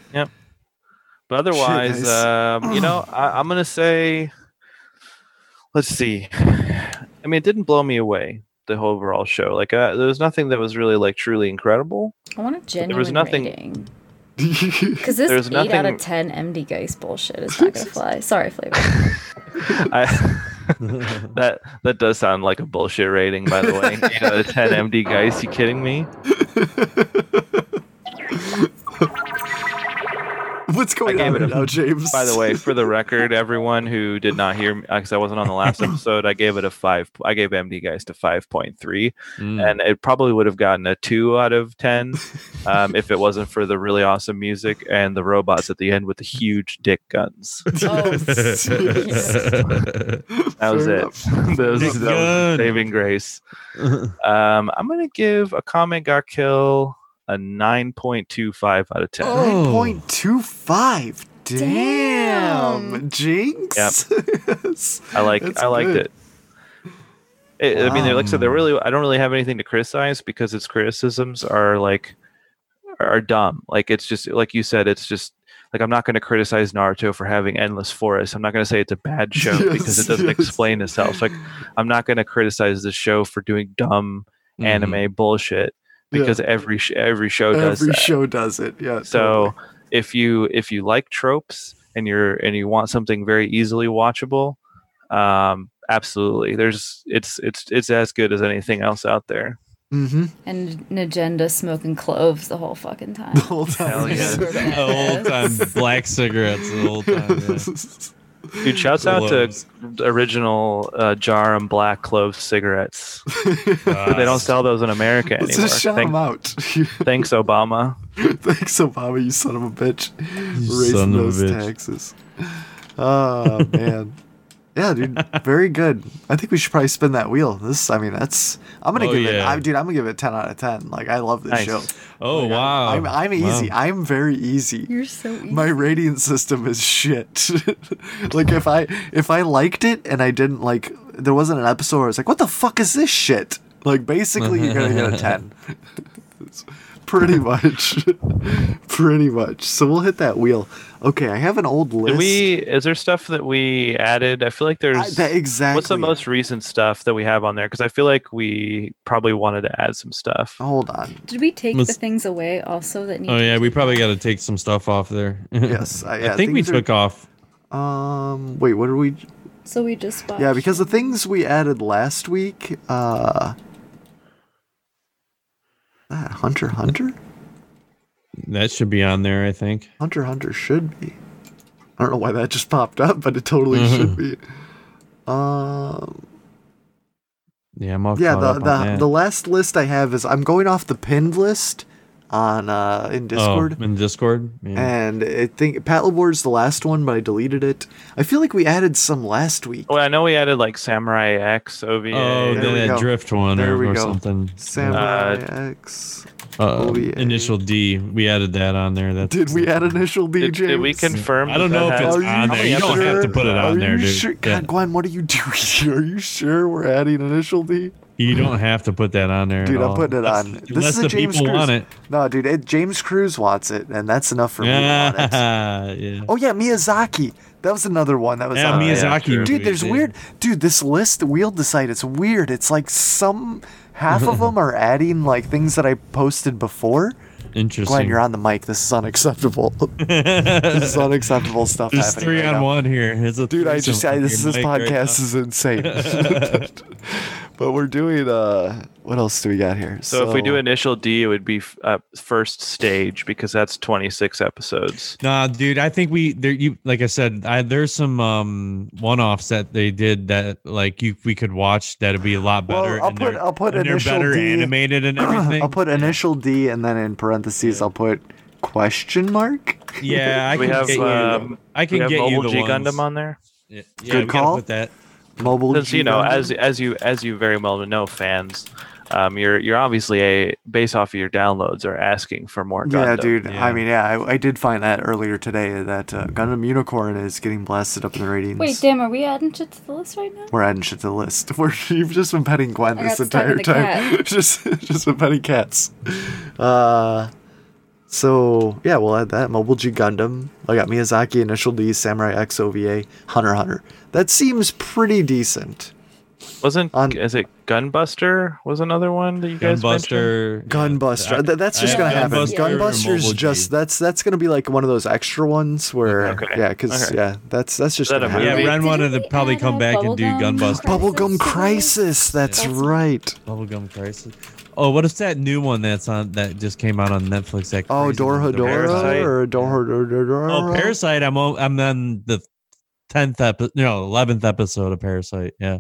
But otherwise, guys. um, you know, I, I'm going to say, let's see. I mean, it didn't blow me away, the whole overall show. Like, uh, there was nothing that was really, like, truly incredible. I want a genuine was nothing- rating. Because this There's eight out nothing- of ten M D Geist bullshit is not gonna fly. Sorry, Flavor. I, that that does sound like a bullshit rating, by the way. eight out of ten M D guys, you kidding me? What's going I gave on it right a- now, James? By the way, for the record, everyone who did not hear me, because I wasn't on the last episode, I gave it a five. I gave M D Geist a five point three, Mm. and it probably would have gotten a two out of ten um, if it wasn't for the really awesome music and the robots at the end with the huge dick guns. Oh, That was Fair it. enough. that was, Dick that was gun. saving grace. Um, I'm gonna give A Kame ga Kill a nine point two five out of ten. Oh. nine point two five. Damn. Damn. Jinx. Yep. I like That's I liked good. it. It, I mean, they're- like I said, they're Wow. really. I don't really have anything to criticize because its criticisms are like are dumb. Like it's just like you said. It's just like I'm not going to criticize Naruto for having endless forests. I'm not going to say it's a bad show Yes, because it doesn't yes. explain itself. Like I'm not going to criticize the show for doing dumb anime bullshit because every sh- every show does Every that. show does it. Yeah. So totally. if you if you like tropes and you're and you want something very easily watchable, um, absolutely. There's it's it's it's as good as anything else out there. Mm-hmm. And an agenda smoking cloves the whole fucking time. The whole time. Hell yeah. The whole time, black cigarettes. The whole time. Yeah. Dude, shouts out to Cloves. the original uh, Jarum Black Clove cigarettes. Uh, They don't sell those in America Let's anymore. just shout Thank- them out. thanks, Obama. Thanks, Obama, you son of a bitch. You Raising son of a those bitch. taxes. Oh, man. Yeah, dude, very good. I think we should probably spin that wheel. This, I mean, that's. I'm gonna Oh, give it. yeah. I, dude, I'm gonna give it ten out of ten. Like, I love this Nice. show. Oh Like, wow! I'm, I'm easy. Wow. I'm very easy. You're so easy. My rating system is shit. Like if I if I liked it and I didn't like, there wasn't an episode where I was like, what the fuck is this shit? Like basically, you're gonna get a ten. It's pretty much, pretty much. So we'll hit that wheel. Okay, I have an old list. Did we? Is there stuff that we added? I feel like there's. I, that, exactly. What's the most recent stuff that we have on there? Because I feel like we probably wanted to add some stuff. Hold on. Did we take Let's- the things away also that need Oh to yeah, be we taken probably out? got to take some stuff off there. Yes, I- yeah, I think we things are- took off. Um. Wait. What did we? So we just watched. Yeah, because the things we added last week. Uh. That Hunter x Hunter. That should be on there, I think. Hunter x Hunter should be. I don't know why that just popped up, but it totally Mhm. should be. Um. Yeah, I'm all Yeah, caught the up on the, that. the last list I have is I'm going off the pinned list on uh in Discord. Oh, in Discord. Yeah. And I think Paddleboard's the last one, but I deleted it. I feel like we added some last week. Well, I know we added like Samurai X O V A. oh, there the, we that go. drift one There or, we or go. something. Samurai Uh, X. Uh, O V A. initial D. We added that on there. That's Did we add initial D, Did, did we James? confirm? I don't that know that if it's has- Are on you there. You don't have to put it Are on there, you dude. Sure? Yeah. God, Gwen, what are you doing? Are you sure we're adding initial D? You don't have to put that on there. Dude, at I'm all. putting it That's- on. This Unless is a the James people Cruz. want it. No, dude, it, James Cruz wants it, and that's enough for me to want it. yeah. Oh yeah, Miyazaki. That was another one that was Yeah, on there. Miyazaki. true. Dude, movie, there's yeah. weird. Dude, this list, the Wheel Decide, it's weird. It's like some half of them are adding like things that I posted before. Interesting. Glenn, you're on the mic. This is unacceptable. This is unacceptable stuff There's happening three right on now. one here. It's a Dude, I threesome just I, on this your this mic right podcast now. is insane. But we're doing uh what else do we got here? So, if we do initial D, it would be f- uh, first stage because that's twenty-six episodes. Nah, dude, I think we there. You like I said, I, there's some um one-offs that they did that like you we could watch that'd be a lot Well, better. I'll and put- they're- I'll put and they're initial better D. animated and everything. I'll put initial D and then in parentheses I'll put question mark. Yeah, I we can have get you. um, I we can have get you Mobile the G ones. Gundam on there. Yeah, yeah Good we gotta call. Put that. Mobile Since G you know, Gundam. as as you as you very well know, fans, um, you're you're obviously a based off of your downloads are asking for more. Yeah, Gundam. dude. Yeah. I mean, yeah, I, I did find that earlier today that uh, Gundam Unicorn is getting blasted up in the ratings. Wait, damn, are we adding shit to the list right now? We're adding shit to the list. We're, you've just been petting Gwen I this got stuck entire in the time. cat. just just been petting cats. Uh, so yeah, we'll add that. Mobile G Gundam. I got Miyazaki, Initial D, Samurai X O V A, Hunter x Hunter. That seems pretty decent. Wasn't On- is it Gunbuster? Was another one that you guys mentioned? Gunbuster. Gunbuster. yeah, Th- that's I just have gonna happen. Gunbuster or Gunbuster's Mobile just G. that's that's gonna be like one of those extra ones where Okay. yeah, because Okay. yeah, that's that's just Is that gonna a happen. Yeah, movie? Ren wanted to Didn't we probably add come a back and do Bubblegum Gunbuster. Bubblegum Crisis? Crisis. That's That's- right. Bubblegum Crisis. Oh, what is that new one that's on that just came out on Netflix? That Oh, crazy one, the Parasite? Dorhadora or Dorhadora? Oh, Parasite. I'm o- I'm on the tenth episode, no, eleventh episode of Parasite. Yeah.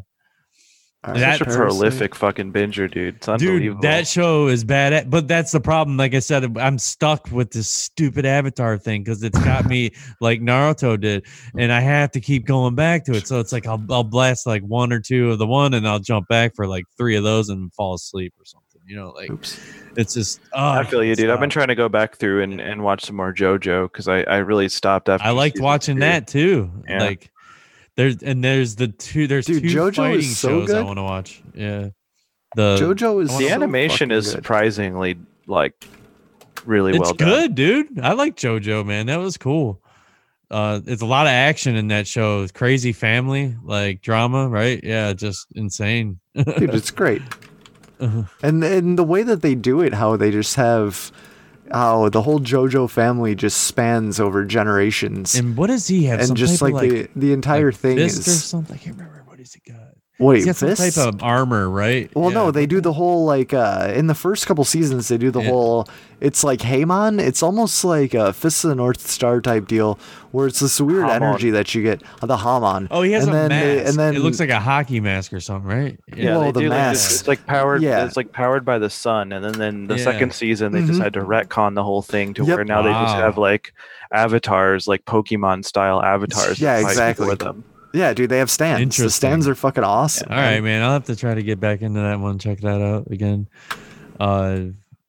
All That- Such a Parasite. prolific fucking binger, dude. It's unbelievable. Dude, that show is bad. At, but that's the problem. Like I said, I'm stuck with this stupid Avatar thing because it's got me like Naruto did, and I have to keep going back to it. So it's like I'll I'll blast like one or two of the one, and I'll jump back for like three of those and fall asleep or something. You know, like Oops. it's just. Oh, I feel you, dude. I've been stop. trying to go back through and, and watch some more JoJo because I, I really stopped after. I liked season watching two. that too. Yeah. Like there's and there's the two there's Dude, two JoJo is fighting so shows I good. want to watch. Yeah. The JoJo is The so animation fucking is good. surprisingly like really it's well done. good, dude. I like JoJo, man. That was cool. Uh, it's a lot of action in that show. Crazy family, like drama, right? Yeah, just insane. Dude, it's great. Uh-huh. And and the way that they do it, how they just have, how the whole JoJo family just spans over generations, and, And what does he have? Some just type like, of, the the entire like thing fist or is. something. I can't remember what he's got. Wait, He's got some fist? type of armor, right? Well, Yeah. no, they do the whole like uh in the first couple seasons they do the Yeah. whole. It's like Haemon. It's almost like a Fist of the North Star type deal, where it's this weird Hamon. energy that you get. Uh, the Hamon. Oh, he has and a then mask. they- and then it looks like a hockey mask or something, right? Yeah, Well, they the do, like, it's- masks. It's like powered. Yeah. It's like powered by the sun, and then then the Yeah. second season they Mhm. decide to retcon the whole thing to Yep. where now they just Wow. have like avatars, like Pokemon style avatars. Yeah, that fight exactly. With them. Yeah, dude, they have stands. The Interesting. stands are fucking awesome. All right, man. I'll have to try to get back into that one. Check that out again. Uh,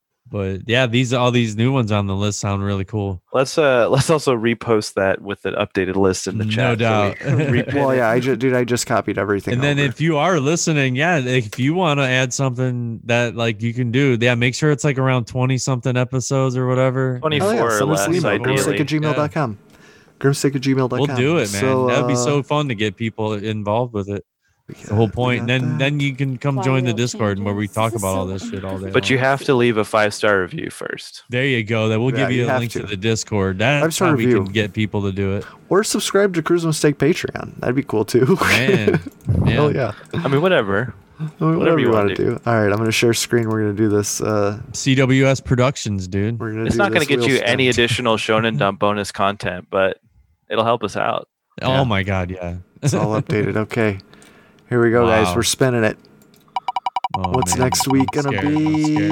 but yeah, these all these new ones on the list sound really cool. Let's uh let's also repost that with an updated list in the No chat. doubt. So we repin Well, it. yeah, I just, dude, I just copied everything. And then over. if you are listening, yeah, if you want to add something that like you can do, yeah, make sure it's like around twenty something episodes or whatever. twenty-four Hell yeah, or send us less, an email. ideally. Grimstick at gmail dot com. Grimstick at gmail dot com. We'll do it, man. So, That'd be uh, so fun to get people involved with it. we The whole got- point. we And got then that. then you can come join the Wild Discord where we changes. talk This is about all so this shit all day. But you long. have to leave a five star review first. There you go. That we'll Yeah, give you you a have link to. to. the Discord. That's Five-star how we review. can get people to do it. Or subscribe to Cruise Mistake Patreon. That'd be cool too. Man. Yeah. Hell yeah. I mean, whatever. Whatever, you you wanna want to do. All right, I'm gonna share screen. We're gonna do this. Uh, C W S Productions, dude. we're gonna. It's do not going to this get wheel you any spin. additional Shonen Dump bonus content, but it'll help us out. Oh my god, yeah. It's all updated. Okay, here we go, guys. Wow. We're spinning it. Oh, What's man. next week I'm gonna scared. I'm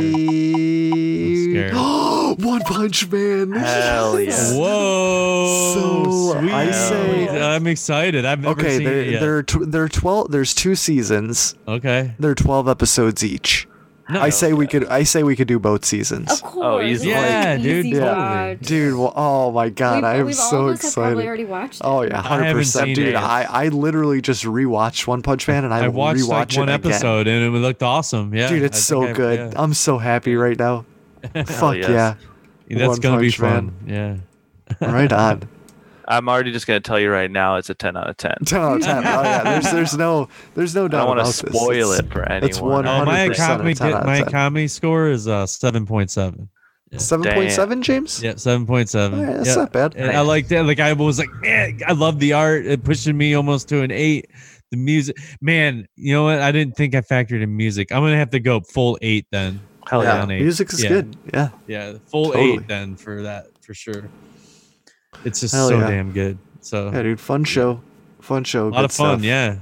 be? scared. I'm One Punch Man. Hell yeah. Whoa! So, sweet. I say- I'm excited. I've never Okay, seen there, it yet. there, are tw- there are twelve. There's two seasons. Okay. There are twelve episodes each. No. I say we could. I say we could do both seasons. Of course. Oh, easy. it's Yeah, an dude, easy totally. watch. Dude, well, oh my god, We've- I am we've all so of us have probably excited. already watched it. Oh yeah, I hundred haven't percent, seen dude. it. I, I literally just rewatched One Punch Man, and I, I will watched rewatch like one it again. episode and it looked awesome. Yeah. Dude, I it's think so I- good. yeah. I'm so happy right now. Fuck yes. yeah, That's One gonna be Punch Man. fun. Yeah. right on. I'm already just going to tell you right now, it's a ten out of ten. ten out of ten. Oh yeah, there's there's no there's no I doubt don't want about to this. spoil It's it for anyone. it's one Oh, my hundred percent comedy a ten out of my ten. comedy score is uh seven point seven. seven point seven, James. Yeah, seven point seven. Alright, that's yeah. not bad. And I like that. Like I was like, man, I love the art. It pushing me almost to an eight. The music, man. You know what? I didn't think I factored in music. I'm gonna have to go full eight then. Hell yeah, yeah. on eight. music is Yeah. good. Yeah, Yeah, full Totally. eight then for that for sure. It's just Hell so yeah. damn good. So yeah, dude. Fun show. Fun show. a lot good of fun. stuff. Yeah.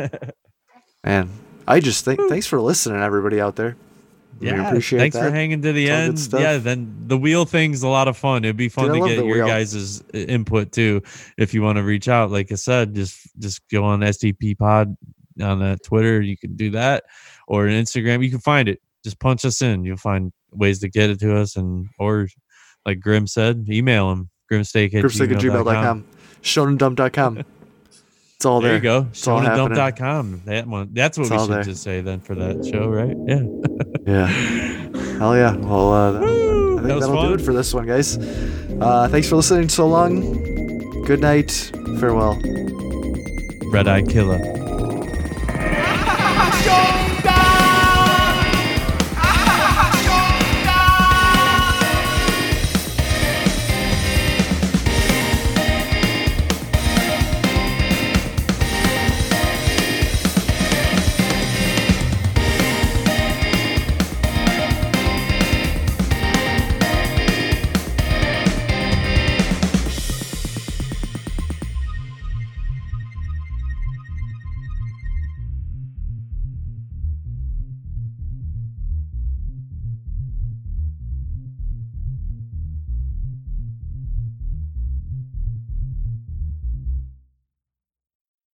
Man, I just think thanks for listening, everybody out there. We Yeah, appreciate thanks that. for hanging to the It's all good end. stuff. Yeah, then the wheel thing's a lot of fun. It'd be fun Dude, I to love get the your wheel. guys' input too. If you want to reach out, like I said, just just go on S D P Pod on uh, Twitter. You can do that, or on Instagram. You can find it. Just punch us in. You'll find ways to get it to us, and or like Grim said, email him grimsteak at Grimstick at gmail dot gmail.com. com. Shonendump dot com. It's all There there. you go. It's all happening. Shonendump dot com. That one. That's what It's we all should there. just say then for that show, right? Yeah. Yeah. Hell yeah. Well, uh, that, Woo, I think that was that'll do fun. it for this one, guys. Uh, thanks for listening so long. Good night. Farewell. Red Eye Killer.